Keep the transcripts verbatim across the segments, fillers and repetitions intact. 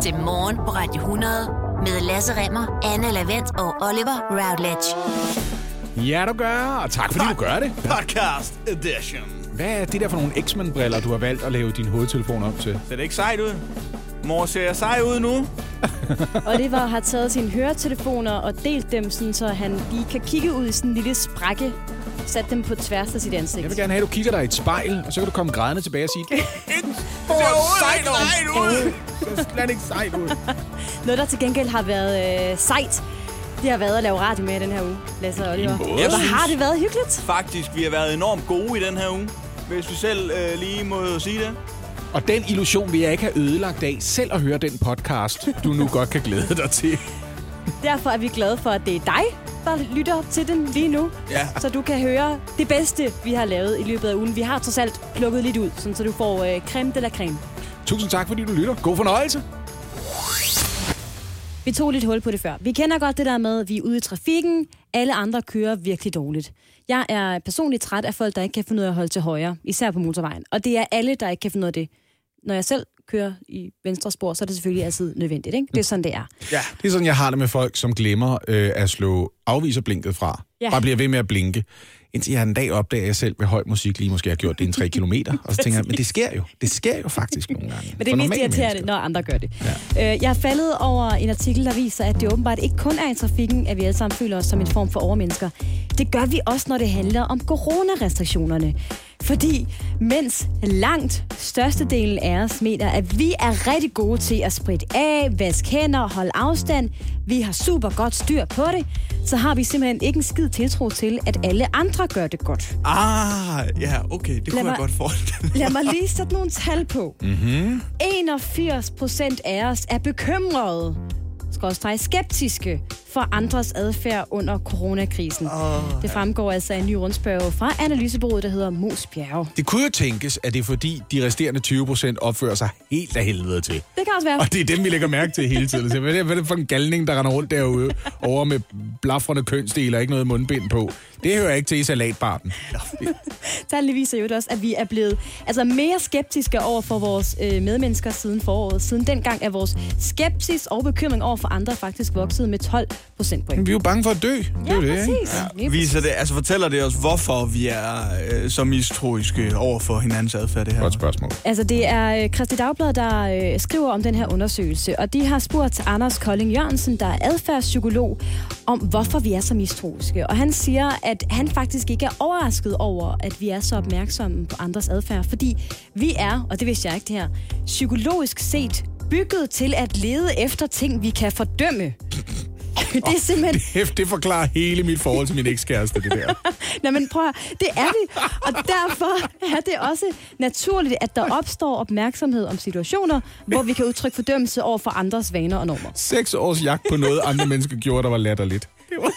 til Morgen på Radio hundrede med Lasse Rimmer, Anne Lavent og Oliver Routledge. Ja, du gør, og tak fordi du gør det. Podcast edition. Hvad er det der for nogle X-Men-briller, du har valgt at lave din hovedtelefon op til? Ser det ikke sejt ud? Mor, ser jeg sej ud nu? Oliver har taget sine høretelefoner og delt dem, sådan, så han lige kan kigge ud i sådan en lille sprække. Sat dem på tværs af sit ansigt. Jeg vil gerne have, at du kigger dig i et spejl, og så kan du komme grædende tilbage og sige, det ser sejt ud! Det ser slet ikke sejt ud. Noget, der til gengæld har været øh, sejt, det har været at lave radio med i den her uge, Lasse og Oliver. Jeg Hvor synes har det været hyggeligt? faktisk, vi har været enormt gode i den her uge, hvis vi selv øh, lige må sige det. Og den illusion vil jeg ikke have ødelagt af, selv at høre den podcast, du nu godt kan glæde dig til. Derfor er vi glade for, at det er dig, der lytter til den lige nu. Ja. Så du kan høre det bedste, vi har lavet i løbet af ugen. Vi har trods alt plukket lidt ud, sådan, så du får øh, creme de la creme. Tusind tak, fordi du lytter. God fornøjelse. Vi tog lidt hul på det før. Vi kender godt det der med, at vi er ude i trafikken. Alle andre kører virkelig dårligt. Jeg er personligt træt af folk, der ikke kan finde ud af at holde til højre, især på motorvejen. Og det er alle, der ikke kan finde ud af det. Når jeg selv kører i venstre spor, så er det selvfølgelig altid nødvendigt, ikke? Det er sådan, det er. Ja, det er sådan, jeg har det med folk, som glemmer øh, at slå afviserblinket fra. Ja. Bare bliver ved med at blinke. Indtil jeg en dag opdager, at jeg selv ved høj musik lige måske har gjort det en tre kilometer. Og så tænker jeg, men det sker jo. Det sker jo faktisk nogle gange. Men det er mest irriterende, når andre gør det. Ja. Øh, jeg er faldet over en artikel, der viser, at det åbenbart ikke kun er i trafikken, at vi alle sammen føler os som en form for overmennesker. Det gør vi også, når det handler om coronarestriktionerne. Fordi mens langt størstedelen af os mener, at vi er rigtig gode til at spritte af, vaske hænder, holde afstand, vi har super godt styr på det, så har vi simpelthen ikke en skid tiltro til, at alle andre gør det godt. Ah, ja, okay, det kunne mig, jeg godt forestille. Lad mig lige sætte nogle tal på. Mm-hmm. enogfirs procent af os er bekymrede, skråstreg skeptiske, for andres adfærd under coronakrisen. Oh, det fremgår altså af en ny rundspørge fra analysebureauet, der hedder Mos Bjerge. Det kunne jo tænkes, at det er fordi, de resterende tyve procent opfører sig helt af helvede til. Det kan også være. Og det er dem, vi lægger mærke til hele tiden. Så hvad er det for en galning, der render rundt derude over med blafrende kønsdele og ikke noget mundbind på? Det hører ikke til i salatbarten. Tallene viser jo også, at vi er blevet altså, mere skeptiske over for vores øh, medmennesker siden foråret. Siden dengang er vores skepsis og bekymring over for andre faktisk vokset med tolv procentpoint. Vi er jo bange for at dø. Det ja, er jo det, præcis. Ja. Viser det, altså fortæller det os, hvorfor vi er øh, så mistroiske over for hinandens adfærd, det her? Godt spørgsmål. Altså, det er Kristeligt Dagblad, der øh, skriver om den her undersøgelse, og de har spurgt Anders Kolding Jørgensen, der er adfærdspsykolog, om hvorfor vi er så mistroiske. Og han siger, at han faktisk ikke er overrasket over, at vi er så opmærksomme på andres adfærd, fordi vi er, og det vidste jeg ikke det her, psykologisk set bygget til at lede efter ting, vi kan fordømme. Det er simpelthen... Det, det forklarer hele mit forhold til min ekskæreste, det der. Nå, men prøv at, det er det. Og derfor er det også naturligt, at der opstår opmærksomhed om situationer, hvor vi kan udtrykke fordømmelse over for andres vaner og normer. Seks års jagt på noget, andre mennesker gjorde, der var latterligt.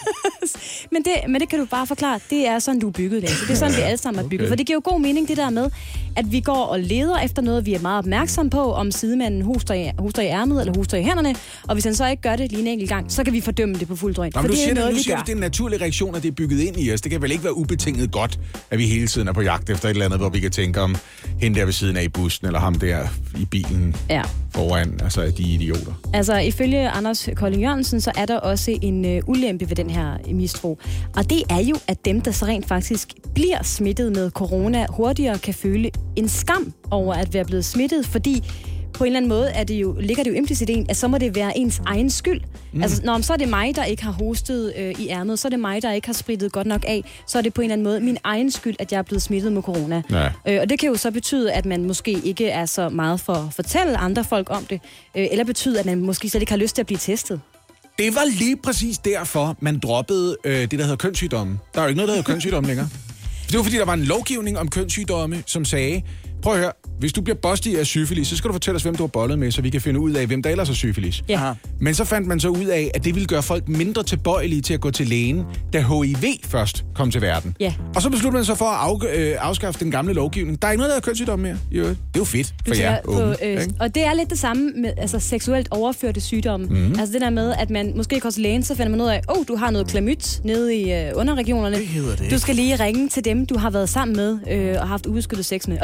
men, det, men det kan du bare forklare. Det er sådan, du er bygget, Lasse. Det er sådan, vi alle sammen er bygget. Okay. For det giver jo god mening, det der med, at vi går og leder efter noget, vi er meget opmærksom på, om sidemanden hoster i, hoster i ærmet eller hoster i hænderne. Og hvis han så ikke gør det lige en enkelt gang, så kan vi fordømme det på fuld drøn. For det er er noget, det, vi siger, gør. Det er en naturlig reaktion, at det er bygget ind i os. Det kan vel ikke være ubetinget godt, at vi hele tiden er på jagt efter et eller andet, hvor vi kan tænke om hende der ved siden af i bussen, eller ham der i bilen ja. foran, altså de idioter. Altså, ifølge Anders Kolding Jørgensen, så er der også en øh, ulempe ved den her mistro. Og det er jo, at dem, der så rent faktisk bliver smittet med corona, hurtigere kan føle en skam over at være blevet smittet, fordi på en eller anden måde er det jo, ligger det jo implicit en, at så må det være ens egen skyld. Mm. Altså, når så er det mig, der ikke har hostet øh, i ærmet, så er det mig, der ikke har spritet godt nok af, så er det på en eller anden måde min egen skyld, at jeg er blevet smittet med corona. Ja. Øh, og det kan jo så betyde, at man måske ikke er så meget for at fortælle andre folk om det, øh, eller betyde, at man måske slet ikke har lyst til at blive testet. Det var lige præcis derfor, man droppede øh, det, der hedder kønssygdomme. Der er jo ikke noget, der hedder kønssygdomme længere. Det var fordi, der var en lovgivning om kønssygdomme, som sagde, prøv at høre, hvis du bliver bustet af syfilis, så skal du fortælle os, hvem du har bollet med, så vi kan finde ud af, hvem der ellers har syfilis. Ja. Men så fandt man så ud af, at det ville gøre folk mindre tilbøjelige til at gå til lægen, da H I V først kom til verden. Ja. Og så besluttede man så for at af, øh, afskaffe den gamle lovgivning. Der er ikke noget, der hedder kønssygdomme mere. Jo, det er jo fedt for jer. På, unge, øh, og det er lidt det samme med altså, seksuelt overførte sygdomme. Mm. Altså det der med, at man måske går til lægen, så finder man ud af, åh, oh, du har noget klamyt nede i øh, underregionerne. Det hedder det. Du skal lige ringe til dem, du har været sammen med øh, og haft ubeskyttet sex med. Og det er jo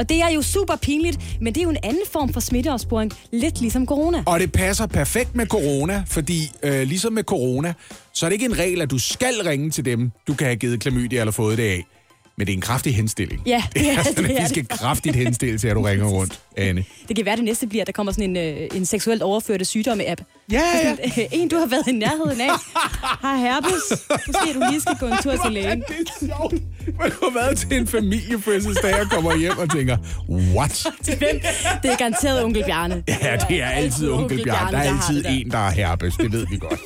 super pinligt, men det er jo en anden form for smitteopsporing, lidt ligesom corona. Og det passer perfekt med corona, fordi øh, ligesom med corona, så er det ikke en regel, at du skal ringe til dem, du kan have givet klamydia eller fået det af. Men det er en kraftig henstilling. Ja, det er, det er sådan, det er vi skal kraftigt henstille til, at du ringer rundt, Anne. Det kan være, det næste bliver, at der kommer sådan en, øh, en seksuelt overførte sygdomme-app. Ja, ja. Sådan, øh, en, du har været i nærheden af, har herpes. Måske du lige skal gå en tur til lægen. Det er sjovt. Man har været til en familiefødselsdag og kommer hjem og tænker, what? Det er garanteret onkel Bjarne. Ja, det er altid onkel Bjarne. Der er altid der en, der har herpes. Det ved vi godt.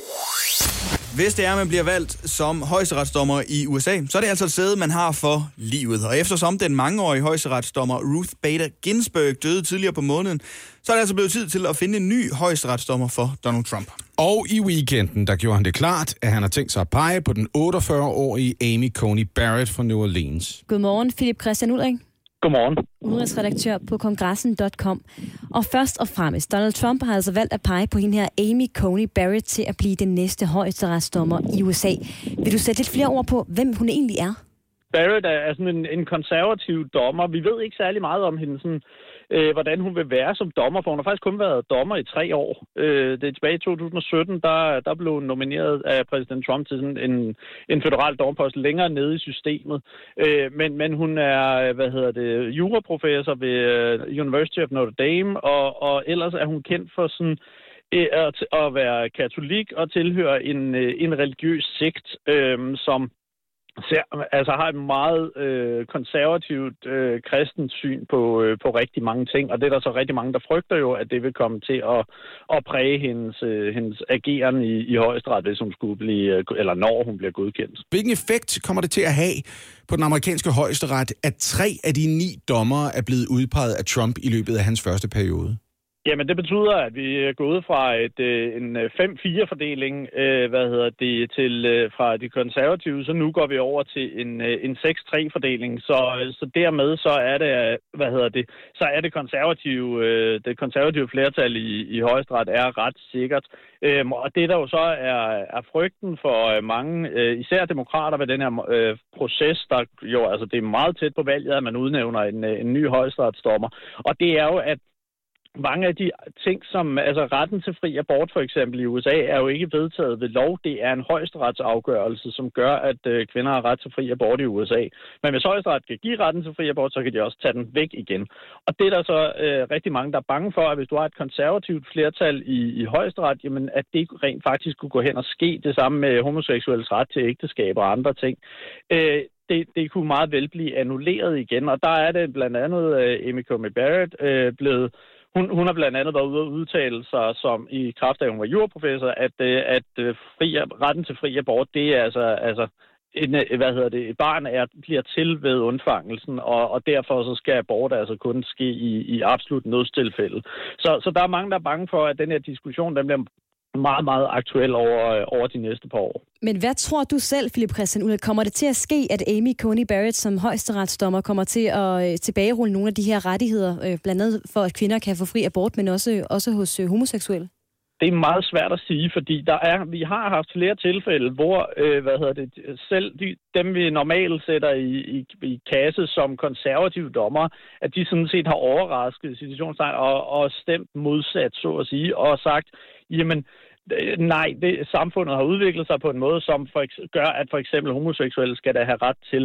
Hvis det er, man bliver valgt som højesteretsdommer i U S A, så er det altså et sæde, man har for livet. Og eftersom den mangeårige højesteretsdommer Ruth Bader Ginsburg døde tidligere på måneden, så er det altså blevet tid til at finde en ny højesteretsdommer for Donald Trump. Og i weekenden, der gjorde han det klart, at han har tænkt sig at pege på den otteogfyrre-årige Amy Coney Barrett fra New Orleans. Godmorgen, Philip Christian Ulrik. Godmorgen. Udenrigsredaktør på kongressen punktum com. Og først og fremmest, Donald Trump har altså valgt at pege på hende her Amy Coney Barrett til at blive den næste højesteretsdommer i U S A. Vil du sætte lidt flere ord på, hvem hun egentlig er? Barrett er sådan en, en konservativ dommer. Vi ved ikke særlig meget om hende, sådan, øh, hvordan hun vil være som dommer, for hun har faktisk kun været dommer i tre år. Øh, det er tilbage i to tusind og sytten, der, der blev hun nomineret af præsident Trump til sådan en, en federal dommerpost længere nede i systemet. Øh, men, men hun er, hvad hedder det, juraprofessor ved University of Notre Dame, og, og ellers er hun kendt for sådan at, at være katolik og tilhøre en, en religiøs sekt, øh, som Ser, altså har et meget øh, konservativt øh, kristent syn på, øh, på rigtig mange ting, og det er der så rigtig mange, der frygter jo, at det vil komme til at, at præge hendes, øh, hendes ageren i, i højesteret, hvis hun skulle blive, eller når hun bliver godkendt. Hvilken effekt kommer det til at have på den amerikanske højesteret, at tre af de ni dommere er blevet udpeget af Trump i løbet af hans første periode? Jamen, det betyder, at vi er gået fra et, en fem fire fordeling øh, hvad hedder det, til, øh, fra de konservative, så nu går vi over til en, en seks tre fordeling. Så, så dermed så er det, hvad hedder det, så er det konservative, øh, det konservative flertal i, i højesteret er ret sikkert. Øh, og det der jo så er, er frygten for mange, øh, især demokrater ved den her øh, proces, der jo, altså det er meget tæt på valget, at man udnævner en, en ny højesteretsdommer. Og det er jo, at mange af de ting, som altså retten til fri abort for eksempel i U S A, er jo ikke vedtaget ved lov. Det er en højesteretsafgørelse, som gør, at øh, kvinder har ret til fri abort i U S A. Men hvis højesteret kan give retten til fri abort, så kan de også tage den væk igen. Og det er der så øh, rigtig mange, der er bange for, at hvis du har et konservativt flertal i, i højesteret, jamen at det rent faktisk kunne gå hen og ske det samme med homoseksuelles ret til ægteskab og andre ting. Øh, Det, det kunne meget vel blive annulleret igen, og der er det blandt andet uh, Amy Coney Barrett uh, blevet, hun, hun har blandt andet været ude at udtale sig som i kraft af, at hun var juraprofessor, at, uh, at uh, fri, retten til fri abort, det er altså, altså en, hvad hedder det, et barn er, bliver til ved undfangelsen, og, og derfor så skal abort altså kun ske i, i absolut nødstilfælde. Så, så der er mange, der er bange for, at den her diskussion, den bliver meget, meget aktuel over, over de næste par år. Men hvad tror du selv, Philip Christian Ulrik, kommer det til at ske, at Amy Coney Barrett som højesteretsdommer kommer til at øh, tilbagerulle nogle af de her rettigheder, øh, blandt andet for, at kvinder kan få fri abort, men også, også hos øh, homoseksuelle? Det er meget svært at sige, fordi der er, vi har haft flere tilfælde, hvor øh, hvad hedder det, selv de, dem, vi normalt sætter i, i, i kasse som konservative dommer, at de sådan set har overrasket situationstegn og, og stemt modsat, så at sige, og sagt, jamen, nej, det, samfundet har udviklet sig på en måde, som for, gør, at for eksempel homoseksuelle skal da have ret til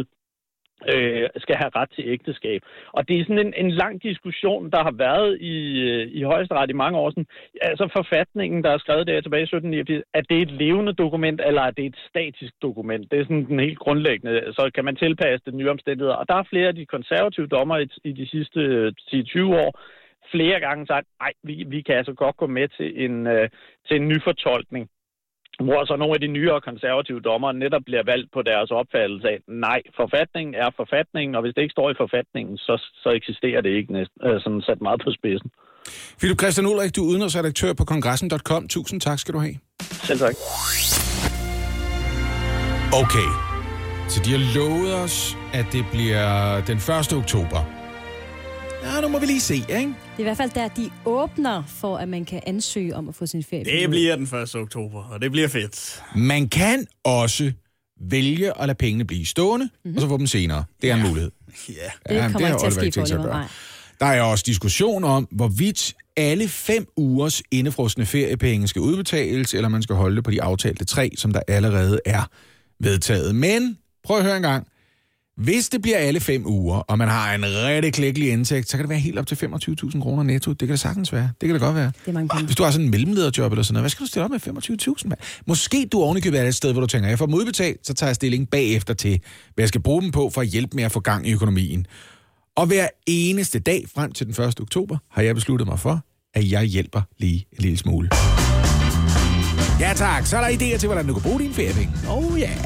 øh, skal have ret til ægteskab. Og det er sådan en, en lang diskussion, der har været i, i højesteret i mange år. Sådan, altså forfatningen, der er skrevet der tilbage i sytten niogfirs, er det et levende dokument, eller er det et statisk dokument? Det er sådan den helt grundlæggende. Så kan man tilpasse det nye omstændigheder. Og der er flere af de konservative dommer i, i de sidste ti til tyve år, flere gange sagt, nej, vi, vi kan altså godt gå med til en, øh, til en ny fortolkning, hvor så nogle af de nyere konservative dommere netop bliver valgt på deres opfattelse af, nej, forfatningen er forfatningen, og hvis det ikke står i forfatningen, så, så eksisterer det ikke næsten, øh, sådan sat meget på spidsen. Philip Christian Ulrik, du er udenrigsredaktør på kongressen punktum com. Tusind tak skal du have. Selv tak. Okay, så de har lovet os, at det bliver den første oktober. Ja, nu må vi lige se, ikke? Det er i hvert fald der, de åbner for, at man kan ansøge om at få sin ferie. Det bliver den første oktober, og det bliver fedt. Man kan også vælge at lade pengene blive stående, mm-hmm. og så få dem senere. Det er en mulighed. Ja. Det kommer ikke til at ske for Oliver. Der er også diskussion om, hvorvidt alle fem ugers indefrosne feriepenge skal udbetales, eller man skal holde det på de aftalte tre, som der allerede er vedtaget. Men prøv at høre en gang. Hvis det bliver alle fem uger, og man har en rigtig klækkelig indtægt, så kan det være helt op til femogtyve tusind kroner netto. Det kan det sagtens være. Det kan det godt være. Det er mange penge. Hvis du har sådan en mellemlederjob eller sådan noget, hvad skal du stille op med femogtyve tusind? Måske du ovenikøbet er et sted, hvor du tænker, jeg får dem udbetalt, så tager jeg stilling bagefter til, hvad jeg skal bruge dem på for at hjælpe med at få gang i økonomien. Og hver eneste dag frem til den første oktober har jeg besluttet mig for, at jeg hjælper lige en lille smule. Ja tak, så er der idéer til, hvordan du kan bruge dine feriepenge. Oh yeah.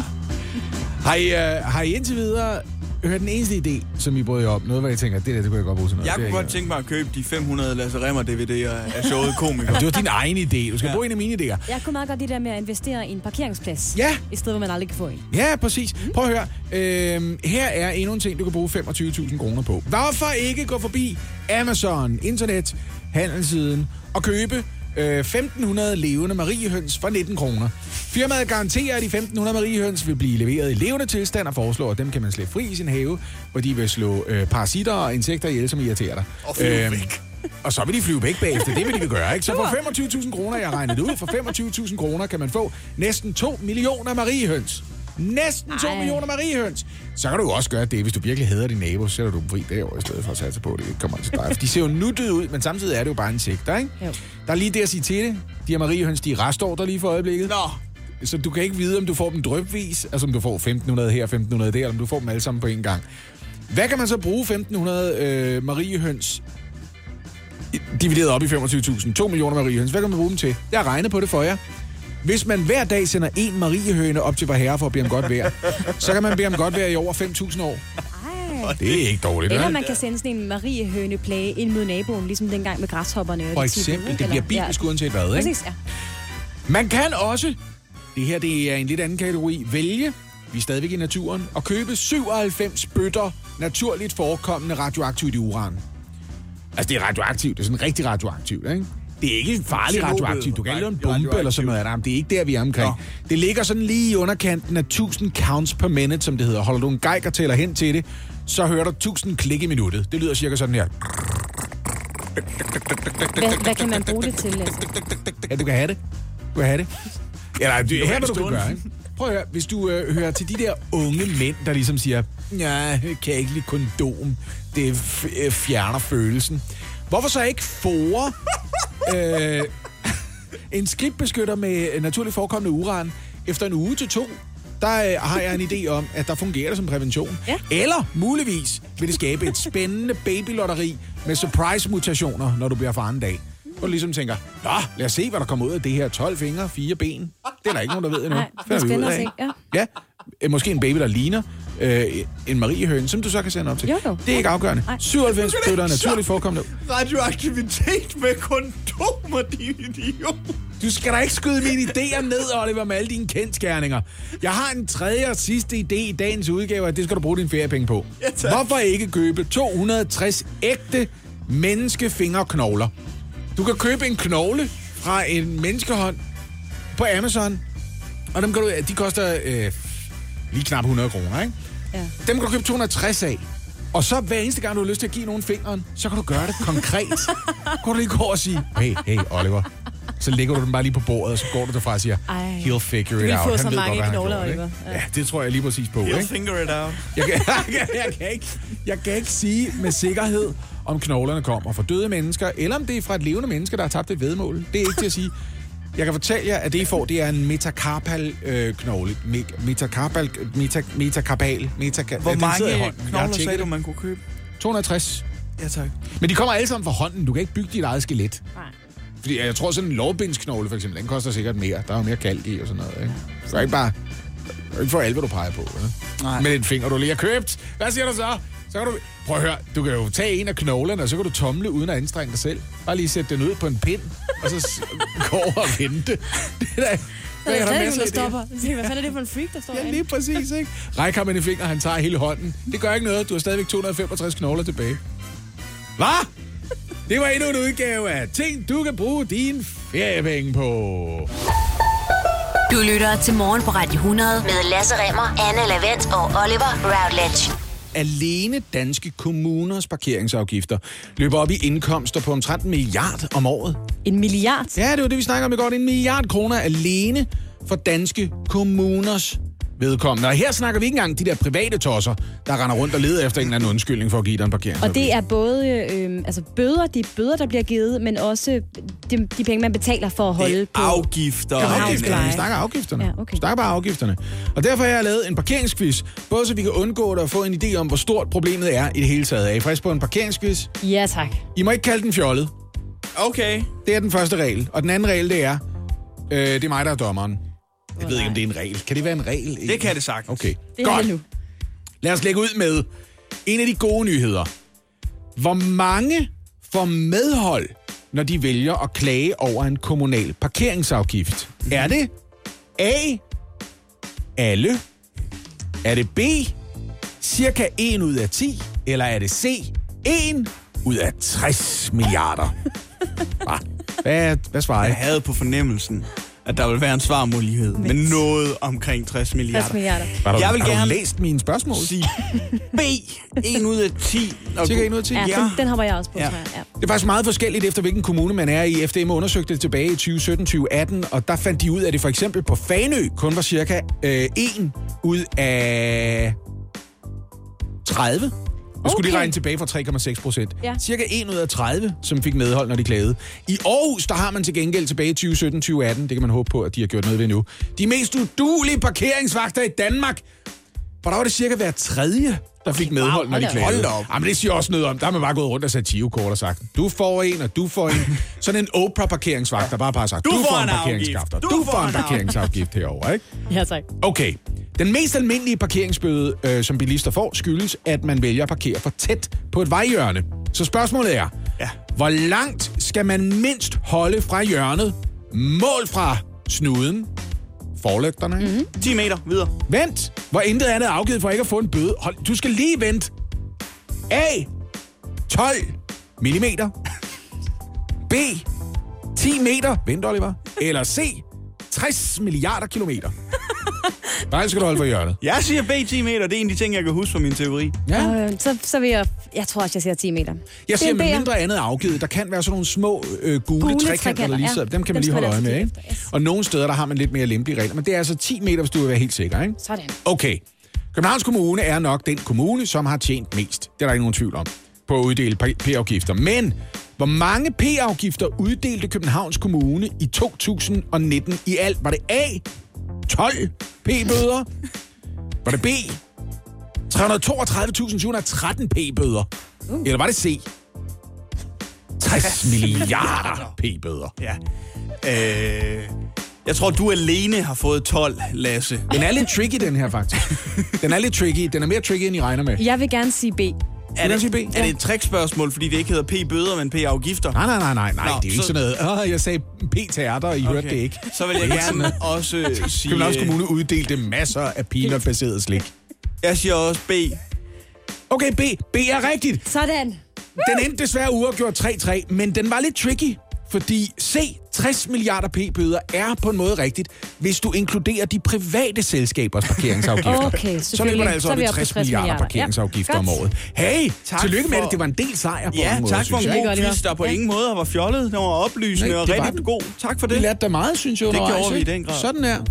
Har I, uh, har I indtil videre hørt den eneste idé, som I brød op? Noget, hvor jeg tænker, det der, det kunne jeg godt bruge til noget. Jeg kunne godt tænke mig at købe de fem hundrede Lasse Remmer D V D'er af showet Komiker. Det var din egen idé. Du skal ja. bruge en af mine idéer. Jeg kunne meget godt det der med at investere i en parkeringsplads. Ja. I stedet, hvor man aldrig kan få en. Ja, præcis. Prøv at høre. Øhm, her er endnu en ting, du kan bruge femogtyve tusind kroner på. Hvorfor ikke gå forbi Amazon, internet, handelssiden og købe øh, femten hundrede levende mariehøns for nitten kroner. Firmaet garanterer, at de femten hundrede mariehøns vil blive leveret i levende tilstand og foreslår, at dem kan man slippe fri i sin have, hvor de vil slå øh, parasitter og insekter ihjel, som irriterer dig. Og flyve øhm, væk. Og så vil de flyve væk bagefter. Det vil de vil gøre, ikke? Så for femogtyve tusind kroner, jeg har regnet ud, for femogtyve tusind kroner kan man få næsten to millioner mariehøns. Næsten to millioner mariehøns. Så kan du jo også gøre det, hvis du virkelig hader din nabo, så sætter du dem fri derovre, i stedet for at satse på, det ikke kommer til dig. For de ser jo nuttede ud, men samtidig er det jo bare insekter, ikke? Jo. Der er lige det at sige til det. De her mariehøns, de er restordre lige for øjeblikket. Nå. Så du kan ikke vide, om du får dem drypvis, altså om du får femten hundrede her, femten hundrede der, eller om du får dem alle sammen på en gang. Hvad kan man så bruge femten hundrede øh, mariehøns divideret op i femogtyve tusind? to millioner mariehøns. Hvad kan man bruge dem til? Jeg har regnet på det for jer. Hvis man hver dag sender en mariehøne op til Vorherre for at bede om godt vejr, så kan man bede om godt vejr i over fem tusind år. Ej. Det er ikke dårligt. Eller man kan sende sådan en mariehøneplage ind mod naboen, ligesom dengang med græshopperne. For eksempel, det bliver bibelsk uanset hvad, ikke? Præcis, ja. Man kan også, det her det er en lidt anden kategori, vælge, vi er stadigvæk i naturen, og købe syvoghalvfems bøtter naturligt forekommende radioaktivt uran. Altså det er radioaktivt, det er sådan rigtig radioaktivt, ikke? Det er ikke farligt radioaktivt. Du kan ikke lave en bombe eller sådan noget af det. Det er ikke der, vi er omkring. Nå. Det ligger sådan lige i underkanten af tusind counts per minute, som det hedder. Holder du en geiger tæller hen til det, så hører du tusind klik i minuttet. Det lyder cirka sådan her. Hvad, hvad kan man bruge det til, Lasse? Ja, du kan have det. Du kan have det. Eller, det er her, hvad du kan gøre, ikke? Prøv at høre, hvis du øh, hører til de der unge mænd, der ligesom siger, ja, jeg kan ikke lide kondom. Det f- fjerner følelsen. Hvorfor så ikke fore øh, en skridtbeskytter med naturligt forekommende uran efter en uge til to? Der øh, har jeg en idé om, at der fungerer det som prævention. Ja. Eller muligvis vil det skabe et spændende babylotteri med surprise-mutationer, når du bliver far en dag. Hvor du ligesom tænker, nå, lad os se, hvad der kommer ud af det her. tolv fingre, fire ben. Det er der ikke nogen, der ved endnu. Nej, det er spændende at se, ja. Ja, måske en baby, der ligner øh, en mariehøne, som du så kan sende op til. Jo, jo. Det er ikke afgørende. syvoghalvfems bøtter er naturligt forekommende. Radioaktivitet med kondomer, din idiot. Du skal da ikke skyde mine idéer ned, Oliver, med alle dine kendskærninger. Jeg har en tredje og sidste idé i dagens udgave, at det skal du bruge dine feriepenge på. Ja, hvorfor ikke købe to hundrede og tres ægte menneskefingerknogler? Du kan købe en knogle fra en menneskehånd på Amazon, og dem kan du, de koster øh, lige knap hundrede kroner, ikke? Ja. Dem kan du købe to hundrede og tres af. Og så hver eneste gang, du har lyst til at give nogen fingeren, så kan du gøre det konkret. Kan du lige gå og sige, hey, hey, Oliver. Så lægger du den bare lige på bordet, og så går du derfra og siger, ej, he'll figure it out. Du vil få så han mange godt, knogler, Oliver. Ja. ja, det tror jeg lige præcis på. He'll ikke? figure it out. Jeg kan, jeg, jeg, kan ikke, jeg kan ikke sige med sikkerhed, om knoglerne kommer fra døde mennesker, eller om det er fra et levende menneske, der har tabt et væddemål. Det er ikke til at sige. Jeg kan fortælle jer, at det I får, det er en metakarpal øh, knogle. Me, metakarpal, meta, metakarpal, metakarpal. Hvor mange knogler sagde du, man kunne købe? to hundrede og tres. Ja, tak. Men de kommer alle sammen fra hånden. Du kan ikke bygge dit eget skelet. Nej. Fordi jeg tror, sådan en lårbindsknogle, for eksempel, den koster sikkert mere. Der er jo mere kalk i og sådan noget, ikke? Så er ikke bare... ikke for alt, hvad du peger på, ikke? Nej. Med den finger, du lige har købt. Hvad siger du så? Så kan du... Prøv at høre, du kan jo tage en af knoglerne, og så kan du tomle uden at anstrenge dig selv. Bare lige sætte den ud på en pind, og så gå over og vente. Det er da... Der er stadig nogen, der stopper. Hvad fanden er det for en freak, der står ja, lige præcis, ikke? Ræk ham en i finger, han tager hele hånden. Det gør ikke noget. Du har stadigvæk to hundrede og femogtres knogler tilbage. Hvad? Det var endnu en udgave af ting, du kan bruge dine feriepenge på. Du lytter til Morgen på Radio hundrede med Lasse Remmer, Anne Lavent og Oliver Routledge. alene danske kommuners parkeringsafgifter løber op i indkomster på omtrent en milliard om året. En milliard? Ja, det var det, vi snakker om i går. Det er en milliard kroner alene for danske kommuners vedkommende. Og her snakker vi ikke engang de der private tosser, der render rundt og leder efter en eller anden undskyldning for at give dig en parkeringsafgift. Og det er både øh, altså bøder, de bøder, der bliver givet, men også de, de penge, man betaler for at holde på. Afgifter. Ja, afgifterne. Vi snakker afgifterne. Ja, okay. Vi snakker bare afgifterne. Og derfor har jeg lavet en parkeringsquiz, både så vi kan undgå det og få en idé om, hvor stort problemet er i det hele taget. Er I frisk på en parkeringsquiz? Ja, tak. I må ikke kalde den fjollet. Okay. Det er den første regel. Og den anden regel, det er, øh, det er mig, der er dommeren. Jeg ved ikke, om det er en regel. Kan det være en regel? Det kan det sagtens. Okay, Det er godt. det nu. Lad os lægge ud med en af de gode nyheder. Hvor mange får medhold, når de vælger at klage over en kommunal parkeringsafgift? Mm. Er det A, alle? Er det B, cirka en ud af ti? Eller er det C, en ud af tres milliarder? Hva? Hvad, hvad svarer Jeg jeg? havde på fornemmelsen, at der vil være en svarmulighed, men noget omkring tres milliarder. tres milliarder. Har du, Jeg vil har gerne du læst mine spørgsmål? sige B, en ud af ti. Og Cirka gu- en ud af ti? Ja, Ja. den, den hopper jeg også på, Ja. ja. tror jeg. Ja. Det er faktisk meget forskelligt efter, hvilken kommune man er i. F D M undersøgte det tilbage i tyve sytten til tyve atten, og der fandt de ud af, at det for eksempel på Fanø kun var cirka øh, en ud af tredive. Jeg skulle lige Okay. regne tilbage fra tre komma seks procent. Ja. Cirka en ud af tredive, som fik medhold, når de klagede. I Aarhus, der har man til gengæld tilbage i tyve sytten til tyve atten, det kan man håbe på, at de har gjort noget ved nu, de mest uduelige parkeringsvagter i Danmark. For der var det cirka hver tredje, der fik medhold, når de hold da op. klagede. Hold da op. Jamen, det siger også noget om. Der har man bare gået rundt og sat Giro-kort og sagt, du får en, og du får en. Sådan en Oprah-parkeringsvagt, der bare bare har sagt, Du du, får får en en afgift. parkeringsafgift, og Du du får får en en parkeringsafgift herovre, ikke? Ja, tak. Okay. Den mest almindelige parkeringsbøde, øh, som bilister får, skyldes, at man vælger at parkere for tæt på et vejhjørne. Så spørgsmålet er, Ja. hvor langt skal man mindst holde fra hjørnet, mål fra snuden, forlygterne? Mm-hmm. ti meter videre. Vent, hvor intet andet er afgivet for ikke at få en bøde. Hold, du skal lige vente. A, tolv millimeter. B, ti meter. Vent, Oliver. Eller C, tres milliarder kilometer. Nej, skal du holde for hjørnet. Jeg siger B, ti meter. Det er en af de ting, jeg kan huske fra min teori. Ja. Øh, så, så vil jeg... Jeg tror også, jeg siger ti meter. Jeg siger, Det er med en B'er. mindre andet er afgivet. Der kan være sådan nogle små øh, gule, Gule trekanter, der trekanter, lige ja. sidder. Dem kan man Dem lige holde skal øje man med, altså ikke? kigge efter, yes. Og nogle steder, der har man lidt mere lempelige regler. Men det er altså ti meter, hvis du vil være helt sikker, ikke? Sådan. Okay. Københavns Kommune er nok den kommune, som har tjent mest. Det er der ikke nogen tvivl om. På at uddele P-afgifter. Men hvor mange P-afgifter uddelte Københavns Kommune i to tusind nitten i alt? Var det A, tolv P-bøder? Var det B, tre hundrede og toogtredive tusind syv hundrede og tretten P-bøder? Uh. Eller var det C, tres milliarder P-bøder? Ja. Øh, jeg tror, du alene har fået tolv, Lasse. Den er lidt tricky, den her, faktisk. Den er lidt tricky. Den er mere tricky, end I regner med. Jeg vil gerne sige B. Er gerne sige det, B? er det et trickspørgsmål, fordi det ikke hedder P-bøder, men P-afgifter? Nej, nej, nej, nej, nej. Nå, det er jo ikke så- sådan noget. Åh, jeg sagde P-teater, og I okay. hørte det ikke. Så vil jeg gerne også sige... Københavns Kommune uddelte masser af peanut-baseret slik. Jeg siger også B. Okay, B. B er rigtigt. Sådan. Den endte desværre uafgjort tre tre, men den var lidt tricky, fordi C, tres milliarder p-bøder, er på en måde rigtigt, hvis du inkluderer de private selskabers parkeringsafgifter. Okay, så løber der altså så er op vi i oppe på tres tres milliarder milliarder. parkeringsafgifter Ja, om godt. året. Hey, Tak tillykke med for- det. Det var en del sejr på Ja, en måde, tak for synes en jeg. Det er god godt, quiz, der på ja. ingen måde var fjollet. Den var oplysende Nej, og det var rigtig den. god. Tak for Vi det. lærte da meget, synes jeg, Det undervejs, gjorde vi i ikke? den grad. Sådan er.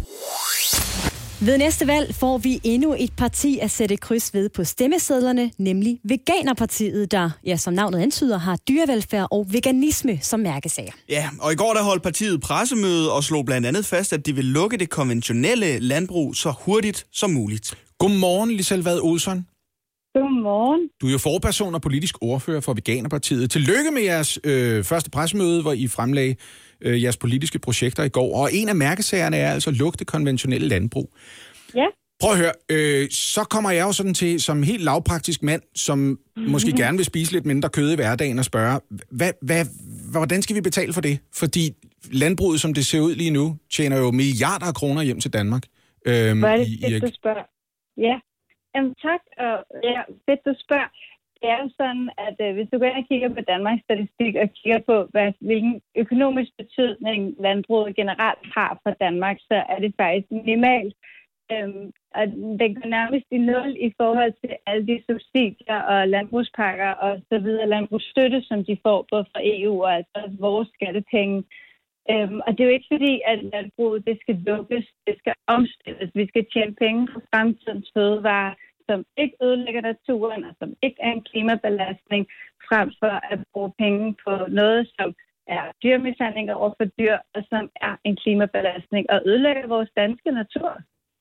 Ved næste valg får vi endnu et parti at sætte kryds ved på stemmesedlerne, nemlig Veganerpartiet, der, ja, som navnet antyder, har dyrevelfærd og veganisme som mærkesager. Ja, og i går der holdt partiet pressemøde og slog blandt andet fast, at de vil lukke det konventionelle landbrug så hurtigt som muligt. Godmorgen, Liselvad Olsson. Godmorgen. Du er jo forperson og politisk ordfører for Veganerpartiet. Tillykke med jeres øh, første pressemøde, hvor I fremlagde øh, jeres politiske projekter i går. Og en af mærkesagerne er altså lukke det konventionelle landbrug. Ja. Prøv at høre, øh, så kommer jeg jo sådan til, som helt lavpraktisk mand, som måske gerne vil spise lidt mindre kød i hverdagen og spørge, hvad, hvad, hvordan skal vi betale for det? Fordi landbruget, som det ser ud lige nu, tjener jo milliarder af kroner hjem til Danmark. Øhm, Hvor er det i- i- fedt, du spørger. Ja. Jamen tak, og ja, fedt, du spørger. Det er jo sådan, at øh, hvis du går ind og kigger på Danmarks Statistik og kigger på, hvad, hvilken økonomisk betydning landbruget generelt har for Danmark, så er det faktisk minimalt. Øhm, og den går nærmest i nul i forhold til alle de subsidier og landbrugspakker og så videre, landbrugsstøtte, som de får både fra E U og altså vores skattepenge. Øhm, og det er jo ikke fordi, at landbruget det skal lukkes, det skal omstilles. Vi skal tjene penge på fremtidens fødevarer, som ikke ødelægger naturen og som ikke er en klimabelastning, frem for at bruge penge på noget, som er dyrmishandling over for dyr, og som er en klimabelastning og ødelægger vores danske natur.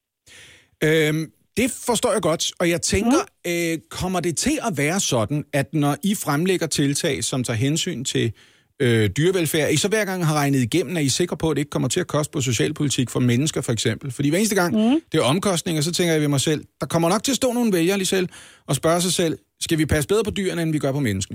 Øhm, det forstår jeg godt, og jeg tænker, mm. øh, kommer det til at være sådan, at når I fremlægger tiltag, som tager hensyn til øh, dyrevelfærd, I så hver gang har regnet igennem, er I sikre på, at det ikke kommer til at koste på socialpolitik for mennesker, for eksempel? Fordi hver eneste gang, mm. det er omkostninger, så tænker jeg ved mig selv, der kommer nok til at stå nogle vælgere lige selv og spørge sig selv, skal vi passe bedre på dyrene, end vi gør på menneskene?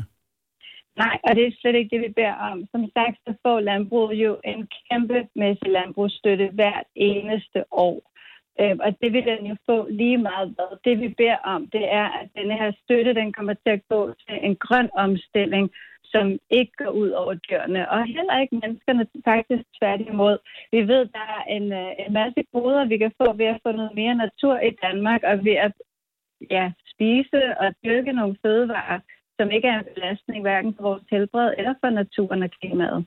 Nej, og det er slet ikke det, vi beder om. Som sagt, så får landbruget jo en kæmpemæssig landbrugsstøtte hvert eneste år. Og det vil den jo få lige meget hvad. Det vi beder om, det er, at denne her støtte, den kommer til at gå til en grøn omstilling, som ikke går ud over dyrene. Og heller ikke menneskerne, faktisk tværtimod. Vi ved, der er en, en masse goder, vi kan få ved at få noget mere natur i Danmark, og ved at ja, spise og dyrke nogle fødevarer, som ikke er en belastning hverken for vores helbred eller for naturen og klimaet.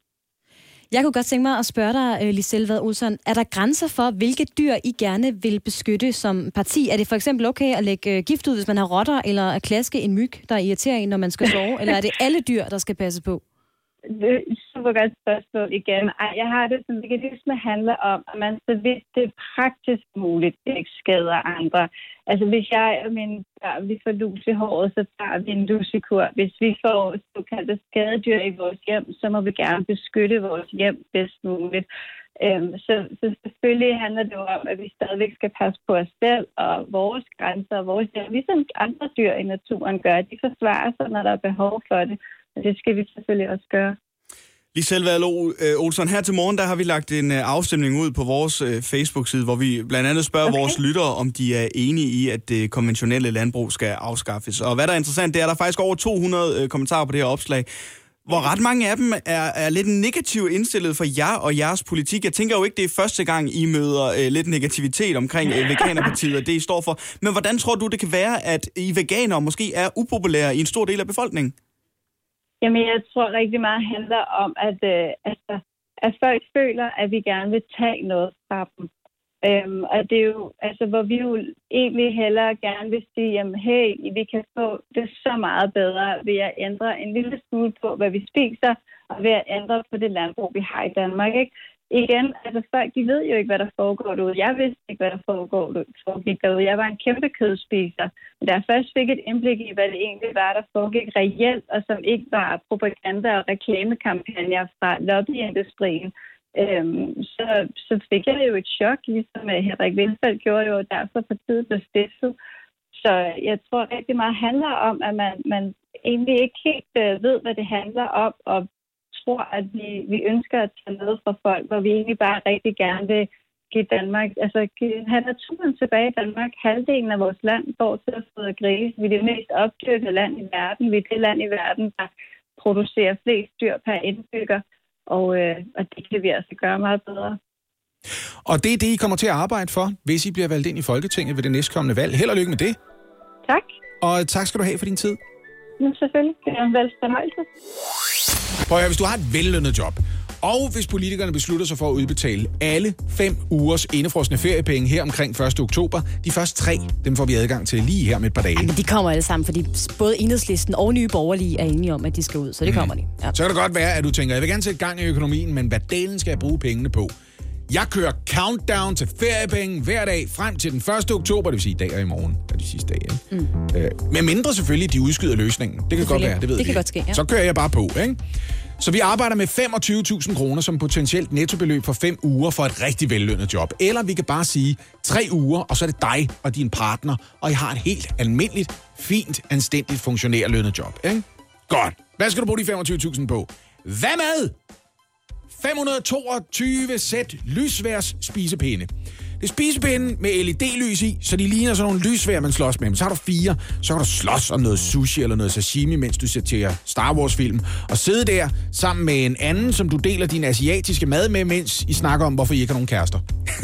Jeg kunne godt tænke mig at spørge dig, Lisel Vad Olsson, er der grænser for, hvilke dyr I gerne vil beskytte som parti? Er det for eksempel okay at lægge gift ud, hvis man har rotter, eller at klaske en myg, der irriterer en, når man skal sove? Eller er det alle dyr, der skal passe på? Det er et super godt spørgsmål igen. Ej, jeg har det, som veganisme handler om, at man så vidt det er praktisk muligt, det ikke skader andre. Altså hvis jeg og mine børn, vi får lus i håret, så tager vi en lusekur. Hvis vi får såkaldte skadedyr i vores hjem, så må vi gerne beskytte vores hjem bedst muligt. Øhm, så, så selvfølgelig handler det jo om, at vi stadigvæk skal passe på os selv og vores grænser og vores hjem. Ligesom andre dyr i naturen gør, de forsvarer sig, når der er behov for det. Og det skal vi selvfølgelig også gøre. Lisel Vad Olsson, her til morgen, der har vi lagt en afstemning ud på vores Facebook-side, hvor vi blandt andet spørger okay. vores lyttere, om de er enige i, at det konventionelle landbrug skal afskaffes. Og hvad der er interessant, det er, at der er faktisk over to hundrede kommentarer på det her opslag, hvor ret mange af dem er, er lidt negativt indstillet for jer og jeres politik. Jeg tænker jo ikke, det er første gang, I møder øh, lidt negativitet omkring øh, Veganerpartiet og det, I står for. Men hvordan tror du, det kan være, at I veganere måske er upopulære i en stor del af befolkningen? Jamen, jeg tror rigtig meget handler om, at, øh, altså, at folk føler, at vi gerne vil tage noget fra dem. Øhm, og det er jo, altså, hvor vi jo egentlig hellere gerne vil sige, jamen, hey, vi kan få det så meget bedre ved at ændre en lille smule på, hvad vi spiser, og ved at ændre på det landbrug, vi har i Danmark, ikke? Igen, altså folk, de ved jo ikke, hvad der foregår derude. Jeg vidste ikke, hvad der foregår derude. Jeg var en kæmpe kødspiser. Men da jeg først fik et indblik i, hvad det egentlig var, der foregik reelt, og som ikke var propaganda og reklamekampagner fra lobbyindustrien, øhm, så, så fik jeg jo et chok, ligesom Henrik Windfeldt gjorde jo, derfor partiet blev stiftet. Så jeg tror rigtig meget handler om, at man, man egentlig ikke helt øh, ved, hvad det handler om, og tror, at vi, vi ønsker at tage noget fra folk, hvor vi egentlig bare rigtig gerne vil give Danmark, altså have naturen tilbage i Danmark. Halvdelen af vores land går til at fodre grise. Vi er det mest opdyrkede land i verden. Vi er det land i verden, der producerer flest dyr per indbygger, og, øh, og det kan vi altså gøre meget bedre. Og det er det, I kommer til at arbejde for, hvis I bliver valgt ind i Folketinget ved det næstkommende valg. Held og lykke med det. Tak. Og tak skal du have for din tid. Ja, selvfølgelig. Det er en velfornøjelse. Prøv at høre, hvis du har et vellønnet job, og hvis politikerne beslutter sig for at udbetale alle fem ugers indefrosne feriepenge her omkring første oktober, de første tre, dem får vi adgang til lige her med et par dage. Ja, men de kommer alle sammen, fordi både Enhedslisten og Nye Borgerlige er enige om, at de skal ud, så det kommer de. Ja. Så kan det godt være, at du tænker, jeg vil gerne sætte gang i økonomien, men hvad delen skal jeg bruge pengene på? Jeg kører countdown til feriepenge hver dag frem til den første oktober, det vil sige i dag og i morgen, er de sidste dage. Mm. Øh, med mindre selvfølgelig, de udskyder løsningen. Det kan godt være, det ved det vi. Kan godt ske, ja. Så kører jeg bare på, ikke? Så vi arbejder med femogtyve tusind kroner som potentielt nettobeløb for fem uger for et rigtig vellønnet job. Eller vi kan bare sige tre uger, og så er det dig og din partner, og I har et helt almindeligt, fint, anstændigt funktionærlønnet job, ikke? Godt. Hvad skal du bruge de femogtyve tusind på? Hvad med fem hundrede og toogtyve sæt lysværs spisepinde? Det er spisepinde med L E D-lys i, så de ligner sådan nogle lysvær, man slås med. Men så har du fire, så kan du slås om noget sushi eller noget sashimi, mens du ser til Star Wars-film. Og sidde der sammen med en anden, som du deler din asiatiske mad med, mens I snakker om, hvorfor I ikke har nogen kærester.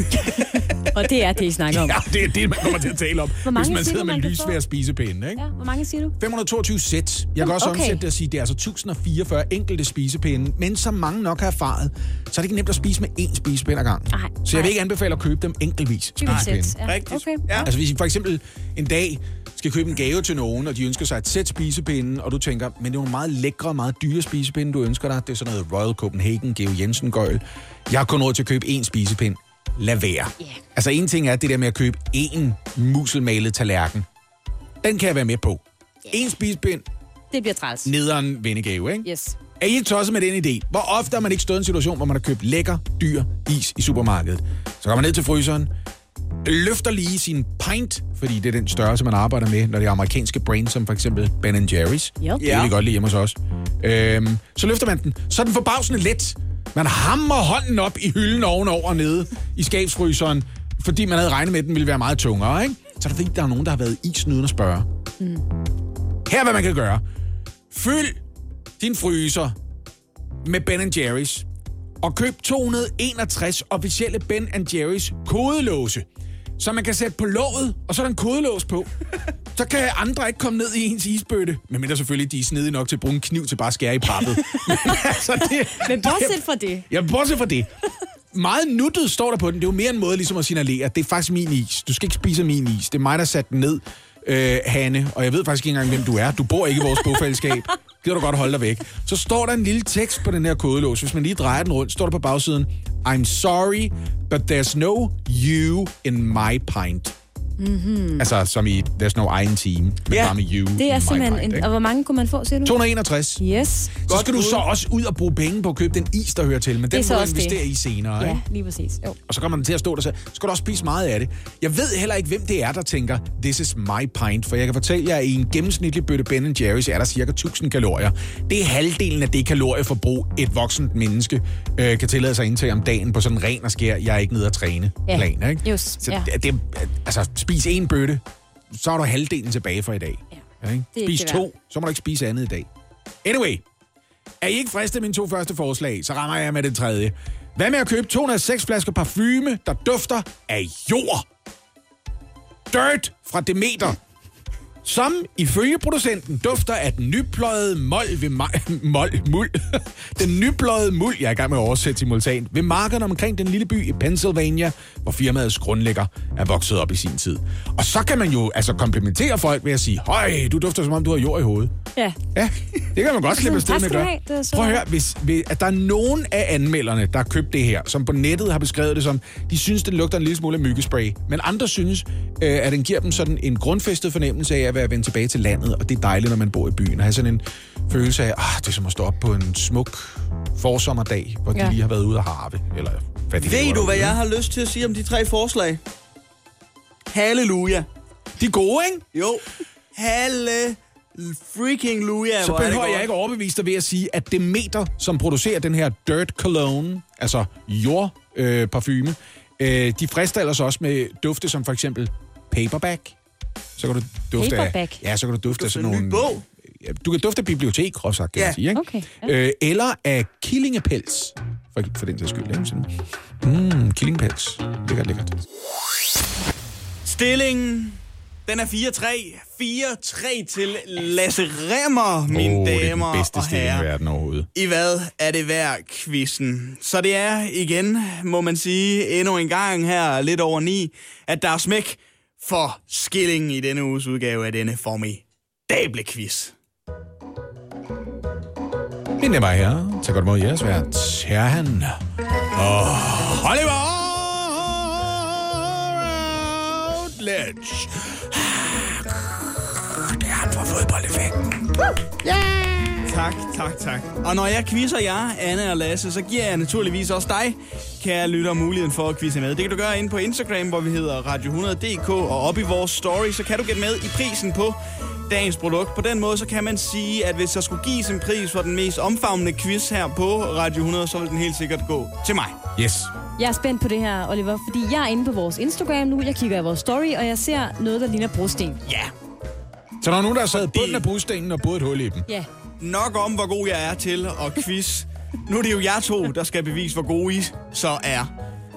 Og det er det, I snakker om. Ja, det er det, man kommer til at tale om, hvis man sidder du, med man lysvær spisepinde, ikke? Ja, hvor mange siger du? fem hundrede og toogtyve sæt. Jeg kan også okay. omsætte det og sige, at det er altså et tusind og fireogfyrre enkelte spisepinde. Men som mange nok har erfaret, så er det ikke nemt at spise med én spisepind ad gang. Ej, så jeg vil ikke anbefale at købe dem enkeltvis. Spisepinde. Ja. Rigtigt. Okay. Ja. Altså hvis I for eksempel en dag skal købe en gave til nogen, og de ønsker sig et sæt spisepinde, og du tænker, men det er nogle meget lækre, meget dyre spisepinde, du ønsker dig. Det er sådan noget Royal Copenhagen, Georg Jensen gøjl. Jeg har kun råd til at købe én spisepind. Lad være. Yeah. Altså en ting er det der med at købe én muselmalet tallerken. Den kan jeg være med på. Yeah. En spisepind. Det bliver træls. Nederen vennegave, ikke? Yes. Er I ikke tosset med den idé? Hvor ofte har man ikke stået i en situation, hvor man har købt lækker, dyr is i supermarkedet? Så går man ned til fryseren, løfter lige sin pint, fordi det er den størrelse, man arbejder med, når det er amerikanske brands, som for eksempel Ben and Jerry's. Yep. Det vil vi godt lide hjemme hos os. Øhm, så løfter man den. Så er den forbavsende let. Man hammer hånden op i hylden ovenover nede i skabsfryseren, fordi man havde regnet med, at den ville være meget tungere, ikke? Så er det fordi, der er nogen, der har været isen uden at spørge. Mm. Her er, hvad man kan gøre. Fyld din fryser med Ben and Jerry's, og køb to hundrede og enogtres officielle Ben and Jerry's kodelåse, så man kan sætte på låget, og så er der en kodelås på. Så kan andre ikke komme ned i ens isbøtte. Men mindre selvfølgelig, de er snedige nok til at bruge en kniv til bare at skære i pappet. Men, altså, det, Men bortset fra det. Ja, bortset fra det. Meget nuttet står der på den. Det er jo mere en måde ligesom at signalere, det er faktisk min is. Du skal ikke spise min is. Det er mig, der satte den ned, øh, Hanne. Og jeg ved faktisk ikke engang, hvem du er. Du bor ikke i vores bofællesskab. Gider du godt holde dig væk. Så står der en lille tekst på den her kodelås. Hvis man lige drejer den rundt, står der på bagsiden: I'm sorry, but there's no you in my pint. Mm-hmm. Altså som i, there's no I in team, men yeah. bare med you. Det er simpelthen pint, en, og hvor mange kunne man få, siger du? to hundrede og enogtres. Yes. Så skal du så også ud og bruge penge på at købe den is, der hører til, men den må du investere det. i senere. Ja, ikke? lige præcis. Jo. Og så kommer man til at stå der og sige, så skal du også spise meget af det. Jeg ved heller ikke, hvem det er, der tænker, this is my pint, for jeg kan fortælle jer, at i en gennemsnitlig bøtte Ben and Jerry's er der cirka tusind kalorier. Det er halvdelen af det kalorieforbrug, et voksent menneske øh, kan tillade sig at indtage om dagen på sådan en ren og skær, jeg er ikke nede at træne ja. plan. Ikke? Just, så ja. det, det, altså, spis en bøtte, så er du halvdelen tilbage for i dag. Ja. Ikke? Spis ikke to, så må du ikke spise andet i dag. Anyway, er I ikke fristet af mine to første forslag, så rammer jeg med det tredje. Hvad med at købe to hundrede og seks flasker parfume, der dufter af jord? Dirt fra Demeter. Som ifølge producenten dufter af den nypløjede mol ved ma- mol, muld. den nypløjede muld, jeg er i gang med at oversætte simultant, ved markerne omkring den lille by i Pennsylvania, hvor firmaets grundlægger er vokset op i sin tid. Og så kan man jo altså komplimentere folk ved at sige, høj, du dufter som om du har jord i hovedet. Ja. Ja, det kan man godt slippe afsted med at gøre. Prøv at høre, hvis, hvis, at der er nogen af anmelderne, der har købt det her, som på nettet har beskrevet det som, de synes, det lugter en lille smule af myggespray, men andre synes, øh, at den giver dem sådan en grundfæstet fornemmelse af at være vendt tilbage til landet, og det er dejligt, når man bor i byen, og have sådan en følelse af, ah, det er som at stå op på en smuk forsommerdag, hvor ja. de lige har været ude at harve, eller hvad de Ved du, hvad jeg har lyst til at sige om de tre forslag? Halleluja. De er gode, ikke? Jo. Halle freaking luja. Så behøver jeg ikke overbevise dig ved at sige, at Demeter, som producerer den her Dirt Cologne, altså jordparfume, øh, de frister ellers også med dufte som for eksempel Paperback. Så kan du dufte Paperback. af, ja, så kan du dufte af sådan en nogle... ny bog. Ja, du kan dufte af bibliotek, groft sagt, kan ja. man sige, ikke? Okay, ja. øh, eller af killingepels, for, for den sags skyld. Ikke? Sådan. Mm, killingepels. Lækkert, lækkert. Stillingen, den er fire tre. fire tre til Lasse Remmer, mine oh, damer det er den bedste og stilling herrer. i verden overhovedet. I hvad er det værd, quizzen? Så det er igen, må man sige, endnu en gang her, lidt over ni, at der er smæk for skillingen i denne uges udgave af denne formidable quiz. Mine damer og herrer, tag godt mod jeres vært, Terhan og Oliver Routledge. Det er ham for fodboldeffekten. Yeah! Tak, tak, tak. Og når jeg quizzer jer, Anne og Lasse, så giver jeg naturligvis også dig, kære lytter, muligheden for at quizze med. Det kan du gøre inde på Instagram, hvor vi hedder Radio hundrede punktum d k, og op i vores story, så kan du gætte med i prisen på dagens produkt. På den måde, så kan man sige, at hvis der skulle gives en pris for den mest omfavnende quiz her på Radio hundrede, så vil den helt sikkert gå til mig. Yes. Jeg er spændt på det her, Oliver, fordi jeg er inde på vores Instagram nu. Jeg kigger i vores story, og jeg ser noget, der ligner brosten. Ja. Så der er nogen, der har sad bunden af brostenen og boret et hul i dem. Ja. Nok om, hvor god jeg er til at quiz. Nu er det jo jer to, der skal bevise, hvor gode I så er.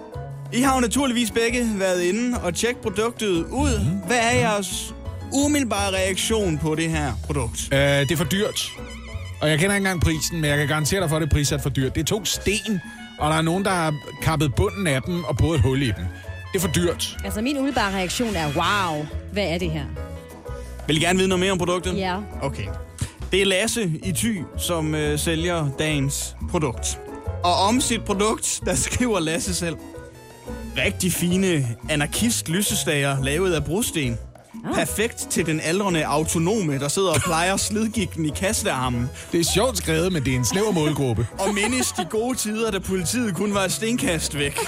I har jo naturligvis begge været inde og tjekket produktet ud. Hvad er jeres umiddelbare reaktion på det her produkt? Uh, det er for dyrt. Og jeg kender ikke engang prisen, men jeg kan garantere dig for, at det er prissat for dyrt. Det er to sten, og der er nogen, der har kappet bunden af dem og boret et hul i dem. Det er for dyrt. Altså, min umiddelbare reaktion er, wow, hvad er det her? Vil I gerne vide noget mere om produktet? Ja. Okay. Det er Lasse i Thy, som øh, sælger dagens produkt. Og om sit produkt, der skriver Lasse selv: rigtig fine anarkist-lysestager lavet af brosten. Ah. Perfekt til den aldrende autonome, der sidder og plejer slidgigten i kastearmen. Det er sjovt skrevet, men det er en snæver målgruppe. Og mindes de gode tider, da politiet kun var et stenkast væk.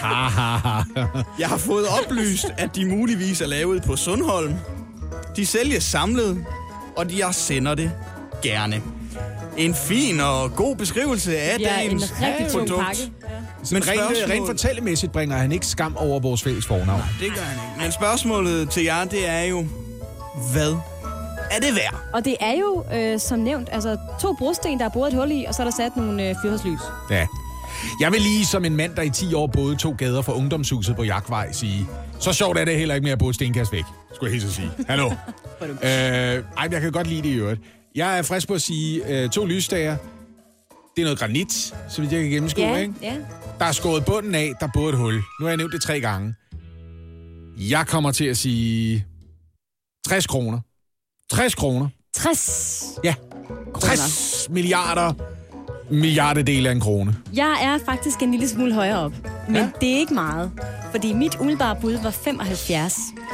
Jeg har fået oplyst, at de muligvis er lavet på Sundholm. De sælges samlet, og jeg sender det gerne. En fin og god beskrivelse af Ja, dagens en rigtig tung produkt. pakke. Men rent, spørgsmål- rent fortællemæssigt bringer han ikke skam over vores fælles fornavn. Det gør han ikke. Men spørgsmålet til jer, det er jo, hvad er det værd? Og det er jo, øh, som nævnt, altså to brosten, der er boret et hul i, og så er der sat nogle øh, fyrhedslys. Ja. Jeg vil lige som en mand, der i ti år boede to gader fra ungdomshuset på Jagtvej, sige, så sjovt er det heller ikke mere at bo et stenkast væk. Skulle jeg helt så sige. Hallo. øh, ej, jeg kan godt lide det i øvrigt. Jeg er frisk på at sige, øh, to lysstager. Det er noget granit, så vidt jeg kan gennemskue, Ja, ikke? ja. Der er skåret bunden af, der er boret et hul. Nu har jeg nævnt det tre gange. Jeg kommer til at sige tres kroner. tres kroner. tres Ja. tres milliarder milliardedele af en krone. Jeg er faktisk en lille smule højere op, men ja. det er ikke meget. Fordi mit umiddelbare bud var femoghalvfjerds.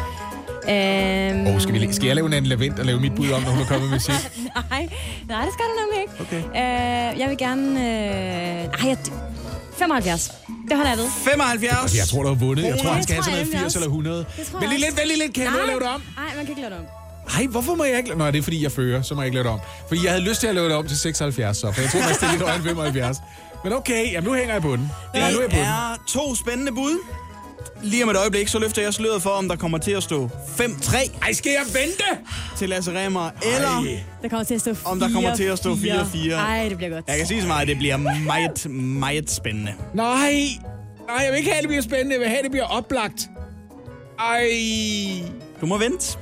Øhm... Oh, skal, vi, skal jeg lave en anden lavent og lave mit bud om, når hun er kommet med sit? nej, nej, det skal du nemlig ikke. Okay. Øh, jeg vil gerne... Øh... Ej, jeg... femoghalvfjerds. Det holder jeg ved. femoghalvfjerds. Jeg tror, du har vundet. Jeg tror, Ja, han det skal have tror sådan jeg noget nemlig firs også. eller hundrede. Det tror Vælg jeg lige lidt, vælg lige lidt. Kan jeg nu lave det om? Nej, man kan ikke lave det om. Ej, hvorfor må jeg ikke... Nå, det er fordi, jeg fører, så må jeg ikke lave det om. Fordi jeg havde lyst til at lave det om til seksoghalvfjerds, så. For jeg tror, man stiller lidt højere end femoghalvfjerds. Men okay, jamen, nu hænger jeg på den. Det Ja, nu er jeg på den. er to spændende bud. Lige om et øjeblik, så løfter jeg sløret for, om der kommer til at stå fem tre Ej, skal jeg vente? til Lasse Remmer, eller Der kommer til at stå fire, om der kommer til at stå fire fire. Ej, det bliver godt. Jeg kan sige så meget, at det bliver meget, meget spændende. Nej. Nej, jeg vil ikke have, at det bliver spændende. Jeg vil have, at det bliver oplagt. Ej. Du må vente.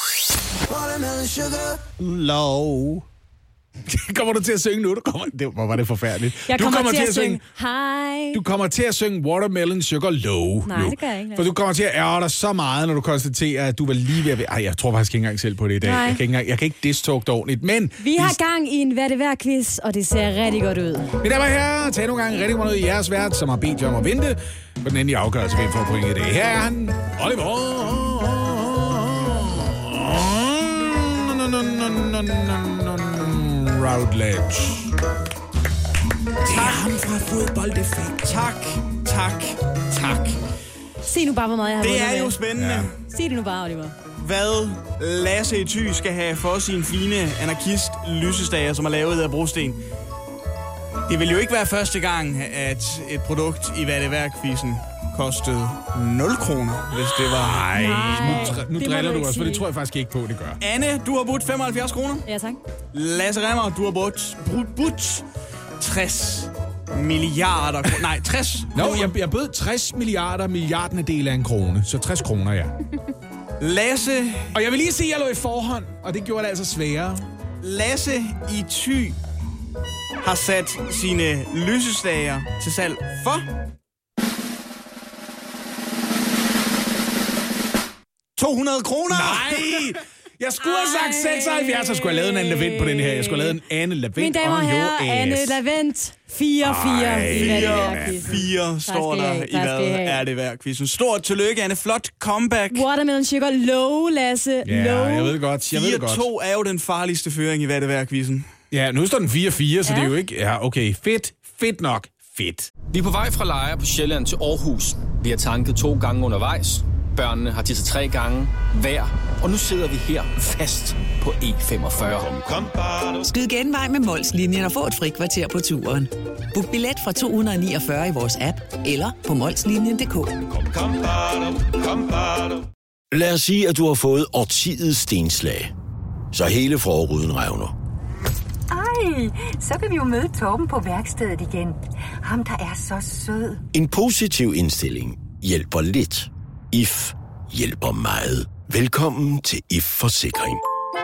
Low. Kommer du til at synge nu? Du kommer... Det, hvor var det forfærdeligt. Jeg du kommer, til at synge hej. Du kommer til at synge Watermelon Sugar Low. Nej, jo. det gør jeg ikke. For du kommer til at ærge dig så meget, når du konstaterer, at du var lige ved at... Ej, jeg tror faktisk ikke engang selv på det i dag. Nej. Jeg kan ikke, engang... jeg kan ikke diss-talk det ordentligt, men... Vi har gang i en hvad det værd quiz, og det ser rigtig godt ud. Mine damer og herrer, tag nogle gange rigtig meget ud i jeres vært, som har bedt jer om at vente på den endelige afgørelse, hvem får point i dag. Her er han, Oliver Routledge. Det er ham fra Fodboldeffekt. Tak, tak, tak. Se nu bare, hvor meget jeg har Det vundet er med. jo spændende, ja. Sig det nu bare, Oliver. hvad Lasse i Thy skal have for sin fine anarkist-lysestager, som er lavet af brosten. Det vil jo ikke være første gang, at et produkt i hvad det værd-quizzen kostede nul kroner, hvis det var... Ej, Nej, nu, dr- nu det må driller du du ikke os, for det sige. tror jeg faktisk ikke på, det gør. Anne, du har budt femoghalvfjerds kroner. Ja, tak. Lasse Remmer, du har budt, budt, budt tres milliarder kroner. Nej, tres Nå, kroner. jeg, jeg bød tres milliarder milliardende del af en krone, så tres kroner, ja. Lasse, Og jeg vil lige sige, at jeg lå i forhånd, og det gjorde det altså sværere. Lasse i Thy har sat sine lysestager til salg for... to hundrede kroner! Nej! Jeg skulle have sagt seksoghalvfjerds, så skulle jeg have lavet en anden lavent på den her. Jeg skulle have lavet en Anne Lavent Mine damer og on your herrer, Anne ass. Lavent. fire fire i hvad det værd quizzen. Fire står skal I der have, i, tak hvad skal I have. er det værd quizzen. Stort tillykke, Anne. Flot comeback. Watermelon Sugar Low, Lasse. Ja, Low. jeg ved godt. Jeg ved det godt. fire to er jo den farligste føring i hvad det værd quizzen. Ja, nu står den fire fire, så Ja. det er jo ikke... Ja, okay. Fedt. Fedt nok. Fedt. Vi er på vej fra Lejre på Sjælland til Aarhus. Vi har tanket to gange undervejs. Børnene har tisset tre gange hver, og nu sidder vi her fast på E femogfyrre. Skyd genvej med Mols-linjen og få et frikvarter på turen. Book billet fra to hundrede niogfyrre i vores app eller på molslinjen punktum d k. Lad os sige, at du har fået årtidets stenslag. Så hele forruden revner. Ej, så kan vi jo møde Torben på værkstedet igen. Ham, der er så sød. En positiv indstilling hjælper lidt. I F hjælper meget. Velkommen til I F Forsikring.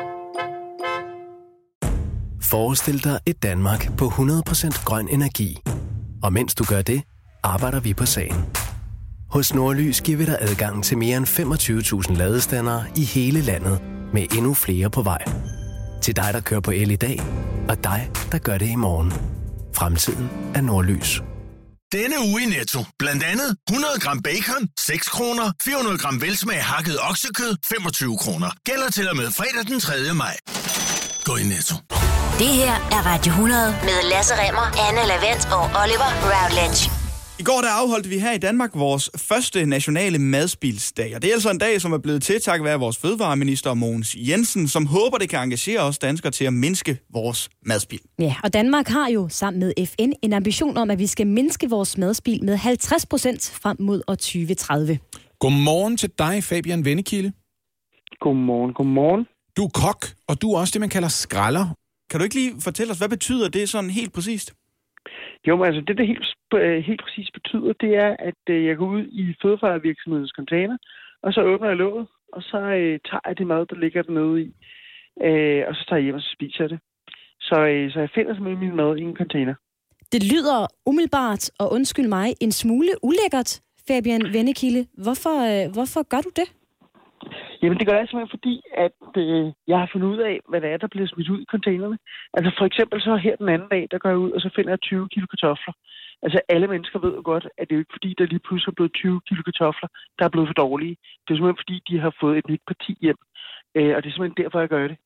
Forestil dig et Danmark på hundrede procent grøn energi. Og mens du gør det, arbejder vi på sagen. Hos Nordlys giver vi dig adgang til mere end femogtyve tusind ladestandere i hele landet, med endnu flere på vej. Til dig, der kører på el i dag, og dig, der gør det i morgen. Fremtiden er Nordlys. Denne uge i Netto. Blandt andet hundrede gram bacon, seks kroner. fire hundrede gram velsmag hakket oksekød, femogtyve kroner. Gælder til og med fredag den tredje maj. Gå i Netto. Det her er Radio hundrede med Lasse Remmer, Anne Lavent og Oliver Routledge. I går der afholdt vi her i Danmark vores første nationale madspilsdag, og det er altså en dag, som er blevet til takket være vores fødevareminister Mogens Jensen, som håber, det kan engagere os danskere til at mindske vores madspil. Ja, og Danmark har jo sammen med F N en ambition om, at vi skal mindske vores madspil med halvtreds procent frem mod år tyve tredive. Godmorgen til dig, Fabian Vennekilde. Godmorgen, godmorgen. Du er kok, og du er også det, man kalder skralder. Kan du ikke lige fortælle os, hvad betyder det sådan helt præcist? Jo, men altså det, det helt, helt præcis betyder, det er, at øh, jeg går ud i fødevarevirksomhedens container, og så åbner jeg låget, og så øh, tager jeg det mad, der ligger dernede i, øh, og så tager jeg hjem, og så spiser jeg det. Så, øh, så jeg finder simpelthen min mad i en container. Det lyder umiddelbart, og undskyld mig, en smule ulækkert, Fabian Vennekilde. Hvorfor, øh, hvorfor gør du det? Jamen, det gør jeg simpelthen, fordi at øh, jeg har fundet ud af, hvad det er, der bliver smidt ud i containerne. Altså for eksempel så her den anden dag, der går jeg ud, og så finder jeg tyve kilo kartofler. Altså alle mennesker ved jo godt, at det er jo ikke fordi, der lige pludselig er blevet tyve kilo kartofler, der er blevet for dårlige. Det er simpelthen fordi, de har fået et nyt parti hjem. Øh, og det er simpelthen derfor, jeg gør det.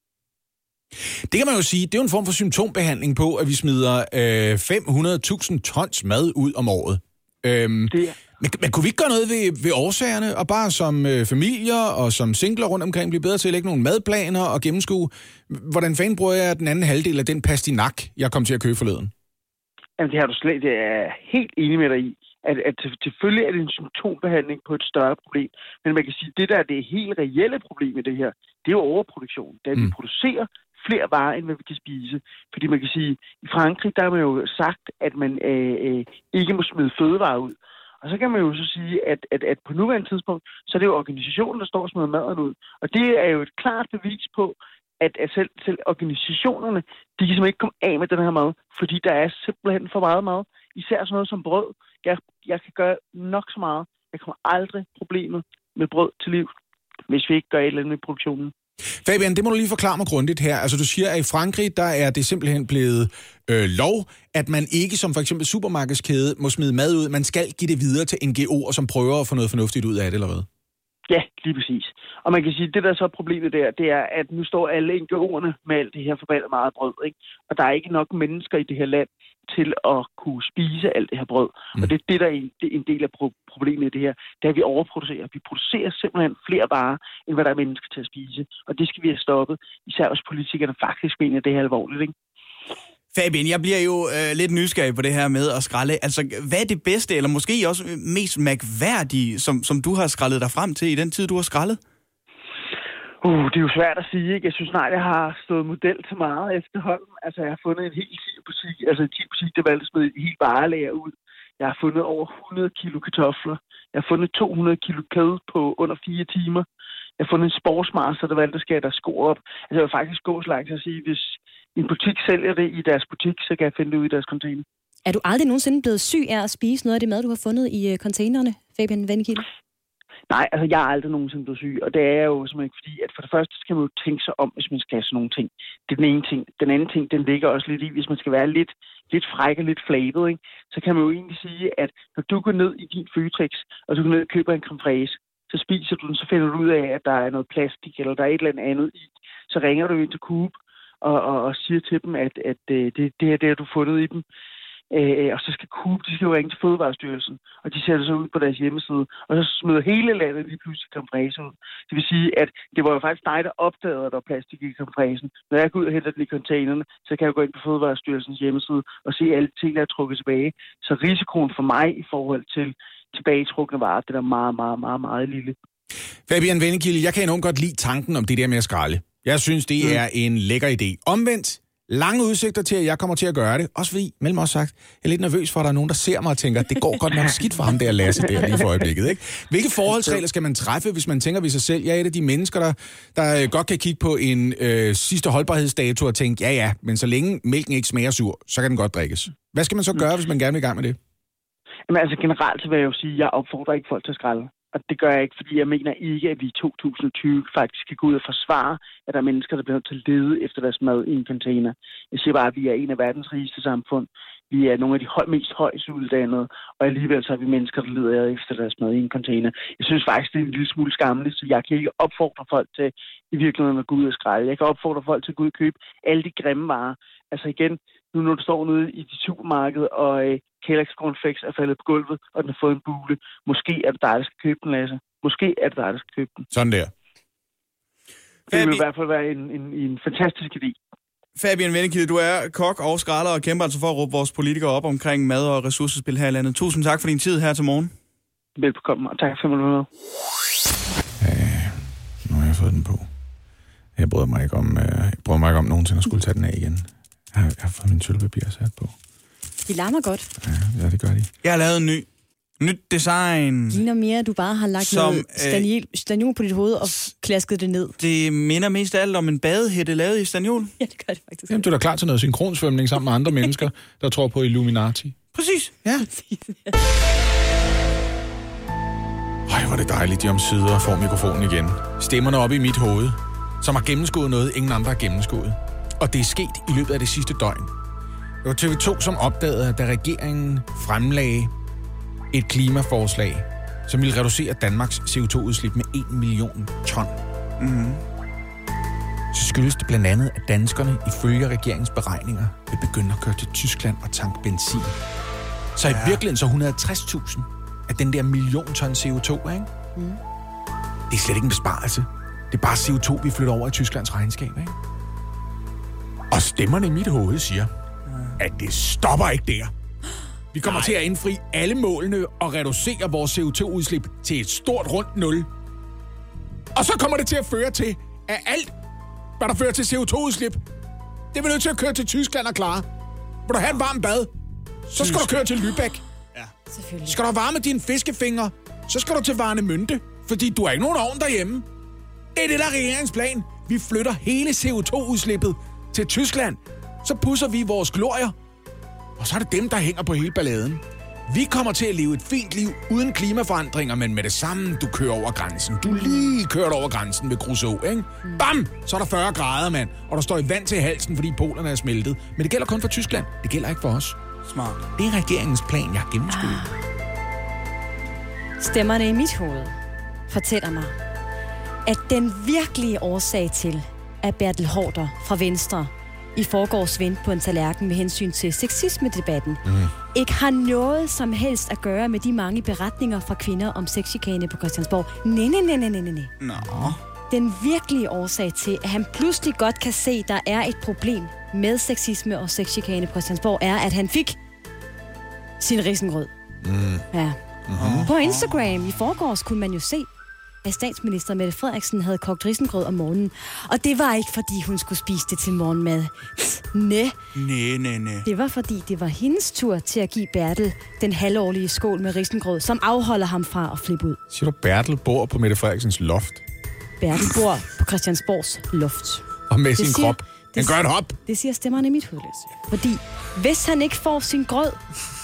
Det kan man jo sige, det er jo en form for symptombehandling på, at vi smider øh, fem hundrede tusind tons mad ud om året. Øhm, det Men, men kunne vi ikke gøre noget ved, ved årsagerne, og bare som øh, familier og som singler rundt omkring blive bedre til at lægge nogle madplaner og gennemskue, hvordan fanden bruger jeg den anden halvdel af den pastinak, jeg kom til at købe forleden? Jamen det har du slet, det er helt enig med dig i, at, at selvfølgelig er det en symptombehandling på et større problem, men man kan sige, at det der er det helt reelle problem i det her, det er jo overproduktion, da vi mm. producerer flere varer, end hvad vi kan spise. Fordi man kan sige, i Frankrig, der har man jo sagt, at man øh, øh, ikke må smide fødevarer ud. Og så kan man jo så sige, at, at, at på nuværende tidspunkt, så er det jo organisationen, der står og smider maden ud. Og det er jo et klart bevis på, at, at selv, selv organisationerne, de kan simpelthen ikke komme af med den her mad, fordi der er simpelthen for meget mad. Især sådan noget som brød. Jeg, jeg kan gøre nok så meget. Jeg kommer aldrig problemet med brød til liv, hvis vi ikke gør et eller andet med produktionen. Fabian, det må du lige forklare mig grundigt her. Altså, du siger, at i Frankrig, der er det simpelthen blevet øh, lov, at man ikke som for eksempel supermarkedskæde må smide mad ud. Man skal give det videre til N G O'er, som prøver at få noget fornuftigt ud af det, eller hvad? Ja, lige præcis. Og man kan sige, at det der så er problemet der, det er, at nu står alle N G O'erne med alt det her forbandet meget brød, ikke? Og der er ikke nok mennesker i det her land til at kunne spise alt det her brød. Mm. Og det er det, der er en, det er en del af problemet i det her. Det er, at vi overproducerer. Vi producerer simpelthen flere varer, end hvad der er mennesker til at spise. Og det skal vi have stoppet. Især også politikerne faktisk mener, at det er alvorligt, ikke? Fabian, jeg bliver jo øh, lidt nysgerrig på det her med at skralde. Altså, hvad er det bedste, eller måske også mest mærkværdige, som, som du har skrællet dig frem til i den tid, du har skrællet? Uh, det er jo svært at sige, ikke? Jeg synes snart, jeg har stået model til meget efterhånden. Altså, jeg har fundet en helt butik, altså en butik, der valgte at smide et helt varelager ud. Jeg har fundet over hundrede kilo kartofler. Jeg har fundet to hundrede kilo kød på under fire timer. Jeg har fundet en sportsmaster, der valgte at skære deres sko op. Altså, jeg vil faktisk gå så langt til at sige, hvis en butik sælger det i deres butik, så kan jeg finde det ud i deres container. Er du aldrig nogensinde blevet syg af at spise noget af det mad, du har fundet i containerne, Fabian Vennekilde? Nej, altså jeg er aldrig nogensinde blevet syg, og det er jo simpelthen fordi, at for det første skal man jo tænke sig om, hvis man skal have sådan nogle ting. Det er den ene ting. Den anden ting, den ligger også lidt i, hvis man skal være lidt, lidt fræk og lidt flabet, ikke? Så kan man jo egentlig sige, at når du går ned i din Føtex, og du går ned og køber en creme fraise, så spiser du den, så finder du ud af, at der er noget plastik, eller der er et eller andet i. Så ringer du ind til Coop og, og, og siger til dem, at, at det, det her det har du fundet i dem. Øh, og så skal Coop, de skal jo ringe til Fødevarestyrelsen, og de sætter sig ud på deres hjemmeside, og så smider hele landet lige pludselig Creme ud. Det vil sige, at det var jo faktisk dig, der opdagede, at der var plastik i Creme. Når jeg går ud og henter den i containerne, så kan jeg gå ind på Fødevarestyrelsens hjemmeside og se alle ting, der er trukket tilbage. Så risikoen for mig i forhold til tilbagetrukne varer, det er meget, meget, meget, meget lille. Fabian Vennekilde, jeg kan enormt godt lide tanken om det der med at skralde. Jeg synes, det mm. er en lækker idé. Omvendt, lange udsigter til, at jeg kommer til at gøre det. Også fordi, mellem os sagt, jeg er lidt nervøs for, at der er nogen, der ser mig og tænker, at det går godt nok skidt for ham der Lasse der lige for øjeblikket. Ikke? Hvilke forholdsregler skal man træffe, hvis man tænker ved sig selv? Jeg er et af de mennesker, der, der godt kan kigge på en øh, sidste holdbarhedsdato og tænke, ja ja, men så længe mælken ikke smager sur, så kan den godt drikkes. Hvad skal man så gøre, hvis man gerne vil i gang med det? Jamen altså generelt så vil jeg jo sige, at jeg opfordrer ikke folk til at skralde. Og det gør jeg ikke, fordi jeg mener ikke, at vi i to tusind og tyve faktisk kan gå ud og forsvare, at der er mennesker, der bliver nødt til at lede efter deres mad i en container. Jeg siger bare, at vi er en af verdens rigeste samfund. Vi er nogle af de høj, mest højst uddannede, og alligevel så er vi mennesker, der leder efter deres mad i en container. Jeg synes faktisk, det er en lille smule skammeligt, så jeg kan ikke opfordre folk til i virkeligheden at gå ud og skralde. Jeg kan opfordre folk til at gå ud og købe alle de grimme varer. Altså igen, nu når du står ude i de supermarked, og øh, Kellogg's Cornflakes er faldet på gulvet, og den har fået en bule. Måske er det dig, der skal købe den, Lasse. Måske er det dig, der skal købe den. Sådan der. Det vil i hvert fald være en, en, en fantastisk idé. Fabian Vennekilde, du er kok og skralder og kæmper altså for at råbe vores politikere op omkring mad og ressourcespil her i landet. Tusind tak for din tid her til morgen. Velbekomme, og tak for at du var med. Øh, nu har jeg fået den på. Jeg bryder mig ikke om, øh, jeg bryder mig ikke om nogensinde at skulle tage den af igen. Jeg har, jeg har fået min sølvpapir sat på. De larmer godt. Ja, ja, det gør de. Jeg har lavet en ny. Nyt design. Det ligner mere, at du bare har lagt som, noget staniol, staniol på dit hoved og klasket det ned. Det minder mest af alt om en badehætte lavet i staniol. Ja, det gør det faktisk. Jamen, du er da klar til noget synkronsvømning sammen med andre mennesker, der tror på Illuminati. Præcis. Ja. Ej, hvor er det dejligt, de omsider får mikrofonen igen. Stemmerne op i mit hoved, som har gennemskuddet noget, ingen andre har gennemskuddet. Og det er sket i løbet af det sidste døgn. Det var T V to, som opdagede, at da regeringen fremlagde et klimaforslag, som ville reducere Danmarks C O to udslip med en million ton. Mm-hmm. Så skyldes det blandt andet, at danskerne ifølge regeringens beregninger vil begynde at køre til Tyskland og tanke benzin. Så ja. I virkeligheden så et hundrede og tres tusind af den der million ton C O to, ikke? Mm. Det er slet ikke en besparelse. Det er bare C O to, vi flytter over i Tysklands regnskab, ikke? Og stemmerne i mit hoved siger, at det stopper ikke der. Vi kommer Nej. til at indfri alle målene og reducere vores C O to udslip til et stort rundt nul. Og så kommer det til at føre til, at alt, hvad der fører til C O to udslip, det er vi nødt til at køre til Tyskland og klare. Vil du have en varm bad, så skal Tysk. du køre til Lübeck. Ja, selvfølgelig. Skal du varme dine fiskefingre, så skal du til Warnemünde, fordi du har ikke nogen ovn derhjemme. Det er det, der er regeringsplan. Vi flytter hele C O to udslippet til Tyskland. Så pusser vi vores glorier. Og så er det dem, der hænger på hele balladen. Vi kommer til at leve et fint liv uden klimaforandringer, men med det samme, du kører over grænsen. Du lige kørt over grænsen ved Kruså, ikke? Bam! Så er der fyrre grader, mand. Og der står i vand til halsen, fordi polerne er smeltet. Men det gælder kun for Tyskland. Det gælder ikke for os. Smart. Det er regeringens plan, jeg har gennemskuet. Ah. Stemmerne i mit hoved fortæller mig, at den virkelige årsag til, at Bertel Haarder fra Venstre i forgårs vendte på en tallerken med hensyn til sexisme-debatten, mm. ikke har noget som helst at gøre med de mange beretninger fra kvinder om sexchikane på Christiansborg. Nej, nej, nej, nej, nej, nej. Nå. Den virkelige årsag til, at han pludselig godt kan se, at der er et problem med sexisme og sexchikane på Christiansborg, er, at han fik sin risengrød. Mm. Ja. Mm-hmm. På Instagram i forgårs kunne man jo se, at statsminister Mette Frederiksen havde kogt risengrød om morgenen. Og det var ikke, fordi hun skulle spise det til morgenmad. Næ. Næ, næ, næ. Det var, fordi det var hendes tur til at give Bertel den halvårlige skål med risengrød, som afholder ham fra at flippe ud. Siger du, Bertel bor på Mette Frederiksens loft? Bertel bor på Christiansborgs loft. Og med det sin siger, krop. Han gør et hop. Det siger stemmerne i mit hoved. Fordi hvis han ikke får sin grød,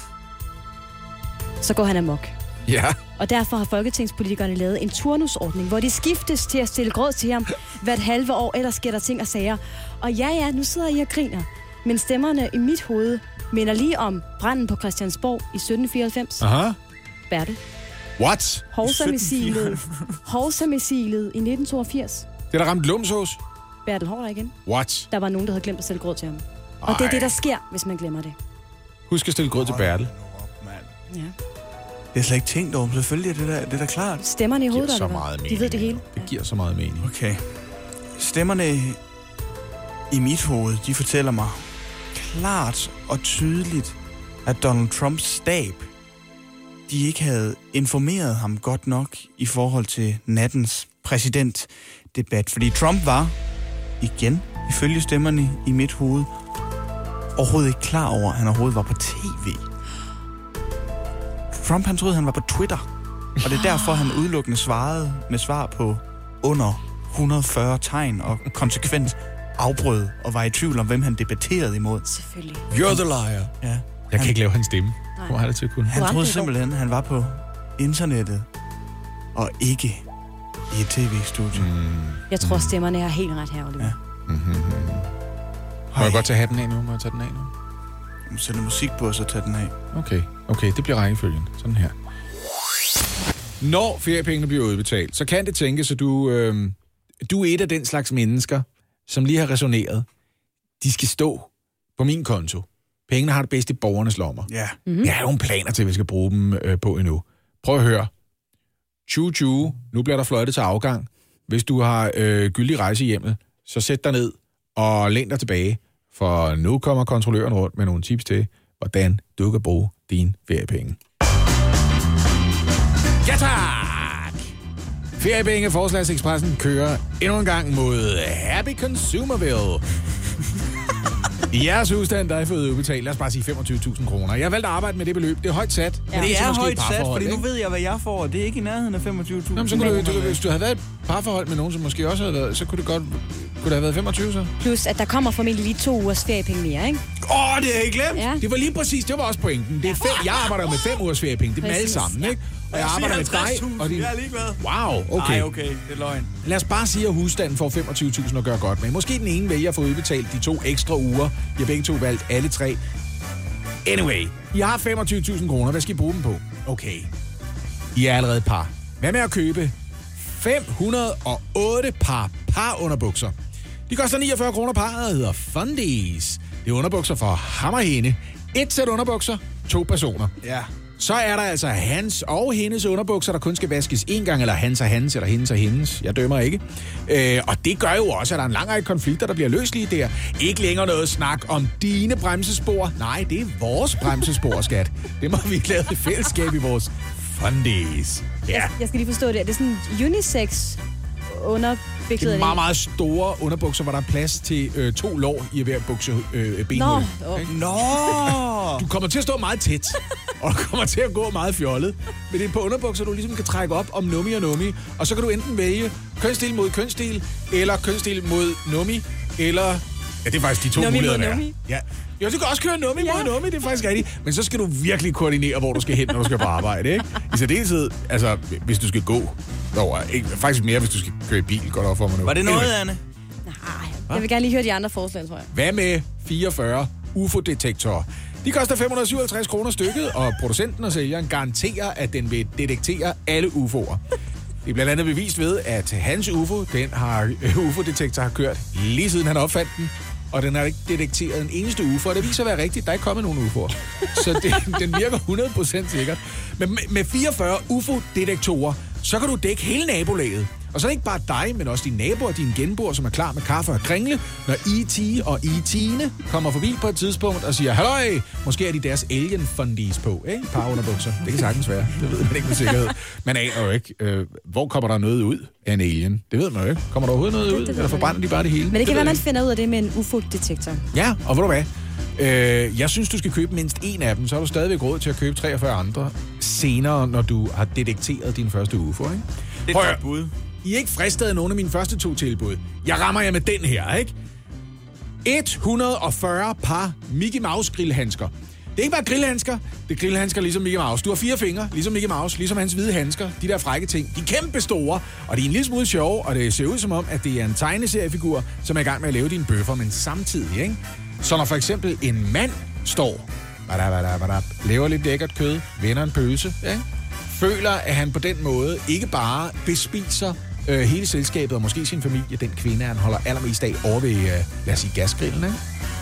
så går han amok. Ja. Og derfor har folketingspolitikerne lavet en turnusordning, hvor de skiftes til at stille grød til ham hvert halve år, ellers sker der ting og sager. Og ja, ja, nu sidder I og griner, men stemmerne i mit hoved minder lige om branden på Christiansborg i sytten fireoghalvfems. Aha. Bertel. What? Hovsa-missilet. Hovsa-missilet i nitten toogfirs. Det er der ramt Lumsås. Bertel Haarder igen. What? Der var nogen, der havde glemt at sælge grød til ham. Og Ej. Det er det, der sker, hvis man glemmer det. Husk at stille grød til Bertel. Ja. Det er slet ikke tænkt over, selvfølgelig er det der, det er da klart. Stemmerne i hovedet, så Oliver. meget De ved det hele. Det giver så meget mening. Okay. Stemmerne i mit hoved, de fortæller mig klart og tydeligt, at Donald Trumps stab, de ikke havde informeret ham godt nok i forhold til nattens præsidentdebat. Fordi Trump var, igen, ifølge stemmerne i mit hoved, overhovedet ikke klar over, at han overhovedet var på tv. Trump, han troede, han var på Twitter. Og det er derfor, han udelukkende svarede med svar på under et hundrede og fyrre tegn og konsekvent afbrød og var i tvivl om, hvem han debatterede imod. Selvfølgelig. You're the liar. Ja. Jeg han, kan ikke lave hans stemme. Hvor har det til at kunne? Han troede simpelthen, at han var på internettet og ikke i et tv-studie. Mm. Jeg tror, stemmerne er helt ret her, Oliver. Ja. Mm-hmm. Må jeg godt tage hatten af nu? Må jeg tage den af nu? Jeg må sætte musik på, og så tage den af. Okay, okay, det bliver rækkefølgen. Sådan her. Når feriepengene bliver udbetalt, så kan det tænkes, at du, øh, du er et af den slags mennesker, som lige har resoneret. De skal stå på min konto. Pengene har det bedst i borgernes lommer. Ja. Mm-hmm. Jeg har nogle planer til, at vi skal bruge dem øh, på endnu. Prøv at høre. Tju, tju. Nu bliver der fløjtet til afgang. Hvis du har øh, gyldig rejse hjemme, så sæt dig ned og læn dig tilbage. For nu kommer kontrolløren rundt med nogle tips til, hvordan du kan bruge dine feriepenge. Ja tak! Feriepenge Forslagsekspressen kører endnu en gang mod Happy Consumerville. I jeres husstand, der er fået udbetalt, lad os bare sige femogtyve tusind kroner. Jeg har valgt at arbejde med det beløb. Det er højt sat. Ja, det er højt sat, fordi nu ved jeg, hvad jeg får, og det er ikke i nærheden af femogtyve tusind. Jamen, så kunne du, du, hvis du havde været et parforhold med nogen, som måske også havde været, så kunne det godt kunne det have været femogtyve så. Plus, at der kommer formentlig lige to ugers feriepenge mere, ikke? Åh, oh, det har jeg glemt! Ja. Det var lige præcis, det var også pointen. Det er fem, jeg arbejder med fem ugers feriepenge, det er dem alle sammen, ikke? Og jeg arbejder med dig, og din... Jeg er ligeglad. Wow, okay. Nej, okay, det er løgn. Lad os bare sige, at husstanden får femogtyve tusind at gøre godt med. Måske den ene vælger at få udbetalt de to ekstra uger. Jeg har begge to valgt alle tre. Anyway, I har femogtyve tusind kroner. Hvad skal I bruge dem på? Okay. I er allerede et par. Hvad med at købe fem hundrede og otte par parunderbukser? De koster niogfyrre kroner par og hedder Fundies. Det er underbukser for hammerhænde. Et sæt underbukser, to personer. Ja. Så er der altså hans og hendes underbukser, der kun skal vaskes én gang, eller hans og hans, eller hendes og hendes. Jeg dømmer ikke. Øh, og det gør jo også, at der er en lang række konflikter, der bliver løst lige der. Ikke længere noget snak om dine bremsespor. Nej, det er vores bremsespor, skat. Det må vi lave i fællesskab i vores Fundies. Ja. Jeg, jeg skal lige forstå det. Er det sådan unisex underbukser? Det er meget, meget store underbukser, hvor der er plads til øh, to lår i hver bukse øh, benhul. Nå, okay. Nå! Du kommer til at stå meget tæt, og du kommer til at gå meget fjollet. Men det er på underbukser, du ligesom kan trække op om nummi og nummi. Og så kan du enten vælge kønsdel mod kønsdel, eller kønsdel mod nummi, eller... Ja, det er faktisk de to nummi muligheder, der nummi. Ja. Jo, du kan også køre nummi ja. mod nummi, det er faktisk rigtigt. Men så skal du virkelig koordinere, hvor du skal hen, når du skal på arbejde, ikke? I særdeleshed, altså, hvis du skal gå over, ikke, faktisk mere, hvis du skal køre i bil, godt over for mig nu. Var det noget, Anne? Nej, jeg vil gerne lige høre de andre forslag, tror jeg. Hvad med fireogfyrre U F O-detektorer? De koster fem hundrede og syvoghalvtreds kroner stykket, og producenten og sælgeren garanterer, at den vil detektere alle U F O'er. Det er blandt andet bevist ved, at hans U F O, den har, U F O-detektor har kørt lige siden han opfandt den, og den har ikke detekteret en eneste U F O, og det viser at være rigtigt. Der er ikke kommet nogen U F O'er. Så det, den virker hundrede procent sikkert. Men med, med fireogfyrre U F O-detektorer, så kan du dække hele nabolaget. Og så er det ikke bare dig, men også dine naboer og dine genboer, som er klar med kaffe og kringle, når E T og E T'ene kommer forbi på et tidspunkt og siger, halløj, måske er de deres alien fundies på, ikke? Par underbukser. Det kan sagtens være. Det ved man ikke med sikkerhed. Man aner jo ikke, øh, hvor kommer der noget ud af en alien? Det ved man jo ikke. Kommer der overhovedet noget det, ud? det Eller forbrænder de bare det hele? Men det, det kan være, man ikke. finder ud af det med en U F O-detektor. Ja, og ved du hvad? Øh, jeg synes, du skal købe mindst en af dem, så har du stadigvæk råd til at købe treogfyrre andre senere, når du har detekteret din første U F O, ikke? Det er et godt bud. I er ikke fristet af nogle af mine første to tilbud. Jeg rammer jer med den her, ikke? et hundrede og fyrre par Mickey Mouse grillhandsker. Det er ikke bare grillhandsker, det er grillhandsker ligesom Mickey Mouse. Du har fire fingre, ligesom Mickey Mouse, ligesom hans hvide handsker. De der frække ting, de er kæmpe store, og de er en lille smule sjove, og det ser ud som om, at det er en tegneseriefigur, som er i gang med at lave dine bøffer, men samtidig, ikke? Så når for eksempel en mand står, badab, badab, badab, laver lidt lækkert kød, vender en pølse, ikke? Føler, at han på den måde ikke bare bespiser øh, hele selskabet og måske sin familie, den kvinde, han holder allermest af over ved, øh, lad os sige, gasgrillen, ikke?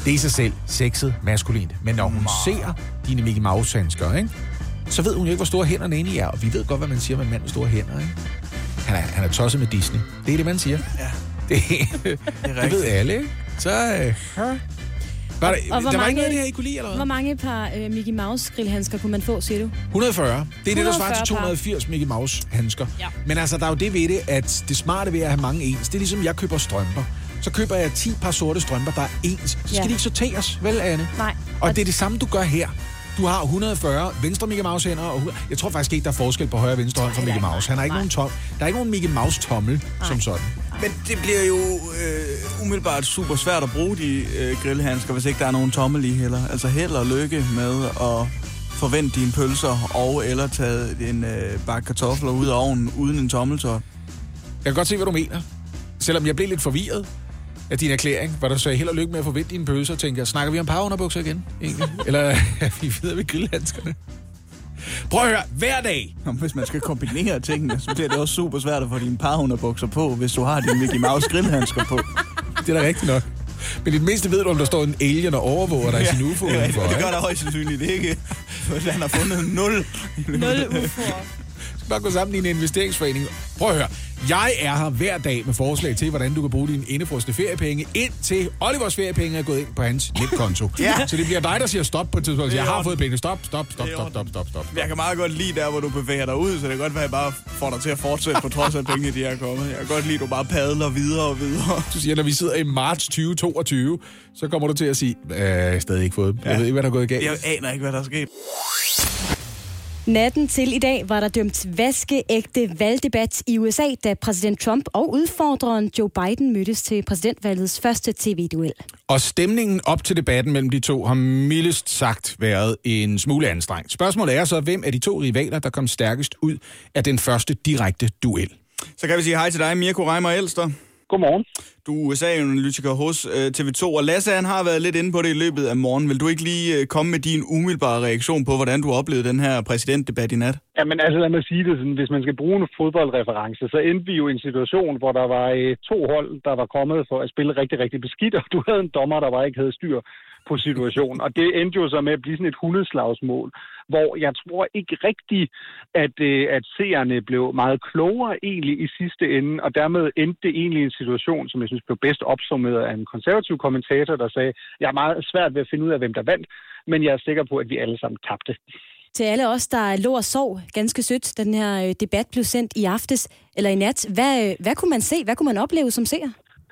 Det er i sig selv sexet maskulint. Men når hun ser dine Mickey Mouse-handsker, ikke? Så ved hun jo ikke, hvor store hænderne inde i er. Og vi ved godt, hvad man siger med en mand med store hænder, ikke? Han er, han er tosset med Disney. Det er det, man siger. Ja. Det, det, det ved alle, ikke? Så... Øh, var der, og, og der var mange, ikke noget af det her, I kunne lide, eller hvad? Hvor mange par øh, Mickey Mouse-grillhandsker kunne man få, siger du? et hundrede og fyrre. Det er det, der svarer til to hundrede og firs par. Mickey Mouse-handsker. Ja. Men altså, der er jo det ved det, at det smarte ved at have mange ens, det er ligesom, jeg køber strømper. Så køber jeg ti par sorte strømper, der er ens. Så skal ja. de ikke sorteres, vel, Anne? Nej. Og det er det samme, du gør her. Du har et hundrede og fyrre venstre Mickey Mouse-hænder, og jeg tror faktisk ikke, der er forskel på højre og venstre hånd for Mickey Mouse. Han har ikke nogen tom. Der er ikke nogen Mickey Mouse-tommel som sådan. Men det bliver jo øh, umiddelbart super svært at bruge de øh, grillhandsker, hvis ikke der er nogen tommel i heller. Altså held og lykke med at forvente dine pølser og eller tage en øh, bakke kartofler ud af ovnen uden en tommeltot. Jeg kan godt se, hvad du mener. Selvom jeg blev lidt forvirret af din erklæring, hvor der sagde held og lykke med at forvente dine pølser, tænker jeg, snakker vi om parunderbukser igen? Egentlig? Eller er vi videre ved grillhandskerne? Prøv at høre, hver dag. Jamen, hvis man skal kombinere tingene, så bliver det også super svært at få dine parunderbukser på, hvis du har dine Mickey Mouse grillhandsker på. Det er da rigtigt nok. Men i det mindste ved du, om der står en alien og overvåger dig i sin U F O. Ja, for, det gør der højst sandsynligt ikke. For han har fundet nul. Nul U F O'er. Bare gå sammen i en investeringsforening. Prøv at høre. Jeg er her hver dag med forslag til, hvordan du kan bruge dine indefrosne feriepenge, indtil Olivers feriepenge er gået ind på hans netkonto. Ja. Så det bliver dig, der siger stop på et tidspunkt. Jeg har fået penge. Stop, stop, stop, stop, stop, stop, stop. Jeg kan meget godt lide der, hvor du bevæger dig ud, så det kan godt være, at jeg bare får dig til at fortsætte på trods af penge, de er kommet. Jeg kan godt lide, at du bare padler videre og videre. Du siger, når vi sidder i marts tyve toogtyve, så kommer du til at sige, jeg har stadig ikke fået dem. Jeg ja. ved ikke, hvad der er gået galt. Jeg aner ikke, hvad der er sket. Natten til i dag var der dømt vaskeægte valgdebat i U S A, da præsident Trump og udfordreren Joe Biden mødtes til præsidentvalgets første tv-duel. Og stemningen op til debatten mellem de to har mildest sagt været en smule anstrengt. Spørgsmålet er så, hvem af de to rivaler, der kom stærkest ud af den første direkte duel? Så kan vi sige hej til dig, Mirko Reimer Elster. Godmorgen. Du er U S A-analytiker hos øh, T V to, og Lasse han har været lidt inde på det i løbet af morgen. Vil du ikke lige øh, komme med din umiddelbare reaktion på, hvordan du oplevede den her præsidentdebat i nat? Jamen altså, lad mig sige det sådan, hvis man skal bruge en fodboldreference, så endte vi jo i en situation, hvor der var øh, to hold, der var kommet for at spille rigtig, rigtig beskidt, og du havde en dommer, der bare ikke havde styr på situationen. Og det endte jo så med at blive sådan et hundeslagsmål, hvor jeg tror ikke rigtigt, at, øh, at seerne blev meget klogere egentlig i sidste ende, og dermed endte det egentlig en situation, som jeg synes blev bedst opsummeret af en konservativ kommentator, der sagde, jeg er meget svært ved at finde ud af, hvem der vandt, men jeg er sikker på, at vi alle sammen tabte. Til alle os, der lå og sov ganske sødt, da den her debat blev sendt i aftes eller i nat, hvad, hvad kunne man se? Hvad kunne man opleve som seer?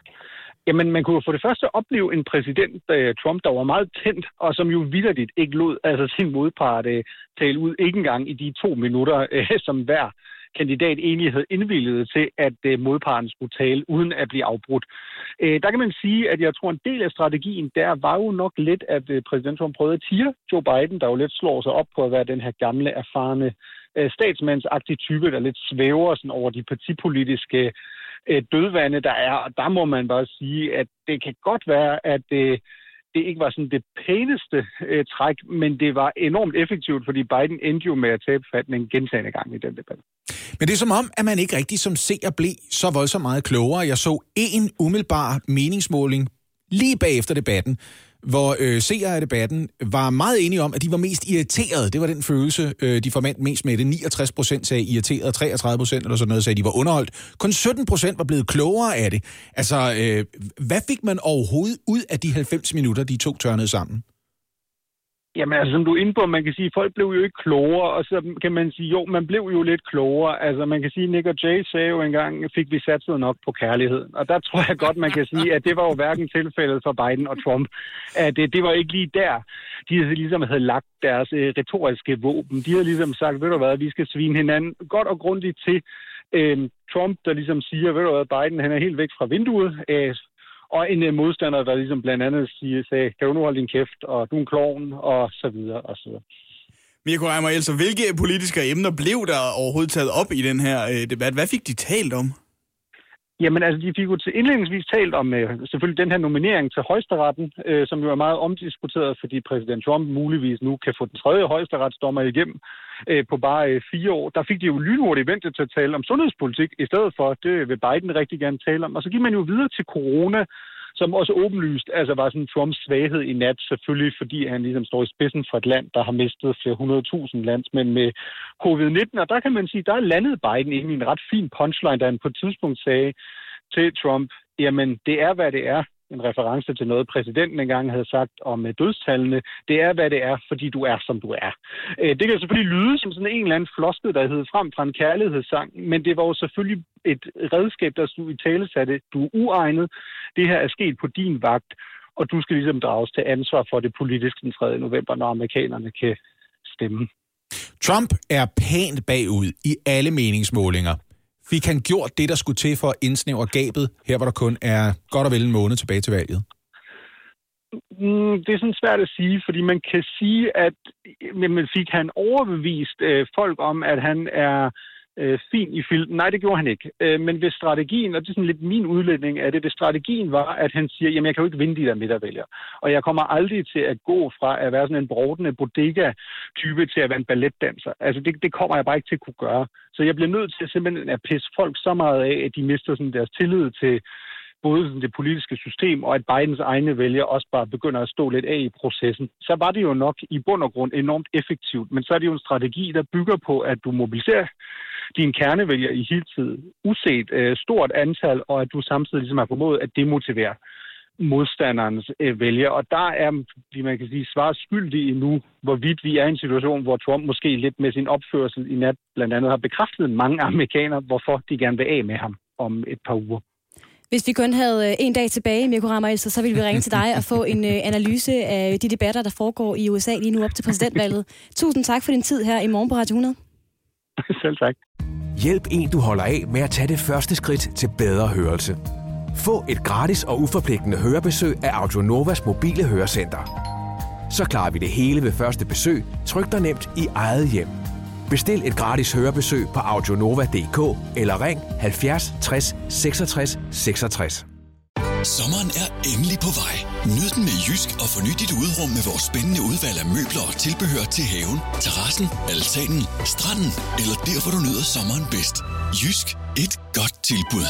Jamen, man kunne for det første opleve en præsident, uh, Trump, der var meget tændt, og som jo vitterligt ikke lod altså sin modpart uh, tale ud, ikke engang i de to minutter, uh, som hver kandidat egentlig havde indvilliget til, at uh, modparten skulle tale, uden at blive afbrudt. Uh, der kan man sige, at jeg tror, en del af strategien der var jo nok lidt, at uh, præsident Trump prøvede at tire Joe Biden, der jo lidt slår sig op på at være den her gamle, erfarne uh, statsmandsagtige type, der lidt svæver sådan over de partipolitiske dødvande, der er, og der må man bare sige, at det kan godt være, at det, det ikke var sådan det pæneste øh, træk, men det var enormt effektivt, fordi Biden endte jo med at tabe fatningen gentagne gange i den debat. Men det er som om, at man ikke rigtig som seer blev så voldsomt meget klogere. Jeg så en umiddelbar meningsmåling lige bagefter debatten, hvor øh, seere af debatten var meget enige om, at de var mest irriterede. Det var den følelse, øh, de formandt mest med det. niogtres procent sagde irriteret, treogtredive procent eller sådan noget sagde, de var underholdt. Kun sytten procent var blevet klogere af det. Altså, øh, hvad fik man overhovedet ud af de halvfems minutter, de to tørnede sammen? Jamen altså, som du er inde på, man kan sige, folk blev jo ikke klogere, og så kan man sige, jo, man blev jo lidt klogere. Altså, man kan sige, Nick og Jay sagde jo engang, fik vi satset nok på kærligheden. Og der tror jeg godt, man kan sige, at det var jo hverken tilfældet for Biden og Trump. At det, det var ikke lige der, de ligesom havde lagt deres øh, retoriske våben. De havde ligesom sagt, ved du hvad, vi skal svine hinanden godt og grundigt til. Øh, Trump, der ligesom siger, ved du hvad, Biden, han er helt væk fra vinduet. Øh, Og en uh, modstander, der ligesom blandt andet siger, sagde, kan du nu holde din kæft, og du er en klovn, og så videre, og så videre. Mirko Reimer Elster, hvilke politiske emner blev der overhovedet taget op i den her øh, debat? Hvad fik de talt om? Jamen altså, de fik jo til indledningsvis talt om øh, selvfølgelig den her nominering til højesteretten, øh, som jo er meget omdiskuteret, fordi præsident Trump muligvis nu kan få den tredje højesteretsdommer igennem øh, på bare øh, fire år. Der fik de jo lynhurtigt ventet til at tale om sundhedspolitik i stedet for. Det vil Biden rigtig gerne tale om. Og så gik man jo videre til corona, som også åbenlyst altså var sådan Trumps svaghed i nat, selvfølgelig fordi han ligesom står i spidsen for et land, der har mistet flere hundrede tusind landsmænd med covid nitten, og der kan man sige, der er landet Biden ind i en ret fin punchline, da han på et tidspunkt sagde til Trump, jamen det er, hvad det er. En reference til noget, præsidenten engang havde sagt om dødstallene. Det er, hvad det er, fordi du er, som du er. Det kan selvfølgelig lyde som sådan en eller anden floskel, der hed frem fra en kærlighedssang, men det var jo selvfølgelig et redskab, der stod i talesatte. Du er uegnet. Det her er sket på din vagt, og du skal ligesom drages til ansvar for det politiske den tredje november, når amerikanerne kan stemme. Trump er pænt bagud i alle meningsmålinger. Fik han gjort det, der skulle til for at indsnævre gabet, her hvor der kun er godt og vel en måned tilbage til valget? Det er sådan svært at sige, fordi man kan sige, at men fik han overbevist øh, folk om, at han er øh, fin i filten? Nej, det gjorde han ikke. Øh, men hvis strategien, og det er sådan lidt min udlægning af det, hvis strategien var, at han siger, jamen jeg kan jo ikke vinde de der midtervælgere, og jeg kommer aldrig til at gå fra at være sådan en brodende bodega-type til at være en balletdanser. Altså det, det kommer jeg bare ikke til at kunne gøre. Så jeg bliver nødt til simpelthen at pisse folk så meget af, at de mister sådan deres tillid til både sådan det politiske system, og at Bidens egne vælgere også bare begynder at stå lidt af i processen. Så var det jo nok i bund og grund enormt effektivt, men så er det jo en strategi, der bygger på, at du mobiliserer dine kernevælger i hele tiden, uset øh, stort antal, og at du samtidig ligesom har formået at demotivere modstanderens øh, vælger. Og der er, man kan sige, svaret skyldig endnu, hvorvidt vi er i en situation, hvor Trump måske lidt med sin opførsel i nat blandt andet har bekræftet mange amerikanere, hvorfor de gerne vil af med ham om et par uger. Hvis vi kun havde en dag tilbage, Mirko Rammer, så ville vi ringe til dig og få en analyse af de debatter, der foregår i U S A lige nu op til præsidentvalget. Tusind tak for din tid her i morgen på Radio hundrede. Selv tak. Hjælp en, du holder af med at tage det første skridt til bedre hørelse. Få et gratis og uforpligtende hørebesøg af Audionovas mobile hørecenter. Så klarer vi det hele ved første besøg, tryk dig nemt i eget hjem. Bestil et gratis hørebesøg på audionova punktum d k eller ring halvfjerds tres seksogtres seksogtres. Sommeren er endelig på vej. Nyd den med Jysk og forny dit udrum med vores spændende udvalg af møbler og tilbehør til haven, terrassen, altanen, stranden eller der, hvor du nyder sommeren bedst. Jysk. Et godt tilbud.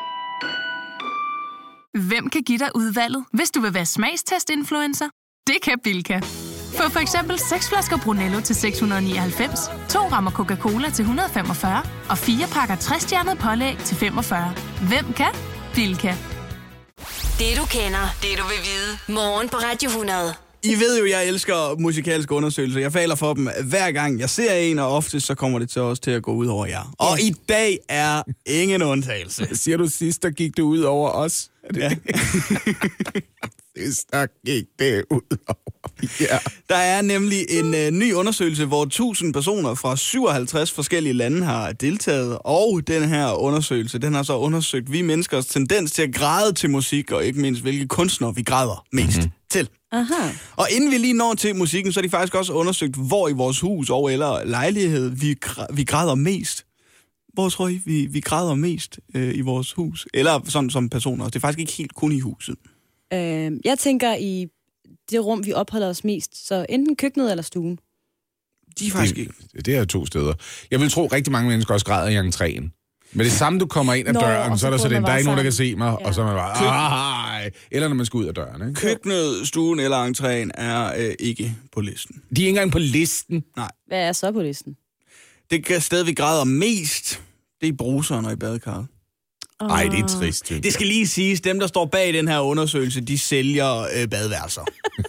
Hvem kan give dig udvalget, hvis du vil være smagstest-influencer? Det kan Bilka. Få for eksempel seks flasker Brunello til seks hundrede nioghalvfems, to rammer Coca-Cola til et hundrede femogfyrre og fire pakker tres-stjernet pålæg til femogfyrre. Hvem kan? Bilka. Det du kender, det du vil vide. Morgen på Radio hundrede. I ved jo, jeg elsker musikalske undersøgelser. Jeg falder for dem hver gang jeg ser en, og ofte så kommer det til også til at gå ud over jer. Og i dag er ingen undtagelse. Siger du sidst, der gik det ud over os? Ja. Sidst, der gik det ud over. Ja. Der er nemlig en øh, ny undersøgelse, hvor tusind personer fra syvoghalvtreds forskellige lande har deltaget. Og den her undersøgelse, den har så undersøgt vi menneskers tendens til at græde til musik, og ikke mindst hvilke kunstnere vi græder mest mm-hmm. til. Aha. Og inden vi lige når til musikken, så er de faktisk også undersøgt, hvor i vores hus og eller lejlighed vi, græ- vi græder mest. Hvor tror I, vi, vi græder mest øh, i vores hus? Eller sådan som personer. Det er faktisk ikke helt kun i huset. Øh, jeg tænker i det rum, vi opholder os mest. Så enten køkkenet eller stuen. De er faktisk ikke. Det, det er to steder. Jeg vil tro, rigtig mange mennesker også græder i entréen. Men det samme, du kommer ind ad Nå, døren, så er der så den, der er ikke nogen, der kan sammen. se mig, ja. Og så er man bare, ej. Eller når man skal ud af døren, ikke? Køkkenet, stuen eller entréen er øh, ikke på listen. De er ikke engang på listen? Nej. Hvad er så på listen? Det sted, vi græder mest, det er i bruseren og i badekarret. Ej, det er trist. Det skal lige siges, dem, der står bag den her undersøgelse, de sælger øh, badeværelser.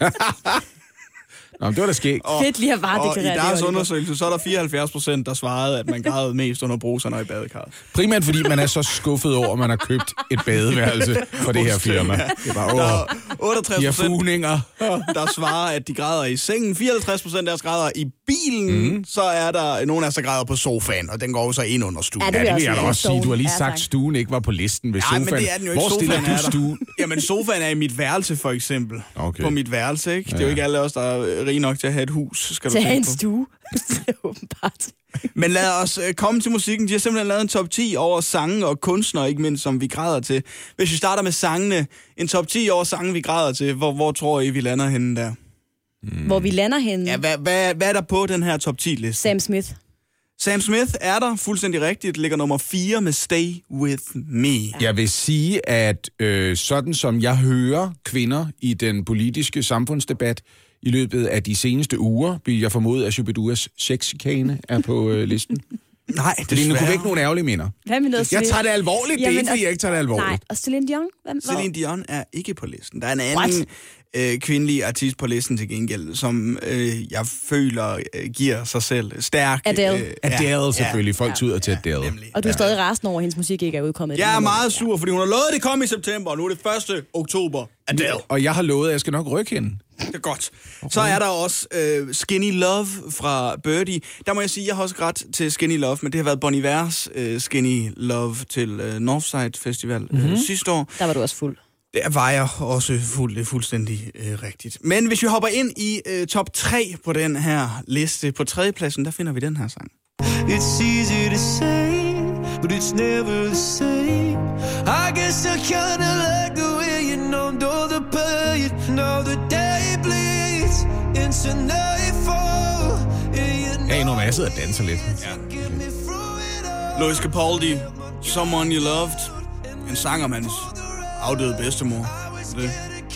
Nå, det var da skægt. Fedt lige at varedeklarere det. Og i deres undersøgelse, så er der fireoghalvfjerds procent, der svarede, at man græd mest under bruserne og i badekarret. Primært fordi man er så skuffet over, at man har købt et badeværelse for det her firma. Det er bare, åh, der er otteogtres procent, der svarer, at de græder i sengen. fireoghalvtreds procent af os græder i bilen. Mm. Så er der nogen af os, der græder på sofaen, og den går jo så ind under stuen. Ja, det vil, ja, det vil jeg da også sige. Du har lige sagt, at stuen ikke var på listen ved sofaen. Ja, men det er den jo ikke. Hvor stiller du stuen? Jamen, sofaen er i mit værelse, for eksempel. Okay. På mit værelse, ikke? Det er jo ikke alle os, der er rige nok til at have et hus, skal til du tænke en på. stue. Åbenbart. Men lad os øh, komme til musikken. De har simpelthen lavet en top ti over sange og kunstnere, ikke mindst, som vi græder til. Hvis vi starter med sangene, en top ti over sange, vi græder til. Hvor, hvor tror I, vi lander henne der? Mm. Hvor vi lander henne? Ja, hvad, hvad, hvad er der på den her top ti-liste? Sam Smith. Sam Smith er der fuldstændig rigtigt, ligger nummer fire med Stay With Me. Jeg vil sige, at øh, sådan som jeg hører kvinder i den politiske samfundsdebat i løbet af de seneste uger, vil jeg formode, at Shubiduas sexchikane er på øh, listen. Nej, det er nu ikke nogen ærgerlige minder. Hvad med noget Jeg tager det alvorligt, det er ikke, fordi jeg ikke tager det alvorligt. Nej, og Celine Dion? Hvem, Celine Dion er ikke på listen. Der er en anden øh, kvindelig artist på listen til gengæld, som øh, jeg føler øh, giver sig selv stærk. Adele. Øh, Adele selvfølgelig. Folk tyder til Adele. Og du er stadig resten over, at hendes musik ikke er udkommet. Jeg er meget sur, fordi hun har lovet, at det kom i september, og nu er det første oktober. Adele. Og jeg har lovet, at jeg skal nok rykke hende. Det er godt. Okay. Så er der også øh, Skinny Love fra Birdie. Der må jeg sige, at jeg har også ret til Skinny Love, men det har været Bon Ivers øh, Skinny Love til øh, Northside Festival mm-hmm. øh, sidste år. Der var du også fuld. Der var jeg også fuld, fuldstændig øh, rigtigt. Men hvis vi hopper ind i øh, top tre på den her liste, på tredjepladsen, der finder vi den her sang. It's easy to say, but it's never the same. I guess I kinda like the way you numbed all the pain. Now the day bleeds into nightfall. Ja, når jeg sidder og danser lidt. Ja. Louis Capaldi, Someone You Loved. En sang om hans afdøde bedstemor. Det.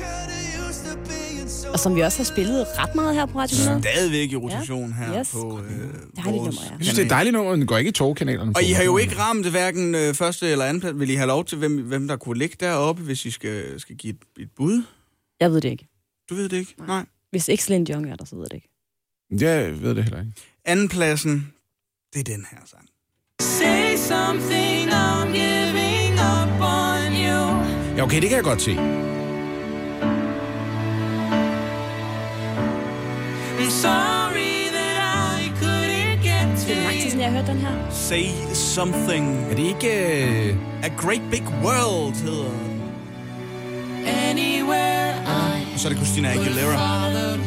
Og som vi også har spillet ret meget her på Radio hundrede. Stadigvæk i rotation ja. her yes. på øh, dejligt nummer, ja. Jeg synes, det er dejligt nummer, den går ikke i togkanalerne. Og I har jo ikke ramt hverken øh, første eller anden plads. Vil I have lov til, hvem, hvem der kunne ligge deroppe, hvis I skal, skal give et, et bud? Jeg ved det ikke. Du ved det ikke? Nej. Nej. Hvis ikke Celine Dion er der, så ved jeg det ikke. Jeg ved det heller ikke. Anden pladsen, det er den her sang. Say something, I'm giving up on you. Ja, okay, det kan jeg godt se. I'm sorry that I couldn't get to. Det er lang tid siden, jeg har hørt den her. Say something. Er det ikke... Uh... A Great Big World hedder. Anywhere I. Og så er det Christina Aguilera.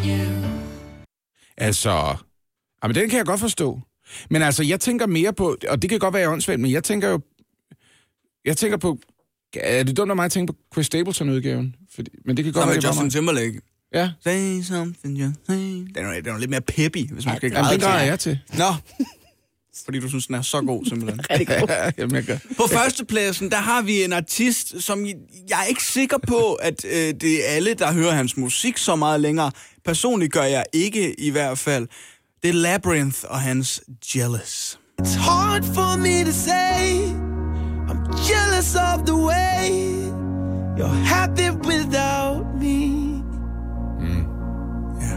Altså... Jamen, den kan jeg godt forstå. Men altså, jeg tænker mere på... Og det kan godt være åndssvagt, men jeg tænker jo... Jeg tænker på... Er det dumt af mig at tænke på Chris Stapleton-udgaven? Fordi, men det kan godt Sammen være, med Justin Timberlake. Ja. Say something, just say. Den er, den er lidt mere peppy, hvis man skal græde. Jamen, det gør jeg til. Nå. Fordi du synes, den er så god, simpelthen. Rigtig god. Jamen, jeg gør. På førstepladsen, der har vi en artist, som jeg er ikke sikker på, at øh, det er alle, der hører hans musik så meget længere. Personligt gør jeg ikke, i hvert fald. Det er Labyrinth og hans Jealous. It's hard for me to say. I'm jealous of the way you're happy without me. Mm. Yeah.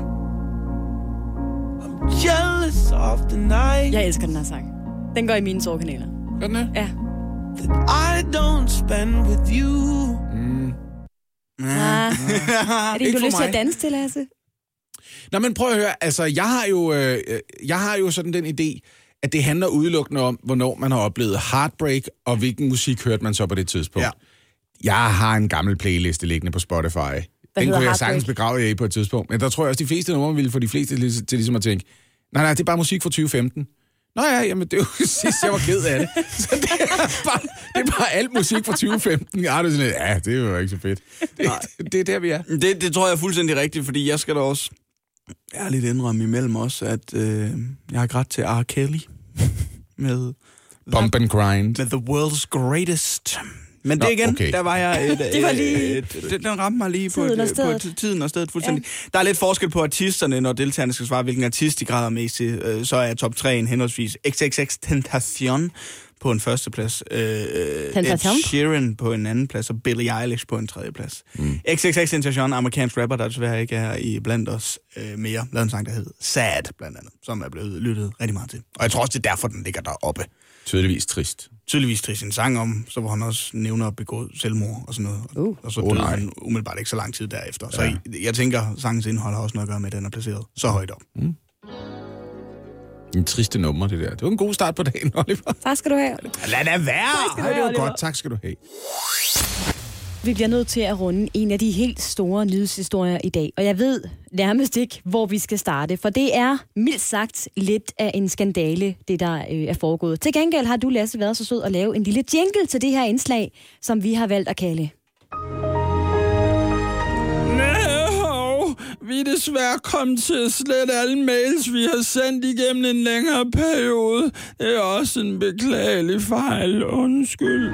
I'm jealous of the night. Jeg elsker den her sang. Den går i mine tårkanaler. Gør den det? Ja. That I don't spend with you. Mm. Ah. Er det ikke, du lyst til at danse til, Lasse? Nå, men prøv at høre. Altså, jeg har jo, øh, jeg har jo sådan den idé, at det handler udelukkende om, hvornår man har oplevet heartbreak, og hvilken musik hørte man så på det tidspunkt. Ja. Jeg har en gammel playliste liggende på Spotify. Den kunne jeg sagtens begrave jer i på et tidspunkt. Men der tror jeg også, de fleste numre ville få de fleste til, til ligesom at tænke, nej, nej, det er bare musik fra tyve femten. Nå ja, jamen det er jo sidst, jeg var ked af det. Så det er bare, det er bare alt musik fra tyve femten. Ja, det er, sådan, ja, det er jo ikke så fedt. Det, det, det er der, vi er. Det, det tror jeg er fuldstændig rigtigt, fordi jeg skal da også ærligt indrømme imellem os, at øh, jeg har grædt til R. Kelly med Bump and Grind. Med The World's Greatest. Men det Nå, igen, okay. der var jeg... Et, det var lige... Et, et, den ramte mig lige på, tiden et, på et, tiden og stedet fuldstændig. Ja. Der er lidt forskel på artisterne, når deltagerne skal svare, hvilken artist de græder mest til. Så er top tre en henholdsvis X X X Tentacion på en førsteplads, øh, Ed Sheeran på en anden plads, og Billie Eilish på en tredje plads. Mm. X X X Tentacion, amerikansk rapper, der desværre ikke er i blandt os øh, mere, lavede en sang, der hedder Sad, blandt andet, som er blevet lyttet rigtig meget til. Og jeg tror også, det er derfor, den ligger deroppe. Tydeligvis trist. Tydeligvis trist. En sang om, så hvor han også nævner at begå selvmord og sådan noget. Uh. Og så døde oh, han umiddelbart ikke så lang tid derefter. Ja. Så jeg, jeg tænker, sangens indhold har også noget at gøre med, at den er placeret så højt op. Mm. En triste nummer, det der. Det var en god start på dagen, Oliver. Tak skal du have. Lad da være! Ej, det var godt. Tak skal du have. Vi bliver nødt til at runde en af de helt store nyhedshistorier i dag. Og jeg ved nærmest ikke, hvor vi skal starte. For det er mildt sagt lidt af en skandale, det der øh, er foregået. Til gengæld har du, Lasse, været så sød at lave en lille jingle til det her indslag, som vi har valgt at kalde. No, Vi er desværre kommet til at slette alle mails, vi har sendt igennem en længere periode. Det er også en beklagelig fejl. Undskyld.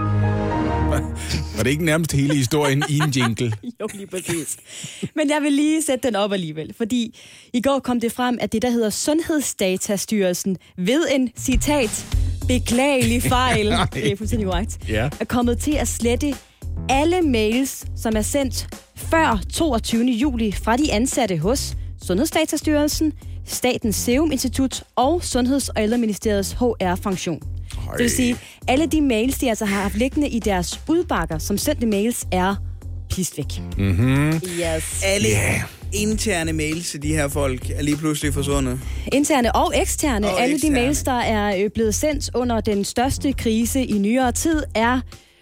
Var det ikke nærmest hele historien i en jingle? Jo, lige præcis. Men jeg vil lige sætte den op alligevel, fordi i går kom det frem, at det, der hedder Sundhedsdatastyrelsen, ved en, citat, beklagelig fejl, det er fuldstændig korrekt, ja. er kommet til at slette alle mails, som er sendt før toogtyvende juli fra de ansatte hos Sundhedsdatastyrelsen, Statens Serum Institut og Sundheds- og Ældreministeriets H R-funktion. Det vil sige, alle de mails, de altså har haft liggende i deres udbakker, som sendte mails, er pist væk. Mm-hmm. Yes. Alle yeah. interne mails til de her folk er lige pludselig forsvundet. Interne og eksterne. Og alle eksterne. de mails, der er blevet sendt under den største krise i nyere tid, er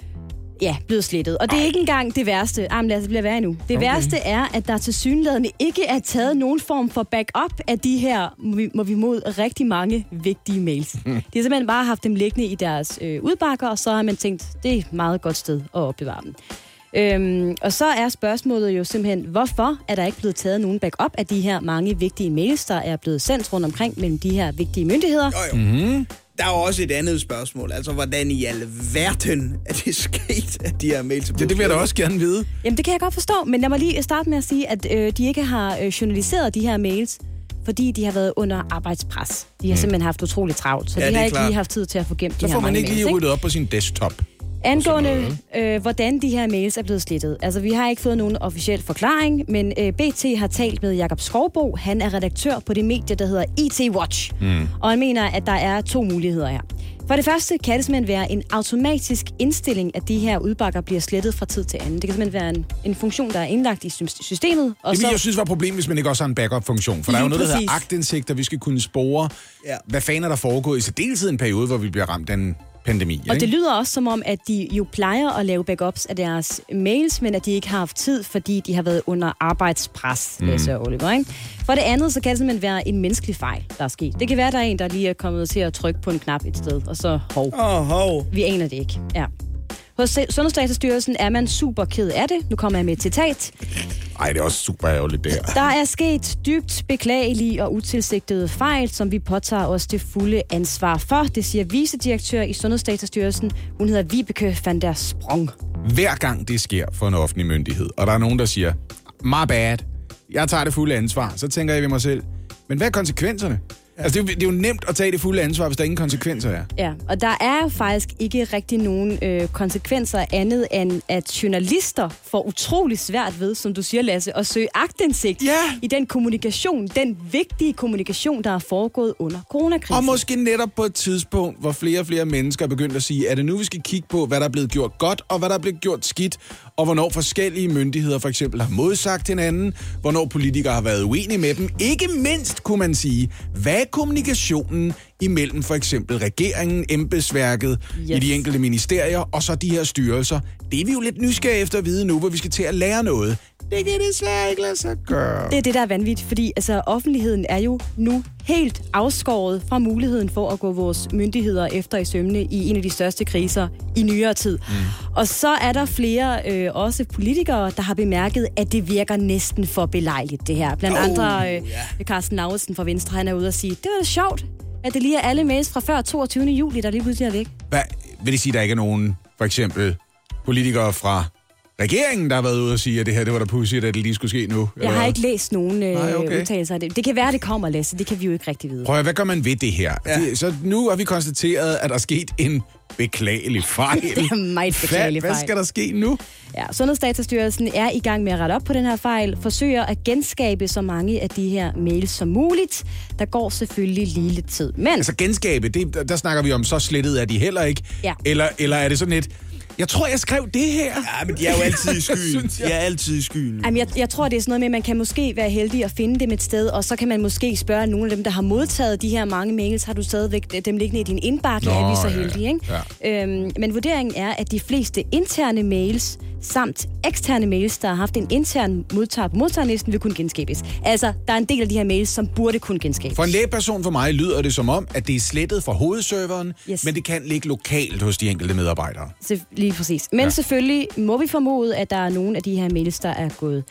ja, blevet slettet. Og det er ikke engang det værste. Jamen, lad os blive værre nu. Det okay. værste er, at der tilsyneladende ikke er taget nogen form for backup af de her, må vi, må vi mod, rigtig mange vigtige mails. Mm. De har simpelthen bare haft dem liggende i deres øh, udbakker, og så har man tænkt, det er et meget godt sted at opbevare dem. Øhm, og så er spørgsmålet jo simpelthen, hvorfor er der ikke blevet taget nogen backup af de her mange vigtige mails, der er blevet sendt rundt omkring mellem de her vigtige myndigheder? Jo, jo. Mm-hmm. Der er jo også et andet spørgsmål. Altså, hvordan i alle verden er det sket, at de her mails... Ja, det vil jeg da også gerne vide. Jamen, det kan jeg godt forstå, men lad mig lige starte med at sige, at øh, de ikke har øh, journaliseret de her mails, fordi de har været under arbejdspres. De har mm. simpelthen haft utroligt travlt, så ja, de har ikke klart. lige haft tid til at få gemt så de her mange mails. Så får man ikke lige ryddet op på sin desktop. Angående, øh, hvordan de her mails er blevet slettet. Altså, vi har ikke fået nogen officiel forklaring, men øh, B T har talt med Jakob Skovbo. Han er redaktør på det medie, der hedder I T Watch. Mm. Og han mener, at der er to muligheder her. For det første kan det simpelthen være en automatisk indstilling, at de her udbakker bliver slettet fra tid til anden. Det kan simpelthen være en, en funktion, der er indlagt i systemet. Og det så... jeg synes var et problem, hvis man ikke også har en backup-funktion. For der er jo noget, der hedder aktindsigt, og vi skal kunne spore, ja. hvad fanden er der foregået i særdeleshed en periode, hvor vi bliver ramt af en pandemi. Og ikke? det lyder også som om, at de jo plejer at lave backups af deres mails, men at de ikke har haft tid, fordi de har været under arbejdspres, mm. læser Oliver, ikke? For det andet, så kan det simpelthen være en menneskelig fejl, der er sket. Det kan være, der er en, der lige er kommet til at trykke på en knap et sted, og så hov. Oh, hov. Vi aner det ikke. Ja. Hos Sundhedsdatastyrelsen er man super ked af det. Nu kommer jeg med et citat. Ej, det er også super ærgerligt der. Der er sket dybt beklagelige og utilsigtede fejl, som vi påtager os det fulde ansvar for. Det siger vicedirektør i Sundhedsdatastyrelsen. Hun hedder Vibeke van der Sprong. Hver gang det sker for en offentlig myndighed, og der er nogen, der siger, my bad, jeg tager det fulde ansvar, så tænker jeg ved mig selv, men hvad er konsekvenserne? Altså, det er, jo, det er jo nemt at tage det fulde ansvar, hvis der ingen konsekvenser er. Ja, og der er jo faktisk ikke rigtig nogen øh, konsekvenser andet end, at journalister får utrolig svært ved, som du siger, Lasse, at søge aktindsigt ja. i den kommunikation, den vigtige kommunikation, der er foregået under coronakrisen. Og måske netop på et tidspunkt, hvor flere og flere mennesker er begyndt at sige, er det nu, vi skal kigge på, hvad der er blevet gjort godt, og hvad der er blevet gjort skidt, og hvornår forskellige myndigheder for eksempel har modsagt hinanden, hvornår politikere har været uenige med dem. Ikke mindst, kunne man sige, hvad er kommunikationen imellem for eksempel regeringen, embedsværket yes. i de enkelte ministerier, og så de her styrelser. Det er vi jo lidt nysgerrige efter at vide nu, hvor vi skal til at lære noget. Det kan desværre ikke lade sig gøre. Det er det, der er vanvittigt, fordi altså, offentligheden er jo nu helt afskåret fra muligheden for at gå vores myndigheder efter i sømne i en af de største kriser i nyere tid. Mm. Og så er der flere, øh, også politikere, der har bemærket, at det virker næsten for belejligt, det her. Blandt oh, andre øh, yeah. Carsten Lauritsen fra Venstre, han er ude og sige, det var da sjovt, at det lige er alle mails fra før toogtyvende juli, der lige pludselig er væk. Hvad vil det sige, at der ikke er nogen, for eksempel politikere fra regeringen, der har været ude og sige, at det her, det var da pudsigt, at det lige skulle ske nu? Jeg har ikke læst nogen øh, Nej, okay. udtalelser af det. Det kan være, det kommer, Lasse. Det kan vi jo ikke rigtig vide. Prøv at, hvad gør man ved det her? Ja. Det, så nu har vi konstateret, at der er sket en beklagelig fejl. Det er en meget beklagelig fejl. Hvad skal der ske nu? Ja, Sundhedsdatastyrelsen er i gang med at rette op på den her fejl, forsøger at genskabe så mange af de her mails som muligt. Der går selvfølgelig lige lidt tid. Men... Altså genskabe, det, der snakker vi om, så slettet er de heller ikke. Ja. Eller, eller er det sådan et... Jeg tror, jeg skrev det her. Ja, men de er jo altid i skyen. De er altid i skyen. Jamen, jeg, jeg tror, det er sådan noget med, at man kan måske være heldig at finde dem et sted, og så kan man måske spørge nogle af dem, der har modtaget de her mange mails. Har du stadigvæk dem liggende i din indbakke? Nå, er vi så heldige, ikke? Ja. Øhm, men vurderingen er, at de fleste interne mails samt eksterne mails, der har haft en intern modtager på modtagerlisten, vil kunne genskabes. Altså, der er en del af de her mails, som burde kunne genskabes. For en lægeperson for mig lyder det som om, at det er slettet fra hovedserveren, yes. men det kan ligge lokalt hos de enkelte medarbejdere. Så, lige præcis. Men ja. selvfølgelig må vi formode, at der er nogle af de her mails, der er gået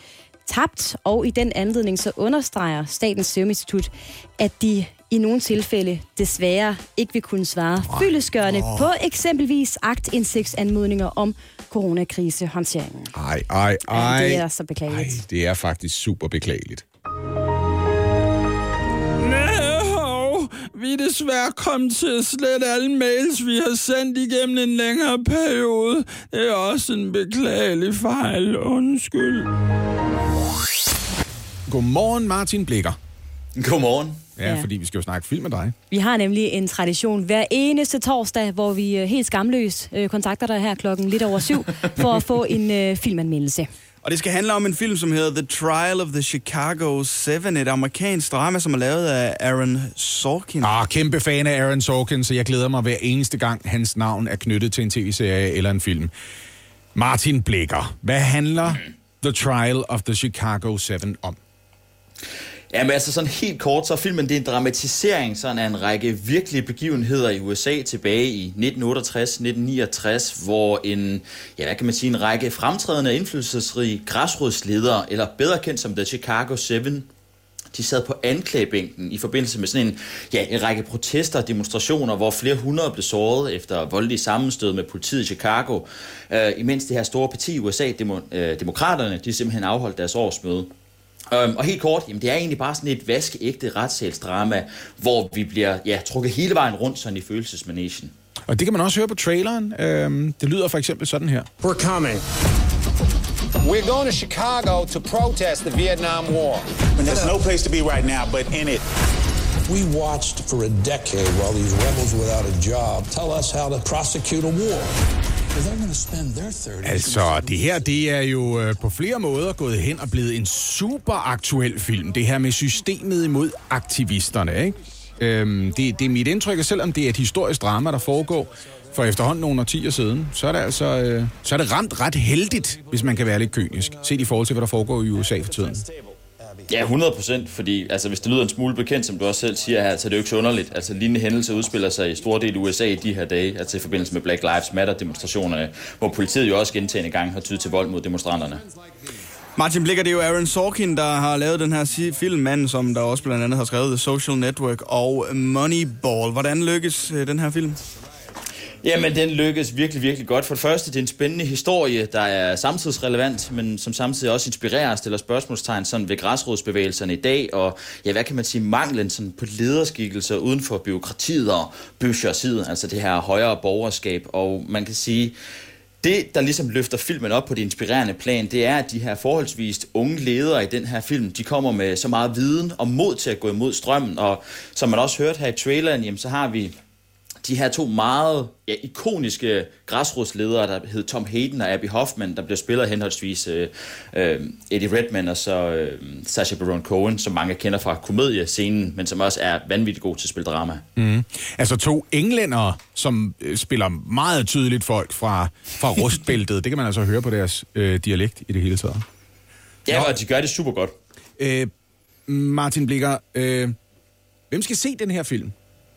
tabt, og i den anledning så understreger Statens Serum Institut, at de i nogle tilfælde desværre ikke vil kunne svare fyldestgørende oh. på eksempelvis aktindsigtsanmodninger om coronakrisehåndteringen. Ej, ej, ej. Ja, det er så beklageligt. Ej, det er faktisk super beklageligt. Vi er desværre kommet til at slette alle mails, vi har sendt igennem en længere periode. Det er også en beklagelig fejl. Undskyld. Godmorgen, Martin Blikker. Godmorgen. Ja, Ja. fordi vi skal jo snakke film med dig. Vi har nemlig en tradition hver eneste torsdag, hvor vi øh, helt skamløs øh, kontakter dig her klokken lidt over syv, for at få en øh, filmanmeldelse. Og det skal handle om en film, som hedder The Trial of the Chicago syv, et amerikansk drama, som er lavet af Aaron Sorkin. Ah, kæmpe fan af Aaron Sorkin, så jeg glæder mig hver eneste gang, hans navn er knyttet til en tv-serie eller en film. Martin Blikker, hvad handler The Trial of the Chicago syv om? Jamen altså sådan helt kort, så er filmen det er en dramatisering sådan af en række virkelige begivenheder i U S A tilbage i nitten otteogtres nitten niogtres, hvor en, ja hvad kan man sige, en række fremtrædende indflydelsesrige græsrodsledere, eller bedre kendt som The Chicago syv, de sad på anklagebænken i forbindelse med sådan en, ja, en række protester og demonstrationer, hvor flere hundrede blev såret efter voldelige sammenstød med politiet i Chicago, øh, imens det her store parti i U S A, demo, øh, demokraterne, de simpelthen afholdt deres årsmøde. Um, og helt kort, jamen det er egentlig bare sådan et vaskeægte retssalsdrama, hvor vi bliver ja, trukket hele vejen rundt sådan i følelsesmanagen. Og det kan man også høre på traileren. Um, det lyder for eksempel sådan her. We're coming. We're going to Chicago to protest the Vietnam War. And there's no place to be right now but in it. We watched for a decade while these rebels without a job tell us how to prosecute a war. Altså, det her, det er jo øh, på flere måder gået hen og blevet en super aktuel film. Det her med systemet imod aktivisterne, ikke? Øhm, det, det er mit indtryk, at selvom det er et historisk drama, der foregår for efterhånden nogle årtier siden, så er det altså øh, så er det ramt ret heldigt, hvis man kan være lidt kynisk, set i forhold til, hvad der foregår i U S A for tiden. Ja, hundrede procent, fordi altså, hvis det lyder en smule bekendt, som du også selv siger her, så er det jo ikke så underligt. Altså, lignende hændelser udspiller sig i store del af U S A i de her dage, altså i forbindelse med Black Lives Matter-demonstrationerne, hvor politiet jo også gentagne gange har tydet til vold mod demonstranterne. Martin Blikker, det er jo Aaron Sorkin, der har lavet den her film, manden, som der også blandt andet har skrevet The Social Network og Moneyball. Hvordan lykkes den her film? Jamen, den lykkes virkelig, virkelig godt. For det første, det er en spændende historie, der er samtidsrelevant, men som samtidig også inspirerer og stiller spørgsmålstegn sådan ved græsrodsbevægelserne i dag, og ja, hvad kan man sige, manglen sådan på lederskikkelser uden for byråkratiet og bøsjersiden, altså det her højere borgerskab, og man kan sige, det, der ligesom løfter filmen op på det inspirerende plan, det er, at de her forholdsvis unge ledere i den her film, de kommer med så meget viden og mod til at gå imod strømmen, og som man også hørte her i traileren, jamen, så har vi de her to meget ja, ikoniske græsrodsledere, der hed Tom Hayden og Abby Hoffman, der blev spillet henholdsvis øh, øh, Eddie Redmayne og så øh, Sacha Baron Cohen, som mange kender fra komediescenen, men som også er vanvittigt god til at spille drama. Mm. Altså to englændere, som øh, spiller meget tydeligt folk fra, fra rustbæltet. Det kan man altså høre på deres øh, dialekt i det hele taget. Ja, og de gør det super godt. Øh, Martin Blikker, øh, hvem skal se den her film?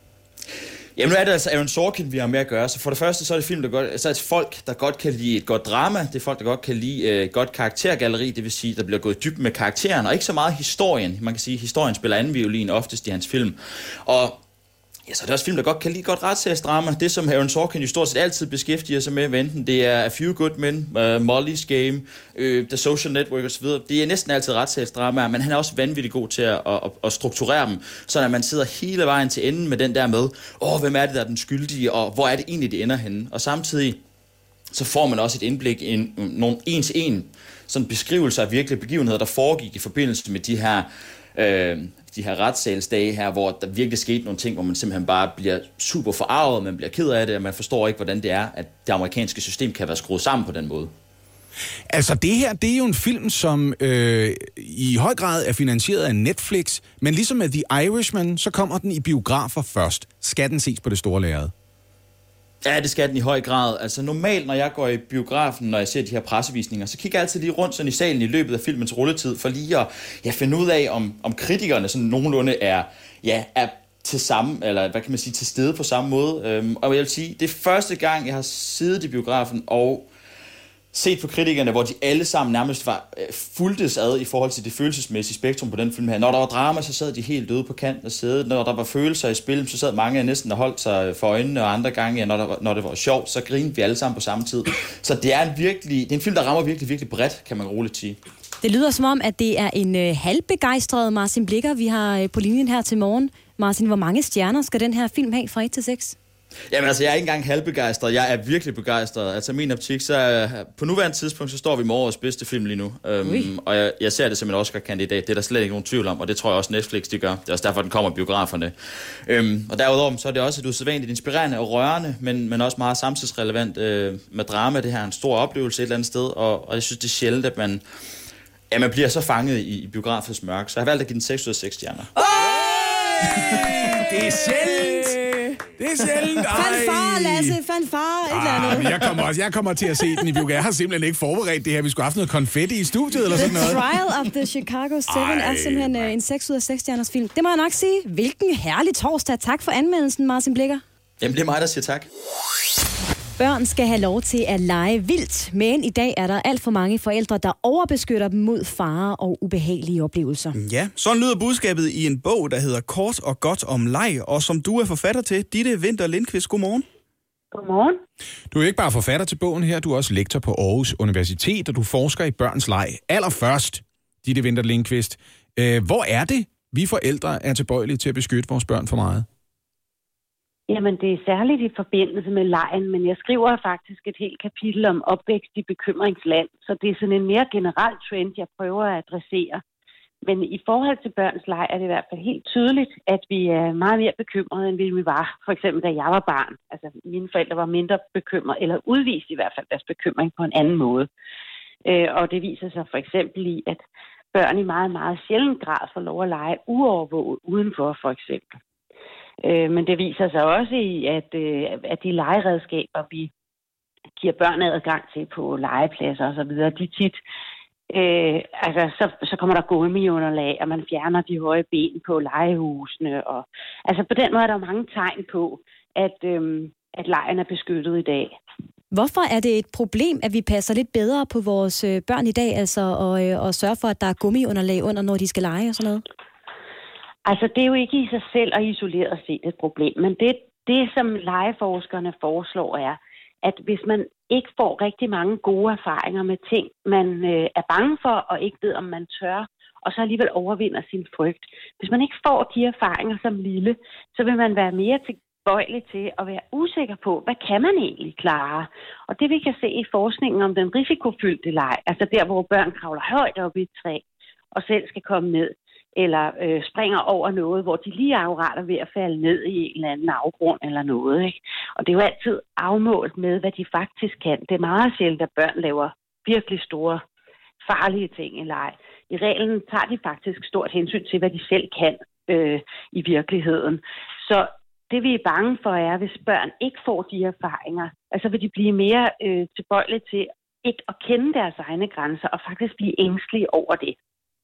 Jamen nu er det altså Aaron Sorkin, vi har med at gøre. Så for det første, så er det film, der godt, så er det folk, der godt kan lide et godt drama. Det er folk, der godt kan lide et øh, godt karaktergalleri. Det vil sige, der bliver gået dybt med karakteren, og ikke så meget historien. Man kan sige, at historien spiller anden violin oftest i hans film. Og ja, så er det også film, der godt kan lide godt retssagsdrama. Det, som Aaron Sorkin jo stort set altid beskæftiger sig med, enten det er A Few Good Men, uh, Molly's Game, uh, The Social Network osv. Det er næsten altid retssagsdramaer, men han er også vanvittigt god til at, at, at, at strukturere dem, så at man sidder hele vejen til enden med den der med, åh, hvem er det, der er den skyldige, og hvor er det egentlig, det ender henne? Og samtidig så får man også et indblik i en, nogle ens en sådan beskrivelser af virkelige begivenheder, der foregik i forbindelse med de her øh, de her retssalsdage her, hvor der virkelig skete nogle ting, hvor man simpelthen bare bliver super forarvet, man bliver ked af det, og man forstår ikke, hvordan det er, at det amerikanske system kan være skruet sammen på den måde. Altså det her, det er jo en film, som øh, i høj grad er finansieret af Netflix, men ligesom med The Irishman, så kommer den i biografer først. Skal den ses på det store lærred? Ja, det skal den i høj grad. Altså normalt, når jeg går i biografen, når jeg ser de her pressevisninger, så kigger jeg altid lige rundt sådan i salen i løbet af filmens rulletid, for lige at ja, finde ud af, om, om kritikerne sådan nogenlunde er, ja, er til samme, eller hvad kan man sige, til stede på samme måde. Øhm, og jeg vil sige, det er første gang, jeg har siddet i biografen og set på kritikerne, hvor de alle sammen nærmest var øh, fuldtes ad i forhold til det følelsesmæssige spektrum på den film her. Når der var drama, så sad de helt ude på kanten af sædet. Når der var følelser i spil, så sad mange næsten og holdt sig for øjnene, og andre gange, ja, når, der var, når det var sjovt, så grinede vi alle sammen på samme tid. Så det er en virkelig, det er en film, der rammer virkelig, virkelig bredt, kan man roligt sige. Det lyder som om, at det er en øh, halvbegejstret Martin Blikker, vi har øh, på linjen her til morgen. Martin, hvor mange stjerner skal den her film have fra et til seks? Jamen altså, jeg er ikke engang halvbegejstret. Jeg er virkelig begejstret. Altså, min optik, så på nuværende tidspunkt, så står vi med årets bedste film lige nu. Um, og jeg, jeg ser det som en Oscar-kandidat. Det er der slet ikke nogen tvivl om, og det tror jeg også Netflix, de gør. Det er også derfor, den kommer i biograferne. Um, og derudover, så er det også et usædvanligt inspirerende og rørende, men, men også meget samtidsrelevant uh, med drama. Det her er en stor oplevelse et eller andet sted, og, og jeg synes, det er sjældent, at man, ja, man bliver så fanget i, i biografens mørke. Så jeg har valgt at give den seks ud af seks stjerner. Det er sjældent! Det er sjældent. Fanfare, Lasse, fanfare, et eller andet. Ah, jeg, kommer også, jeg kommer til at se den i biografen. Jeg har simpelthen ikke forberedt det her. Vi skulle have haft noget konfetti i studiet eller sådan noget. The Trial of the Chicago syv er simpelthen en seks ud af seks stjerners film. Det må jeg nok sige. Hvilken herlig torsdag. Tak for anmeldelsen, Martin Blikker. Jamen, det er mig, der siger tak. Børn skal have lov til at lege vildt, men i dag er der alt for mange forældre, der overbeskytter dem mod farer og ubehagelige oplevelser. Ja, sådan lyder budskabet i en bog, der hedder Kort og godt om leg, og som du er forfatter til, Ditte Winther Lindqvist. Godmorgen. Godmorgen. Du er ikke bare forfatter til bogen her, du er også lektor på Aarhus Universitet, og du forsker i børns leg. Allerførst, Ditte Winther Lindqvist, øh, hvor er det, vi forældre er tilbøjelige til at beskytte vores børn for meget? Jamen, det er særligt i forbindelse med legen, men jeg skriver faktisk et helt kapitel om opvækst i bekymringsland, så det er sådan en mere generel trend, jeg prøver at adressere. Men i forhold til børns leg er det i hvert fald helt tydeligt, at vi er meget mere bekymrede, end vi var, for eksempel da jeg var barn. Altså, mine forældre var mindre bekymrede, eller udviste i hvert fald deres bekymring på en anden måde. Øh, og det viser sig for eksempel i, at børn i meget, meget sjælden grad får lov at lege uovervåget udenfor, for eksempel. Men det viser sig også i, at, at de legeredskaber, vi giver børn adgang til på legepladser osv., de tit, øh, altså så, så kommer der gummiunderlag, og man fjerner de høje ben på legehusene. Og, altså på den måde er der mange tegn på, at, øh, at legen er beskyttet i dag. Hvorfor er det et problem, at vi passer lidt bedre på vores børn i dag, altså og, og sørger for, at der er gummiunderlag under, når de skal lege og sådan noget? Altså, det er jo ikke i sig selv og isoleret set et problem, men det, det som legeforskerne foreslår er, at hvis man ikke får rigtig mange gode erfaringer med ting, man øh, er bange for og ikke ved, om man tør, og så alligevel overvinder sin frygt. Hvis man ikke får de erfaringer som lille, så vil man være mere tilbøjelig til at være usikker på, hvad kan man egentlig klare? Og det vi kan se i forskningen om den risikofyldte leg, altså der, hvor børn kravler højt op i et træ og selv skal komme ned, eller øh, springer over noget, hvor de lige akkurat er ved at falde ned i en eller anden afgrund eller noget. Ikke? Og det er jo altid afmålt med, hvad de faktisk kan. Det er meget sjældent, at børn laver virkelig store, farlige ting i leg. I reglen tager de faktisk stort hensyn til, hvad de selv kan øh, i virkeligheden. Så det vi er bange for er, hvis børn ikke får de erfaringer, altså vil de blive mere øh, tilbøjelige til ikke at kende deres egne grænser og faktisk blive ængstelige over det.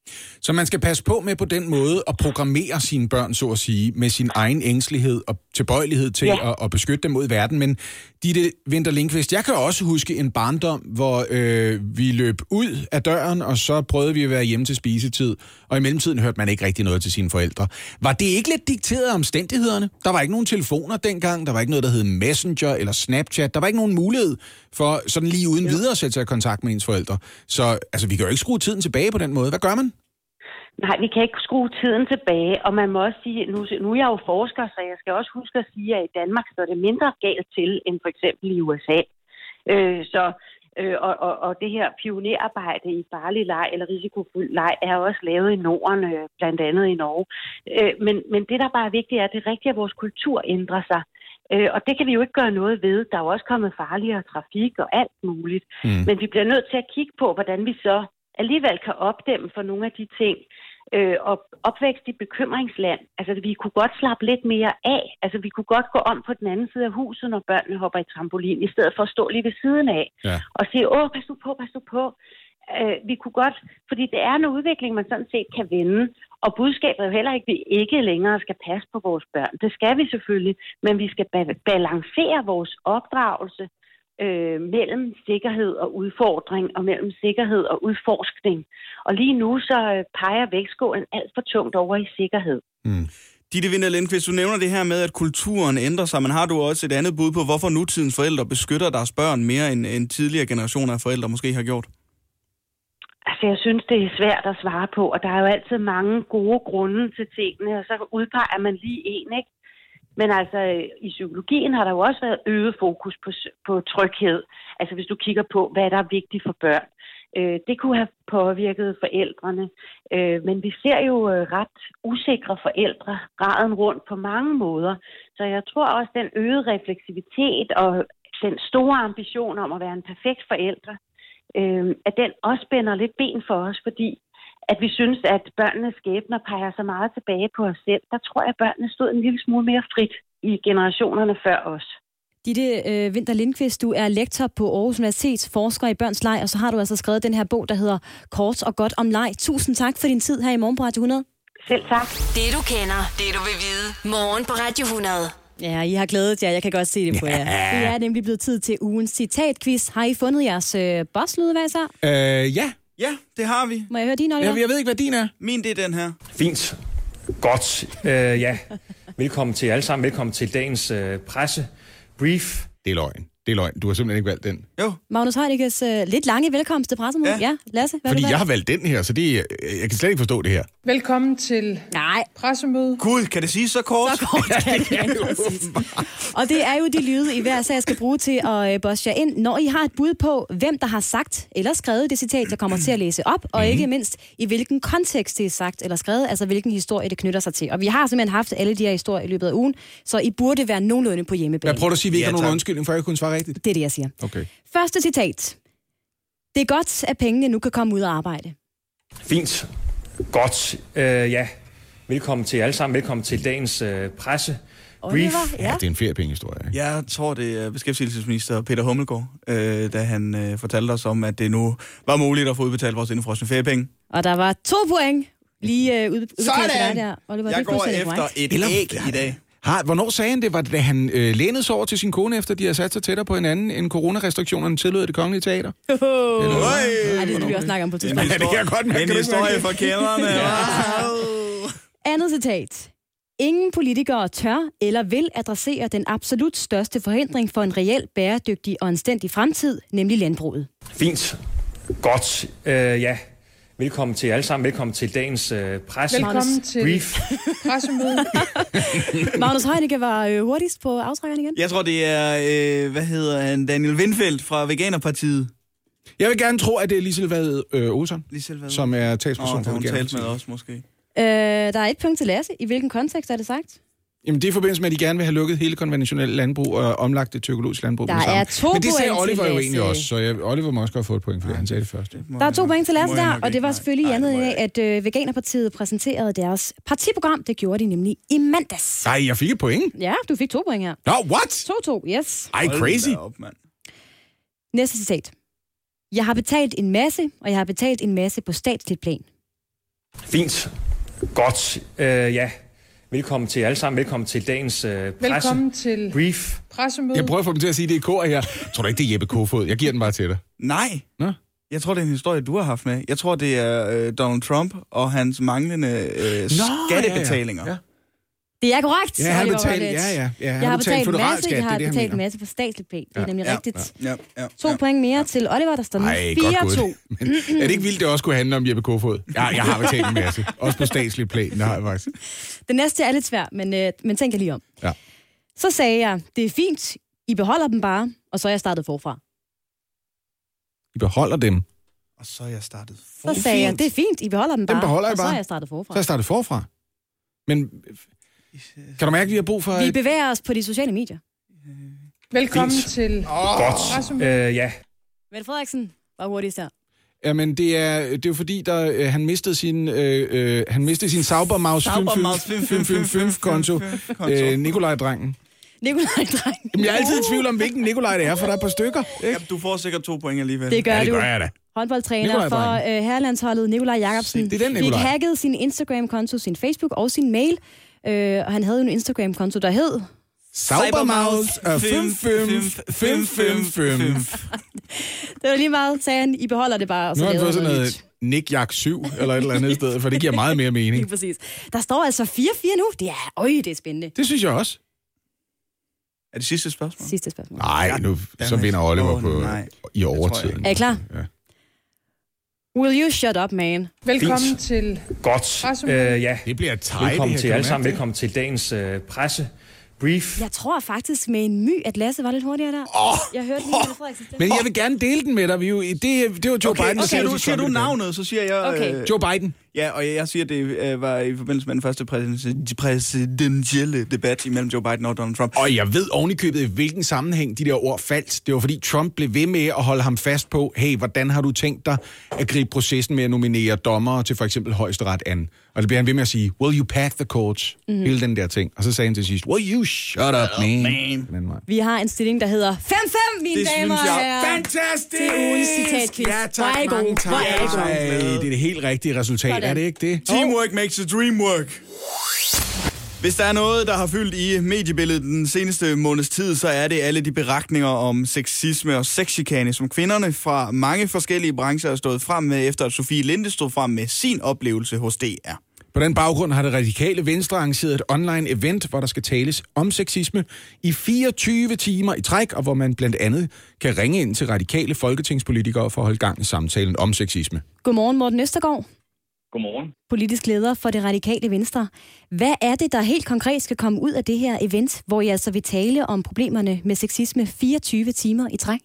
Så man skal passe på med på den måde at programmere sine børn, så at sige, med sin egen ængstelighed og tilbøjelighed til ja. at, at beskytte dem mod verden. Men Ditte Winther Lindqvist, jeg kan også huske en barndom, hvor øh, vi løb ud af døren, og så prøvede vi at være hjemme til spisetid, og i mellemtiden hørte man ikke rigtig noget til sine forældre. Var det ikke lidt dikteret af omstændighederne? Der var ikke nogen telefoner dengang, der var ikke noget, der hed Messenger eller Snapchat, der var ikke nogen mulighed for sådan lige uden ja. videre at sætte sig i kontakt med ens forældre. Så altså, vi kan jo ikke skrue tiden tilbage på den måde. Hvad gør man? Nej, vi kan ikke skrue tiden tilbage, og man må også sige, nu, nu er jeg jo forsker, så jeg skal også huske at sige, at i Danmark står det mindre galt til, end for eksempel i U S A. Øh, så, øh, og, og, og det her pionerarbejde i farlig leg eller risikofyldt leg er også lavet i Norden, øh, blandt andet i Norge. Øh, men, men det, der bare er vigtigt, er, at det er rigtigt, at vores kultur ændrer sig. Øh, og det kan vi jo ikke gøre noget ved. Der er jo også kommet farligere trafik og alt muligt. Mm. Men vi bliver nødt til at kigge på, hvordan vi så alligevel kan opdæmme for nogle af de ting, øh, og opvækst i bekymringsland. Altså, vi kunne godt slappe lidt mere af. Altså, vi kunne godt gå om på den anden side af huset, når børnene hopper i trampolin, i stedet for at stå lige ved siden af. Ja. Og sige, åh, pas nu på, pas nu på. Øh, vi kunne godt, fordi det er en udvikling, man sådan set kan vende. Og budskabet er jo heller ikke, at vi ikke længere skal passe på vores børn. Det skal vi selvfølgelig, men vi skal ba- balancere vores opdragelse øh, mellem sikkerhed og udfordring, og mellem sikkerhed og udforskning. Og lige nu så peger vægtskålen alt for tungt over i sikkerhed. Mm. Ditte Winther Lindqvist, du nævner det her med, at kulturen ændrer sig, men har du også et andet bud på, hvorfor nutidens forældre beskytter deres børn mere, end, end tidligere generationer af forældre måske har gjort? Altså, jeg synes, det er svært at svare på, og der er jo altid mange gode grunde til tingene, og så udpeger man lige en, ikke? Men altså, i psykologien har der jo også været øget fokus på, på tryghed. Altså, hvis du kigger på, hvad der er vigtigt for børn. Øh, det kunne have påvirket forældrene. Øh, men vi ser jo øh, ret usikre forældre raden rundt på mange måder. Så jeg tror også, den øgede refleksivitet og den store ambition om at være en perfekt forældre, øh, at den også spænder lidt ben for os, fordi at vi synes, at børnenes skæbner peger så meget tilbage på os selv. Der tror jeg, at børnene stod en lille smule mere frit i generationerne før os. Ditte øh, Winther Lindqvist, du er lektor på Aarhus Universitet, forsker i børns leg, og så har du altså skrevet den her bog, der hedder Kort og godt om leg. Tusind tak for din tid her i Morgen på Radio hundrede. Selv tak. Det du kender, det du vil vide. Morgen på Radio hundrede. Ja, I har glædet jer. Jeg kan godt se det på jer. Det er nemlig blevet tid til ugens citatquiz. Har I fundet jeres øh, bosslyde, hvad så? Øh, ja. Ja, det har vi. Må jeg høre din, Oliver? Ja, jeg ved ikke, hvad din er. Min, det er den her. Fint. Godt. Øh, ja. Velkommen til alle sammen. Velkommen til dagens øh, pressebrief. Det er løgn. Det er løgn. Du har simpelthen ikke valgt den. Jo. Magnus Heidekes øh, lidt lange velkomst til pressemødet. Ja. ja, Lasse, hvad Fordi du jeg har valgt den her, så det er, jeg kan slet ikke forstå det her. Velkommen til Nej. pressemøde. Gud, kan det sige så kort? Så kort, ja, det er det. Og det er jo de lyde, I hver sag skal bruge til at øh, bosse jer ind, når I har et bud på, hvem der har sagt eller skrevet det citat, jeg kommer til at læse op, og ikke mindst i hvilken kontekst det er sagt eller skrevet, altså hvilken historie det knytter sig til. Og vi har simpelthen haft alle de her historier i løbet af ugen, så I burde være nogenlunde på hjemmebane. Jeg prøver at sige, at vi ikke Ja, har nogen tak. undskyldning, for jeg kunne svare rigtigt. Det er det, jeg siger. Okay. Første citat. Det er godt, at pengene nu kan komme ud og arbejde. Fint. Godt. Øh, ja. Velkommen til alle sammen. Velkommen til dagens øh, pressebrief. Oliver, ja. Ja, det er en feriepengehistorie. Ikke? Jeg tror, det er beskæftigelsesminister Peter Hummelgaard, øh, da han øh, fortalte os om, at det nu var muligt at få udbetalt vores indefrosne feriepenge. Og der var to point lige øh, udbetalt til dig der, Oliver. Jeg det er går fuldstændig efter korrekt. et Eller- æg i dag. Har, hvornår sagde han det? Var det, da han øh, lænede sig over til sin kone, efter de har sat sig tættere på hinanden, end coronarestriktionerne tillod Det Kongelige Teater? Oh. Eller- Ej, det skal vi også snakke om på et En tidspunkt. Ja, det kan jeg godt mærke. En Kan du historie mærke for kælderne. Andet citat. Ingen politikere tør eller vil adressere den absolut største forhindring for en reel, bæredygtig og anstændig fremtid, nemlig landbruget. Fint. Godt. Øh, ja. Velkommen til alle sammen. Velkommen til dagens øh, Velkommen til pressebrief. pressemøde. Magnus Heunicke var øh, hurtigst på aftrækkeren igen. Jeg tror, det er, øh, hvad hedder han, Daniel Windfeldt fra Veganerpartiet. Jeg vil gerne tro, at det er Liselvad øh, Olsen, Liselvad. som er talsperson Åh, for hun talte med Veganerpartiet. os måske. Øh, der er et punkt til Lasse. I hvilken kontekst er det sagt? Jamen, det er i forbindelse med, at de gerne vil have lukket hele konventionelle landbrug og omlagt det til økologisk landbrug. Der med det samme. er to Men det sagde point til Oliver jo Lasse. egentlig også, så jeg, Oliver må også godt få et point, fordi han sagde det først. Der er to point til Lasse må jeg der, nok og det ikke. var selvfølgelig i anledning af, at øh, Veganerpartiet præsenterede deres partiprogram. Det gjorde de nemlig i mandags. Nej, jeg fik et point. Ja, du fik to point her. Nå, what? to to, yes. Ej, crazy. Hold da op, mand. Næste citat. Jeg har betalt en masse, og jeg har betalt en masse på statsligt plan. Fint. Godt. Øh, ja. Velkommen til alle sammen. Velkommen til dagens øh, Velkommen til pressebrief. pressemøde. Jeg prøver at få dem til at sige, at det er K'er her. Tror du ikke, det er Jeppe Kofod? Jeg giver den bare til dig. Nej. Nå? Jeg tror, det er en historie, du har haft med. Jeg tror, det er øh, Donald Trump og hans manglende øh, Nå, skattebetalinger. Ja, ja. Ja. Det er korrekt. Ja, han Oliver betalte, Routledge. ja, ja, ja. Han Jeg har betalte betalt en føderal masse, skat, jeg har det er det, han betalt en mener. masse på statsligt plan. Det er Ja. nemlig Ja, rigtigt. Ja, ja, To ja. point mere til Oliver, der står nu Ej, godt fire to. gået. Men er det ikke vildt, det også kunne handle om Jeppe Kofod? Ja, jeg har betalt en masse. Også på statslig plan, det har jeg faktisk. Den næste er lidt svær, men, øh, men tænk jer lige om. Ja. Så sagde jeg, det er fint, I beholder dem bare, og så er jeg startet forfra. I beholder dem. Og så er jeg startet Så forfra. sagde jeg, det er fint, I beholder dem bare, beholder jeg og så bare. er jeg startet forfra. Så er jeg startet forfra. Men kan du mærke, at vi har brug for... Vi et- bevæger os på de sociale medier. Velkommen Fint. til Godt. pressemøde. Øh, ja. Mette Frederiksen var hurtigst her. Jamen, det er, det er jo fordi, der, øh, han mistede sin, øh, øh, han mistede sin Saubermaus konto øh, Nikolaj-drengen. Nikolaj-drengen. Jamen, jeg er altid i tvivl om, hvilken Nikolaj det er, for der er et par stykker. Ja, du får sikkert to point alligevel. Det gør Ja, det du. gør jeg da. Håndboldtræner Nikolaj-drengen. for øh, herrelandsholdet Nikolaj Jacobsen Det er den fik Nikolaj. hacket sin Instagram-konto, sin Facebook og sin mail. Øh, og han havde jo en Instagram-konto, der hed... Saubermaus og fem fem fem fem fem. Det var lige meget, sagde han. I beholder det bare. Og så nu har han fået sådan noget nyt. Nick-Jak syv eller et eller andet sted, for det giver meget mere mening. Lige præcis. Der står altså fire fire nu. Det er, øj, det er spændende. Det synes jeg også. Er det sidste spørgsmål? Sidste spørgsmål. Nej, nu så vinder Oliver oh, på, i overtiden. Er I klar? Ja. Will you shut up, man? Velkommen Fint. til... Godt. Øh, ja. Det bliver et tejl. Velkommen her, til alle sammen. Velkommen til dagens øh, presse. Brief. Jeg tror faktisk med en my, at Lasse var lidt hurtigere der. Oh, jeg hørte lige Mette Frederiksen stemme. Men jeg vil gerne dele den med dig. Vi jo, det, det var Joe okay, Biden, der okay, siger, du, siger du navnet, så siger jeg... Okay. Øh, Joe Biden. Ja, og jeg siger, det øh, var i forbindelse med den første præsidentielle debat imellem Joe Biden og Donald Trump. Og jeg ved ovenikøbet, i hvilken sammenhæng de der ord faldt. Det var fordi Trump blev ved med at holde ham fast på, hey, hvordan har du tænkt dig at gribe processen med at nominere dommere til for eksempel højesteret an? Og det bliver han ved med at sige, will you pack the courts? Mm-hmm. Hele den der ting. Og så sagde han til sidst, will you shut up, man? man. Vi har en stilling, der hedder fem fem, mine det damer og herrer. Fantastisk! Til ugens citatquiz. Ja, tak. Hvor er I gode? Hvor er I gode? Det er det helt rigtige resultat, Sådan. er det ikke det? Teamwork makes a dream work. Hvis der er noget, der har fyldt i mediebilledet den seneste måneds tid, så er det alle de beretninger om sexisme og sexchikane, som kvinderne fra mange forskellige brancher har stået frem med, efter at Sofie Linde stod frem med sin oplevelse hos D R. På den baggrund har det radikale Venstre arrangeret et online event, hvor der skal tales om sexisme i fireogtyve timer i træk, og hvor man blandt andet kan ringe ind til radikale folketingspolitikere for at holde gang i samtalen om sexisme. Godmorgen, Morten Østergaard. Godmorgen. Politisk leder for det radikale Venstre. Hvad er det, der helt konkret skal komme ud af det her event, hvor I altså vil tale om problemerne med sexisme fireogtyve timer i træk?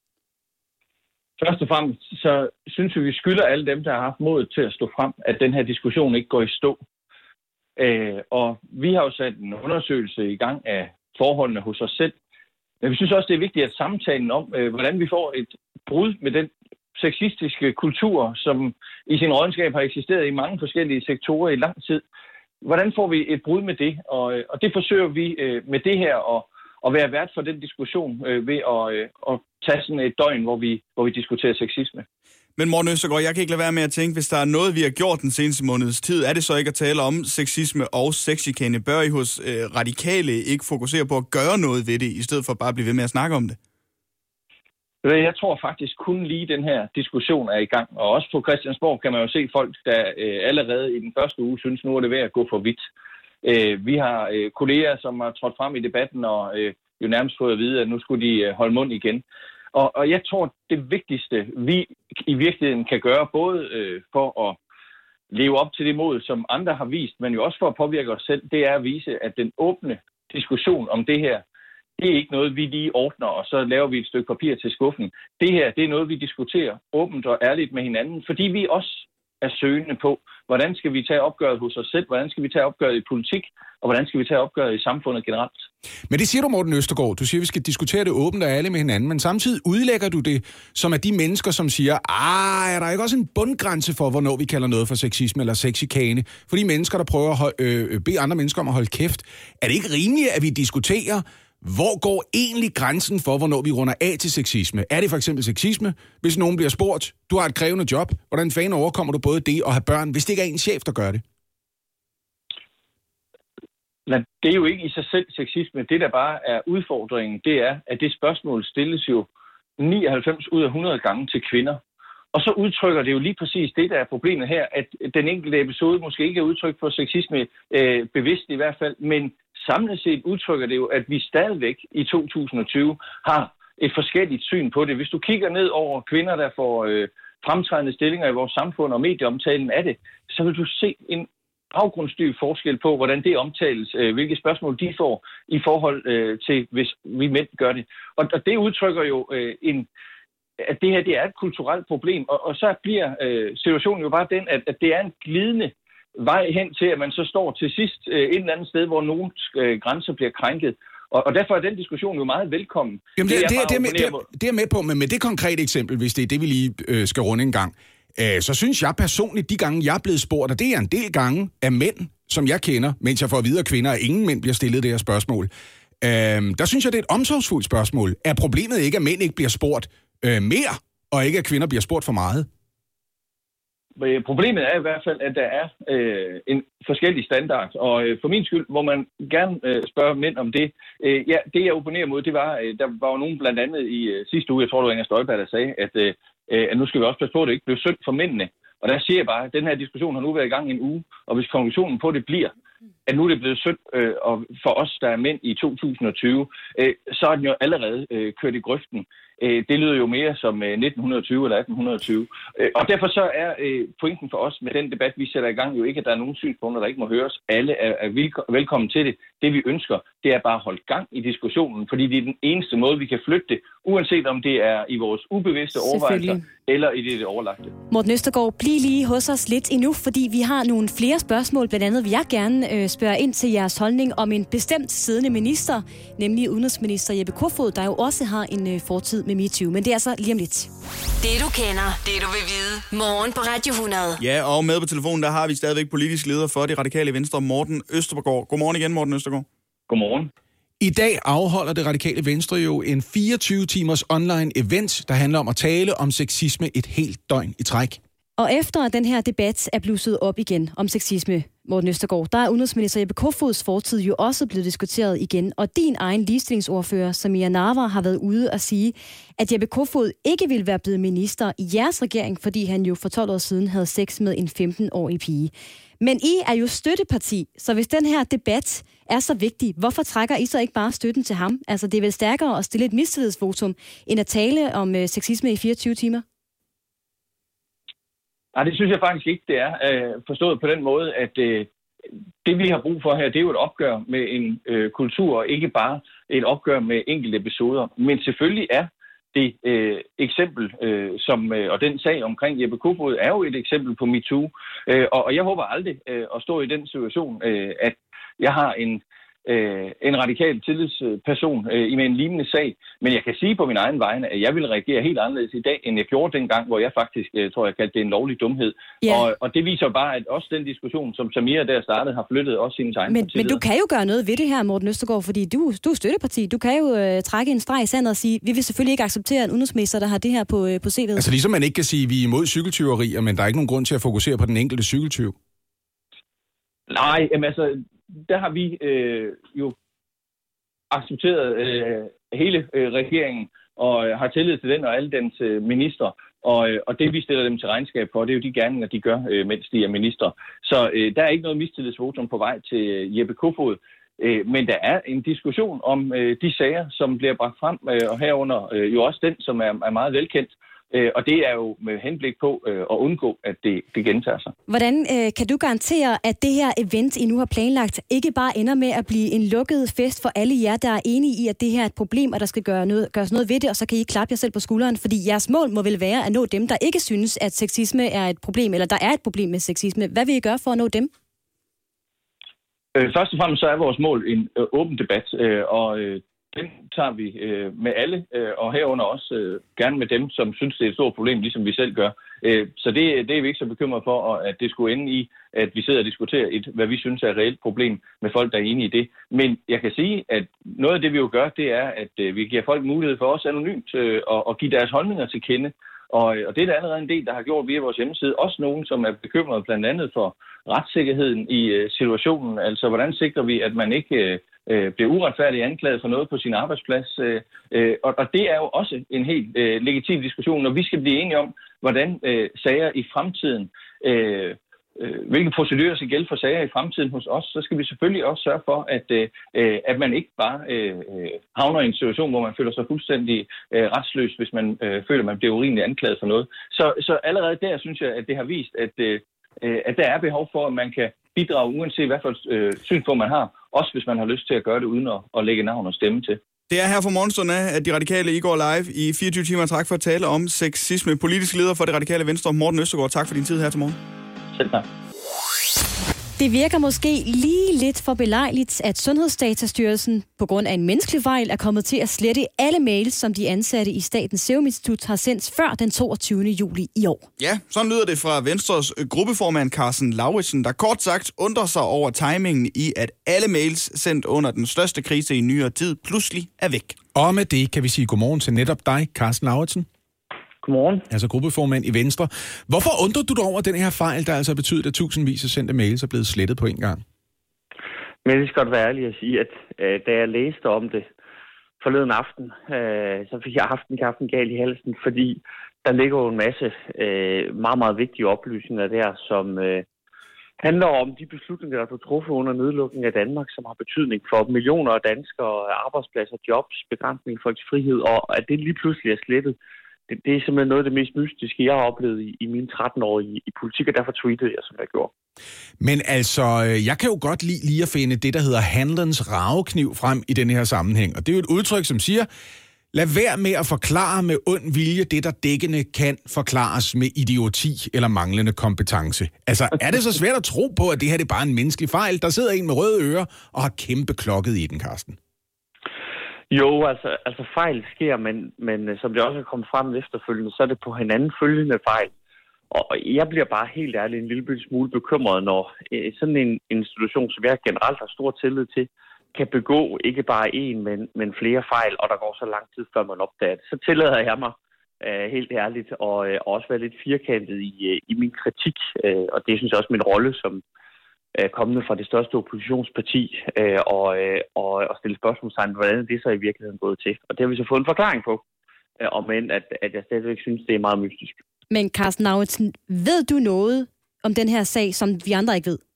Først og fremmest, så synes vi, vi skylder alle dem, der har haft modet til at stå frem, at den her diskussion ikke går i stå. Øh, og vi har jo sat en undersøgelse i gang af forholdene hos os selv. Men vi synes også, det er vigtigt, at samtalen om, øh, hvordan vi får et brud med den sexistiske kultur, som i sin rådenskab har eksisteret i mange forskellige sektorer i lang tid. Hvordan får vi et brud med det? Og, og det forsøger vi øh, med det her at, at være vært for den diskussion øh, ved at, øh, at tage sådan et døgn, hvor vi, hvor vi diskuterer sexisme. Men Morten Østergaard, jeg kan ikke lade være med at tænke, hvis der er noget, vi har gjort den seneste måneds tid, er det så ikke at tale om sexisme og sexchikane? Bør I hos øh, radikale ikke fokusere på at gøre noget ved det, i stedet for bare at blive ved med at snakke om det? Jeg tror faktisk kun lige den her diskussion er i gang. Og også på Christiansborg kan man jo se folk, der øh, allerede i den første uge synes, nu er det ved at gå for vidt. Øh, vi har øh, kolleger, som har trådt frem i debatten og øh, jo nærmest fået at vide, at nu skulle de øh, holde mund igen. Og, og jeg tror, det vigtigste, vi i virkeligheden kan gøre, både øh, for at leve op til det mod, som andre har vist, men jo også for at påvirke os selv, det er at vise, at den åbne diskussion om det her, det er ikke noget, vi lige ordner, og så laver vi et stykke papir til skuffen. Det her, det er noget, vi diskuterer åbent og ærligt med hinanden, fordi vi også er søgende på, hvordan skal vi tage opgøret hos os selv, hvordan skal vi tage opgøret i politik, og hvordan skal vi tage opgøret i samfundet generelt. Men det siger du, Morten Østergaard. Du siger, at vi skal diskutere det åbent og ærligt med hinanden, men samtidig udlægger du det som at de mennesker, som siger, ah, er der ikke også en bundgrænse for, hvornår vi kalder noget for sexisme eller sexchikane? For de mennesker, der prøver at holde, øh, bede andre mennesker om at holde kæft. Er det ikke rimeligt, at vi diskuterer, hvor går egentlig grænsen for, hvornår vi runder af til sexisme? Er det for eksempel sexisme, hvis nogen bliver spurgt, du har et krævende job, hvordan fanden overkommer du både det og have børn, hvis det ikke er en chef, der gør det? Det er jo ikke i sig selv sexisme. Det, der bare er udfordringen, det er, at det spørgsmål stilles jo nioghalvfems ud af hundrede gange til kvinder. Og så udtrykker det jo lige præcis det, der er problemet her, at den enkelte episode måske ikke er udtryk for sexisme, øh, bevidst i hvert fald, men samlet set udtrykker det jo, at vi stadigvæk i to tusind og tyve har et forskelligt syn på det. Hvis du kigger ned over kvinder, der får øh, fremtrædende stillinger i vores samfund og medieomtalen af det, så vil du se en afgrundsdyb forskel på, hvordan det omtales, øh, hvilke spørgsmål de får i forhold øh, til, hvis vi mænd gør det. Og, og det udtrykker jo øh, en, at det her det er et kulturelt problem, og, og så bliver øh, situationen jo bare den, at, at det er en glidende vej hen til, at man så står til sidst øh, et eller andet sted, hvor nogle øh, grænser bliver krænket. Og, og derfor er den diskussion jo meget velkommen. Jamen, det, det, det, det, er med, det, er, det er med på, men med det konkrete eksempel, hvis det er det, vi lige øh, skal runde en gang, øh, så synes jeg personligt, de gange jeg er blevet spurgt, og det er en del gange af mænd, som jeg kender, mens jeg får videre kvinder, at ingen mænd bliver stillet det her spørgsmål. Øh, der synes jeg, det er et omsorgsfuldt spørgsmål. Er problemet ikke, at mænd ikke bliver spurgt øh, mere, og ikke at kvinder bliver spurgt for meget? øh, problemet er i hvert fald, at der er øh, en forskellig standard, og øh, for min skyld må man gerne øh, spørge mænd om det. Øh, ja, det jeg opponerer mod, det var, øh, der var jo nogen blandt andet i øh, sidste uge, jeg tror det var Inger Støjberg, der sagde, at, øh, at nu skal vi også passe på, at det ikke bliver synd for mændene. Og der siger jeg bare, at den her diskussion har nu været i gang en uge, og hvis konklusionen på det bliver, at nu er det blevet synd øh, og for os, der er mænd i to tusind og tyve, øh, så er den jo allerede øh, kørt i grøften. Øh, det lyder jo mere som øh, nitten tyve eller atten tyve. Øh, og derfor så er øh, pointen for os med den debat, vi sætter i gang, jo ikke, at der er nogen synspunkter, der ikke må høres. Alle er, er velkommen til det. Det vi ønsker, det er bare at holde gang i diskussionen, fordi det er den eneste måde, vi kan flytte det, uanset om det er i vores ubevidste overvejelser eller i det, det overlagte. Morten Østergaard, bliv lige hos os lidt endnu, fordi vi har nogle flere spørgsmål. Blandt andet vil jeg gerne øh, spørge ind til jeres holdning om en bestemt siddende minister, nemlig udenrigsminister Jeppe Kofod, der jo også har en øh, fortid med MeToo. Men det er altså lige om lidt. Det du kender, det du vil vide. Morgen på Radio hundrede. Ja, og med på telefonen, der har vi stadigvæk politisk leder for Det Radikale Venstre, Morten Østergaard. Godmorgen igen, Morten Østergaard. Godmorgen. I dag afholder Det Radikale Venstre jo en fireogtyve timers online event, der handler om at tale om sexisme et helt døgn i træk. Og efter at den her debat er blusset op igen om sexisme, Morten Østergaard, der er udenrigsminister Jeppe Kofods fortid jo også blevet diskuteret igen. Og din egen ligestillingsordfører, Samia Nawa, har været ude at sige, at Jeppe Kofod ikke ville være blevet minister i jeres regering, fordi han jo for tolv år siden havde sex med en femten-årig pige. Men I er jo støtteparti, så hvis den her debat er så vigtig, hvorfor trækker I så ikke bare støtten til ham? Altså, det er vel stærkere at stille et mistillidsvotum, end at tale om øh, sexisme i fireogtyve timer? Nej, det synes jeg faktisk ikke, det er. Øh, forstået på den måde, at øh, det vi har brug for her, det er jo et opgør med en øh, kultur, og ikke bare et opgør med enkelte episoder. Men selvfølgelig er det øh, eksempel, øh, som, øh, og den sag omkring Jeppe Kofod, er jo et eksempel på MeToo. Øh, og, og jeg håber aldrig øh, at stå i den situation, øh, at jeg har en Øh, en radikal tillidsperson øh, med en lignende sag. Men jeg kan sige på min egen vegne, at jeg vil reagere helt anderledes i dag, end jeg gjorde dengang, hvor jeg faktisk, øh, tror jeg, kaldte det en lovlig dumhed. Yeah. Og, og det viser bare, at også den diskussion, som Samira der startede, har flyttet også sine tegn. Men, men du kan jo gøre noget ved det her, Morten Østergaard, fordi du, du er støtteparti. Du kan jo øh, trække en streg i sandet og sige, vi vil selvfølgelig ikke acceptere en udenrigsminister, der har det her på, øh, på C V'et. Altså ligesom man ikke kan sige, at vi er imod cykeltyverier, men der er ikke nogen grund til at fokusere på den enkelte cykeltyv. Nej, jamen altså, der har vi øh, jo accepteret øh, hele øh, regeringen og øh, har tillid til den og alle dens øh, minister. Og, øh, og det, vi stiller dem til regnskab for, det er jo de gerninger, de gør, øh, mens de er minister. Så øh, der er ikke noget mistillidsvotum på vej til øh, Jeppe Kofod. Øh, men der er en diskussion om øh, de sager, som bliver bragt frem, øh, og herunder øh, jo også den, som er, er meget velkendt. Øh, og det er jo med henblik på øh, at undgå, at det, det gentager sig. Hvordan øh, kan du garantere, at det her event, I nu har planlagt, ikke bare ender med at blive en lukket fest for alle jer, der er enige i, at det her er et problem, og der skal gøre noget, gøres noget ved det, og så kan I klappe jer selv på skulderen? Fordi jeres mål må vel være at nå dem, der ikke synes, at sexisme er et problem, eller der er et problem med sexisme. Hvad vil I gøre for at nå dem? Øh, først og fremmest så er vores mål en øh, åben debat, øh, og øh, den tager vi øh, med alle, øh, og herunder også øh, gerne med dem, som synes, det er et stort problem, ligesom vi selv gør. Øh, så det, det er vi ikke så bekymret for, at det skulle ende i, at vi sidder og diskuterer et, hvad vi synes er et reelt problem med folk, der er enige i det. Men jeg kan sige, at noget af det, vi jo gør, det er, at øh, vi giver folk mulighed for også anonymt øh, at, at give deres holdninger til kende. Og, og det er der allerede en del, der har gjort via vores hjemmeside. Også nogen, som er bekymret blandt andet for retssikkerheden i øh, situationen. Altså, hvordan sikrer vi, at man ikke øh, bliver uretfærdigt anklaget for noget på sin arbejdsplads? Øh, øh, og, og det er jo også en helt øh, legitim diskussion, når vi skal blive enige om, hvordan øh, sager i fremtiden, øh, øh, hvilke procedurer skal gælde for sager i fremtiden hos os, så skal vi selvfølgelig også sørge for, at, øh, at man ikke bare øh, havner i en situation, hvor man føler sig fuldstændig øh, retsløs, hvis man øh, føler, at man bliver urimeligt anklaget for noget. Så, så allerede der synes jeg, at det har vist, at, øh, at der er behov for, at man kan bidrage, uanset hvad for øh, synspunkt man har, også hvis man har lyst til at gøre det, uden at, at lægge navn og stemme til. Det er her fra morgenstunden af, at De Radikale I går live i fireogtyve timer. Tak for at tale om sexisme. Politisk leder for Det Radikale Venstre, Morten Østergaard. Tak for din tid her til morgen. Selv tak. Det virker måske lige lidt for belejligt, at Sundhedsdatastyrelsen på grund af en menneskelig fejl er kommet til at slette alle mails, som de ansatte i Statens Serum Institut har sendt før den toogtyvende juli i år. Ja, sådan lyder det fra Venstres gruppeformand Carsten Lauritsen, der kort sagt undrer sig over timingen i, at alle mails sendt under den største krise i nyere tid pludselig er væk. Og med det kan vi sige godmorgen til netop dig, Carsten Lauritsen. Godmorgen. Altså gruppeformand i Venstre. Hvorfor undrer du dig over den her fejl, der altså betyder, at tusindvis af sendte mails er blevet slettet på en gang? Men jeg skal godt være ærlig at sige, at øh, da jeg læste om det forleden aften, øh, så fik jeg aftenkaffen galt i halsen, fordi der ligger jo en masse øh, meget, meget vigtige oplysninger der, som øh, handler om de beslutninger, der er blevet truffet under nedlukningen af Danmark, som har betydning for millioner af danskere, arbejdspladser, jobs, begrænsning af folks frihed, og at det lige pludselig er slettet. Det, det er simpelthen noget af det mest mystiske, jeg har oplevet i, i mine tretten år i, i politik, og derfor tweetede jeg, som jeg gjorde. Men altså, jeg kan jo godt lide lige at finde det, der hedder handlens ravekniv frem i den her sammenhæng. Og det er jo et udtryk, som siger, lad være med at forklare med ond vilje det, der dækkende kan forklares med idioti eller manglende kompetence. Altså, er det så svært at tro på, at det her det er bare en menneskelig fejl? Der sidder en med røde ører og har kæmpe klokket i den, Carsten. Jo, altså, altså fejl sker, men, men som det også er kommet frem efterfølgende, så er det på hinanden følgende fejl. Og jeg bliver bare helt ærligt en lille smule bekymret, når øh, sådan en institution, som jeg generelt har stor tillid til, kan begå ikke bare én, men, men flere fejl, og der går så lang tid, før man opdager det. Så tillader jeg mig øh, helt ærligt og øh, også være lidt firkantet i, øh, i min kritik, øh, og det synes jeg også min rolle som øh, kommende fra det største oppositionsparti, øh, og, øh, og, og stille spørgsmålstegn, hvordan det så i virkeligheden gået til. Og det har vi så fået en forklaring på, øh, om end at, at jeg stadigvæk synes, det er meget mystisk. Men Carsten Lauritsen, ved du noget om den her sag, som vi andre ikke ved?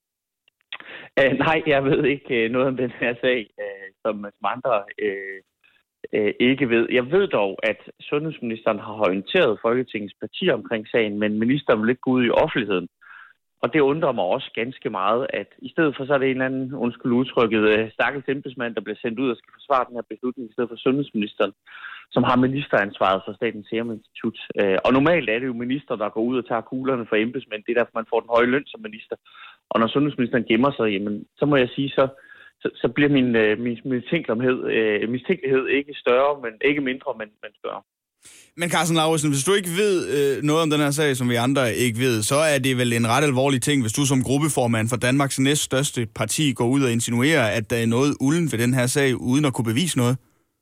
Uh, nej, jeg ved ikke uh, noget om den her sag, uh, som, som andre uh, uh, ikke ved. Jeg ved dog, at sundhedsministeren har orienteret Folketingets partier omkring sagen, men ministeren vil ikke gå ud i offentligheden. Og det undrer mig også ganske meget, at i stedet for så er det en eller anden, undskyld udtrykket, uh, stakkels embedsmand, der bliver sendt ud og skal forsvare den her beslutning, i stedet for sundhedsministeren, som har ministeransvaret for Statens Serum Institut. Uh, og normalt er det jo minister, der går ud og tager kuglerne for embedsmænd. Det er derfor, man får den høje løn som minister. Og når sundhedsministeren gemmer sig, jamen, så må jeg sige, så, så, så bliver min, øh, min mistænkelighed, øh, mistænkelighed ikke større, men ikke mindre, men, men større. Men Carsten Lauritsen, hvis du ikke ved øh, noget om den her sag, som vi andre ikke ved, så er det vel en ret alvorlig ting, hvis du som gruppeformand for Danmarks næststørste parti går ud og insinuerer, at der er noget ulden ved den her sag, uden at kunne bevise noget?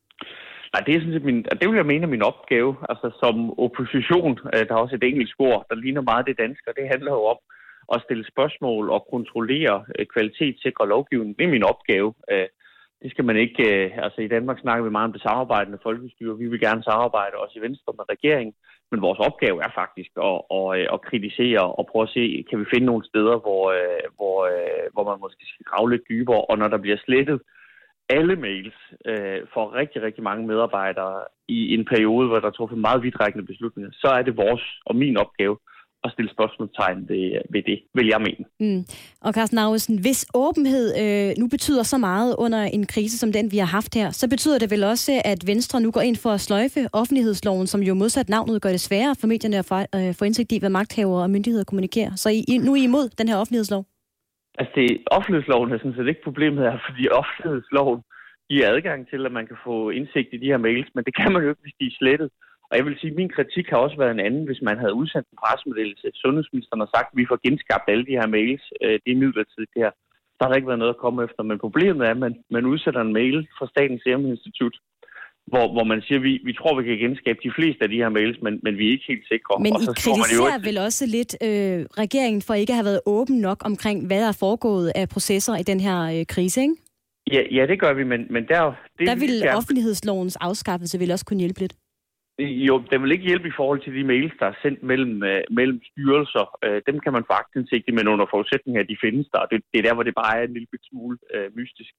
Nej, det er sådan set min, det vil jeg mene er min opgave. Altså som opposition, øh, der er også et engelsk ord, der ligner meget det danske, og det handler jo om at stille spørgsmål og kontrollere øh, kvalitetssikre lovgivning. Det er min opgave. Øh, det skal man ikke... Øh, altså i Danmark snakker vi meget om det samarbejdende folkestyre. Vi vil gerne samarbejde også i Venstre med regeringen. Men vores opgave er faktisk at, at, at kritisere og prøve at se, kan vi finde nogle steder, hvor, øh, hvor, øh, hvor man måske skal grave lidt dybere. Og når der bliver slettet alle mails øh, for rigtig, rigtig mange medarbejdere i en periode, hvor der er truffet meget vidtrækkende beslutninger, så er det vores og min opgave at stille spørgsmålstegn ved, ved det, vil jeg mene. Mm. Og Carsten Lauritsen, hvis åbenhed øh, nu betyder så meget under en krise som den, vi har haft her, så betyder det vel også, at Venstre nu går ind for at sløjfe offentlighedsloven, som jo modsat navnet gør det sværere for medierne at få, øh, få indsigt i, hvad magthavere og myndigheder kommunikerer. Så I, nu er I imod den her offentlighedslov? Altså, det, offentlighedsloven er sådan set ikke problemet her, fordi offentlighedsloven giver adgang til, at man kan få indsigt i de her mails, men det kan man jo ikke, hvis de er slettet. Og jeg vil sige, at min kritik har også været en anden, hvis man havde udsendt en pressemeddelelse. Sundhedsministeren har sagt, at vi får genskabt alle de her mails. Det er midlertidigt det her. Så har der ikke været noget at komme efter. Men problemet er, at man, man udsætter en mail fra Statens Serum Institut, hvor, hvor man siger, at vi, vi tror, vi kan genskabe de fleste af de her mails, men, men vi er ikke helt sikre. Men og I så kritiserer jo vel også lidt øh, regeringen for ikke at have været åben nok omkring, hvad der er foregået af processer i den her øh, krise, ikke? Ja, ja, det gør vi, men, men der... Det, der vil gerne... offentlighedslovens afskaffelse vil også kunne hjælpe lidt. Jo, det vil ikke hjælpe i forhold til de mails, der er sendt mellem, uh, mellem styrelser. Uh, dem kan man få aktindsigt i, men under forudsætning af, at de findes der. Det, det er der, hvor det bare er en lille smule uh, mystisk.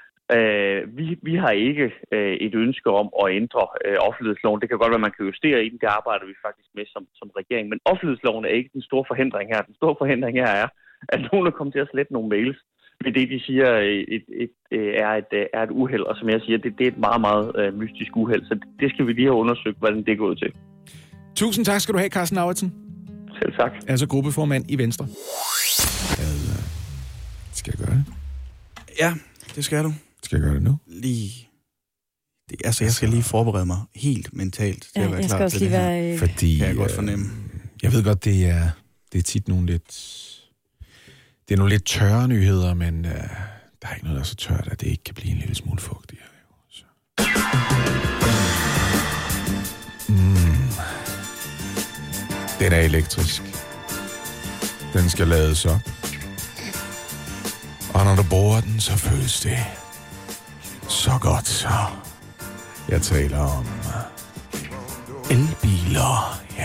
Uh, vi, vi har ikke uh, et ønske om at ændre uh, offentlighedsloven. Det kan godt være, at man kan justere i den. Det arbejder vi faktisk med som, som regering. Men offentlighedsloven er ikke den store forhindring her. Den store forhindring her er, at nogen er kommet til at slette nogle mails. Det, de siger, et, et, et, er, et, er et uheld, og som jeg siger, det, det er et meget, meget uh, mystisk uheld, så det skal vi lige have undersøgt, hvordan det er gået til. Tusind tak skal du have, Carsten Lauritsen. Selv tak. Altså gruppeformand i Venstre. Skal jeg gøre det? Ja, det skal du. Skal jeg gøre det nu? Lige... Det, altså, jeg skal lige forberede mig helt mentalt til ja, at være klar til det her. Være... Fordi, kan jeg godt fornemme. Jeg ved godt, det er, det er tit nogle lidt... Det er nogle lidt tørre nyheder, men øh, der er ikke noget, der er så tørt, at det ikke kan blive en lille smule fugtigt. Så. Mm. Den er elektrisk. Den skal lades op. Og når du bruger den, så føles det så godt, så. Jeg taler om elbiler, ja.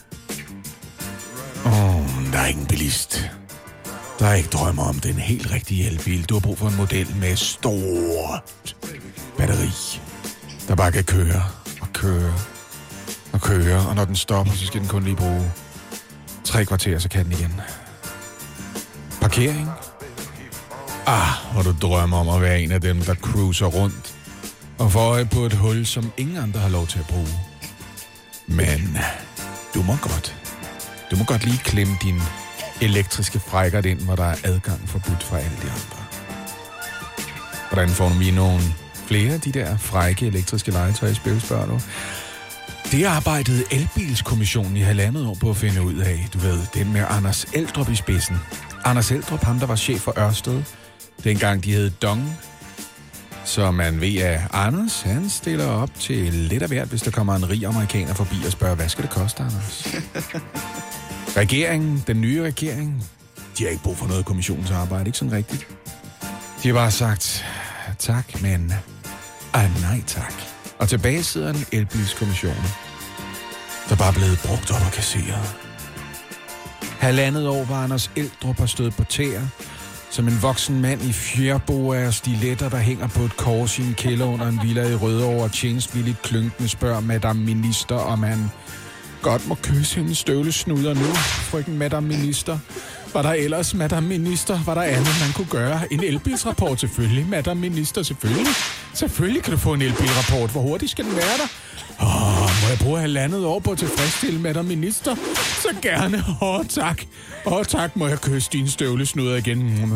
Åh, oh, der er ingen bilist, der ikke drømmer om den helt rigtige elbil. Du har brug for en model med stort batteri, der bare kan køre og køre og køre. Og når den stopper, så skal den kun lige bruge tre kvarter, så kan den igen. Parkering? Ah, hvor du drømmer om at være en af dem, der cruiser rundt og får øje på et hul, som ingen andre har lov til at bruge. Men du må godt. Du må godt lige klemme din elektriske frækkert ind, hvor der er adgang forbudt fra alle de andre. Hvordan får du lige nogle flere af de der frække elektriske legetøjsspil, spørger du? Det arbejdede Elbilskommissionen i halvandet år på at finde ud af. Du ved, den med Anders Eldrup i spidsen. Anders Eldrup, ham der var chef for Ørsted, dengang de hed Dong. Så man ved, at Anders, han stiller op til lidt af hvert, hvis der kommer en rig amerikaner forbi og spørger, hvad skal det koste, Anders? Regeringen, den nye regering, de har ikke brug for noget kommissionsarbejde, ikke sådan rigtigt. De har bare sagt, tak, men ah, nej tak. Og tilbage sidder en elbilskommission, der bare er blevet brugt op og kasseret. Halvandet år var Anders Eldrup har stået på tæer, som en voksen mand i fjerboer og stiletter, der hænger på et kors i en kælder under en villa i Rødovre, og tjenestvilligt klynkende spørger Madame Minister, om han godt må kysse hendes støvlesnuder nu, frøken Madame Minister. Var der ellers, Madame Minister, var der andet, man kunne gøre? En elbilsrapport, selvfølgelig. Madame Minister, selvfølgelig. Selvfølgelig kan du få en elbilrapport. Hvor hurtigt skal den være der? Åh, må jeg bruge halvandet år på at tilfredsstille Madame Minister? Så gerne. Åh, tak. Åh, tak, må jeg kysse dine støvlesnuder igen. Mm.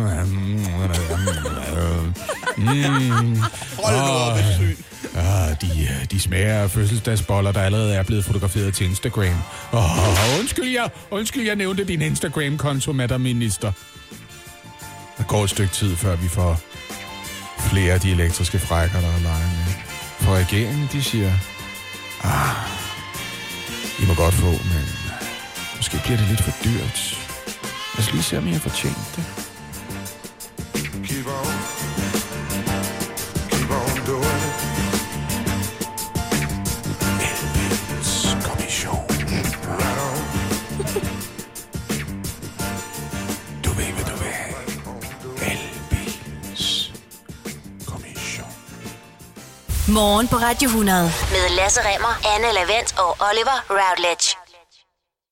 Hold nu op, Ah, de, de smager af fødselsdagsboller, der allerede er blevet fotograferet til Instagram. Oh, undskyld, jeg, undskyld, jeg nævnte din Instagram-konto, Madame Minister. Der går et stykke tid, før vi får flere af de elektriske frækker, der er leget med. For regeringen, de siger, ah, I må godt få, men måske bliver det lidt for dyrt. Lad os lige se, om I har fortjent det. Keep on, keep on doing it. Elbilskommission. Right on. Du ved, hvad du vil. Elbilskommission. Morgen på Radio hundrede med Lasse Remmer, Anne Lavent og Oliver Routledge.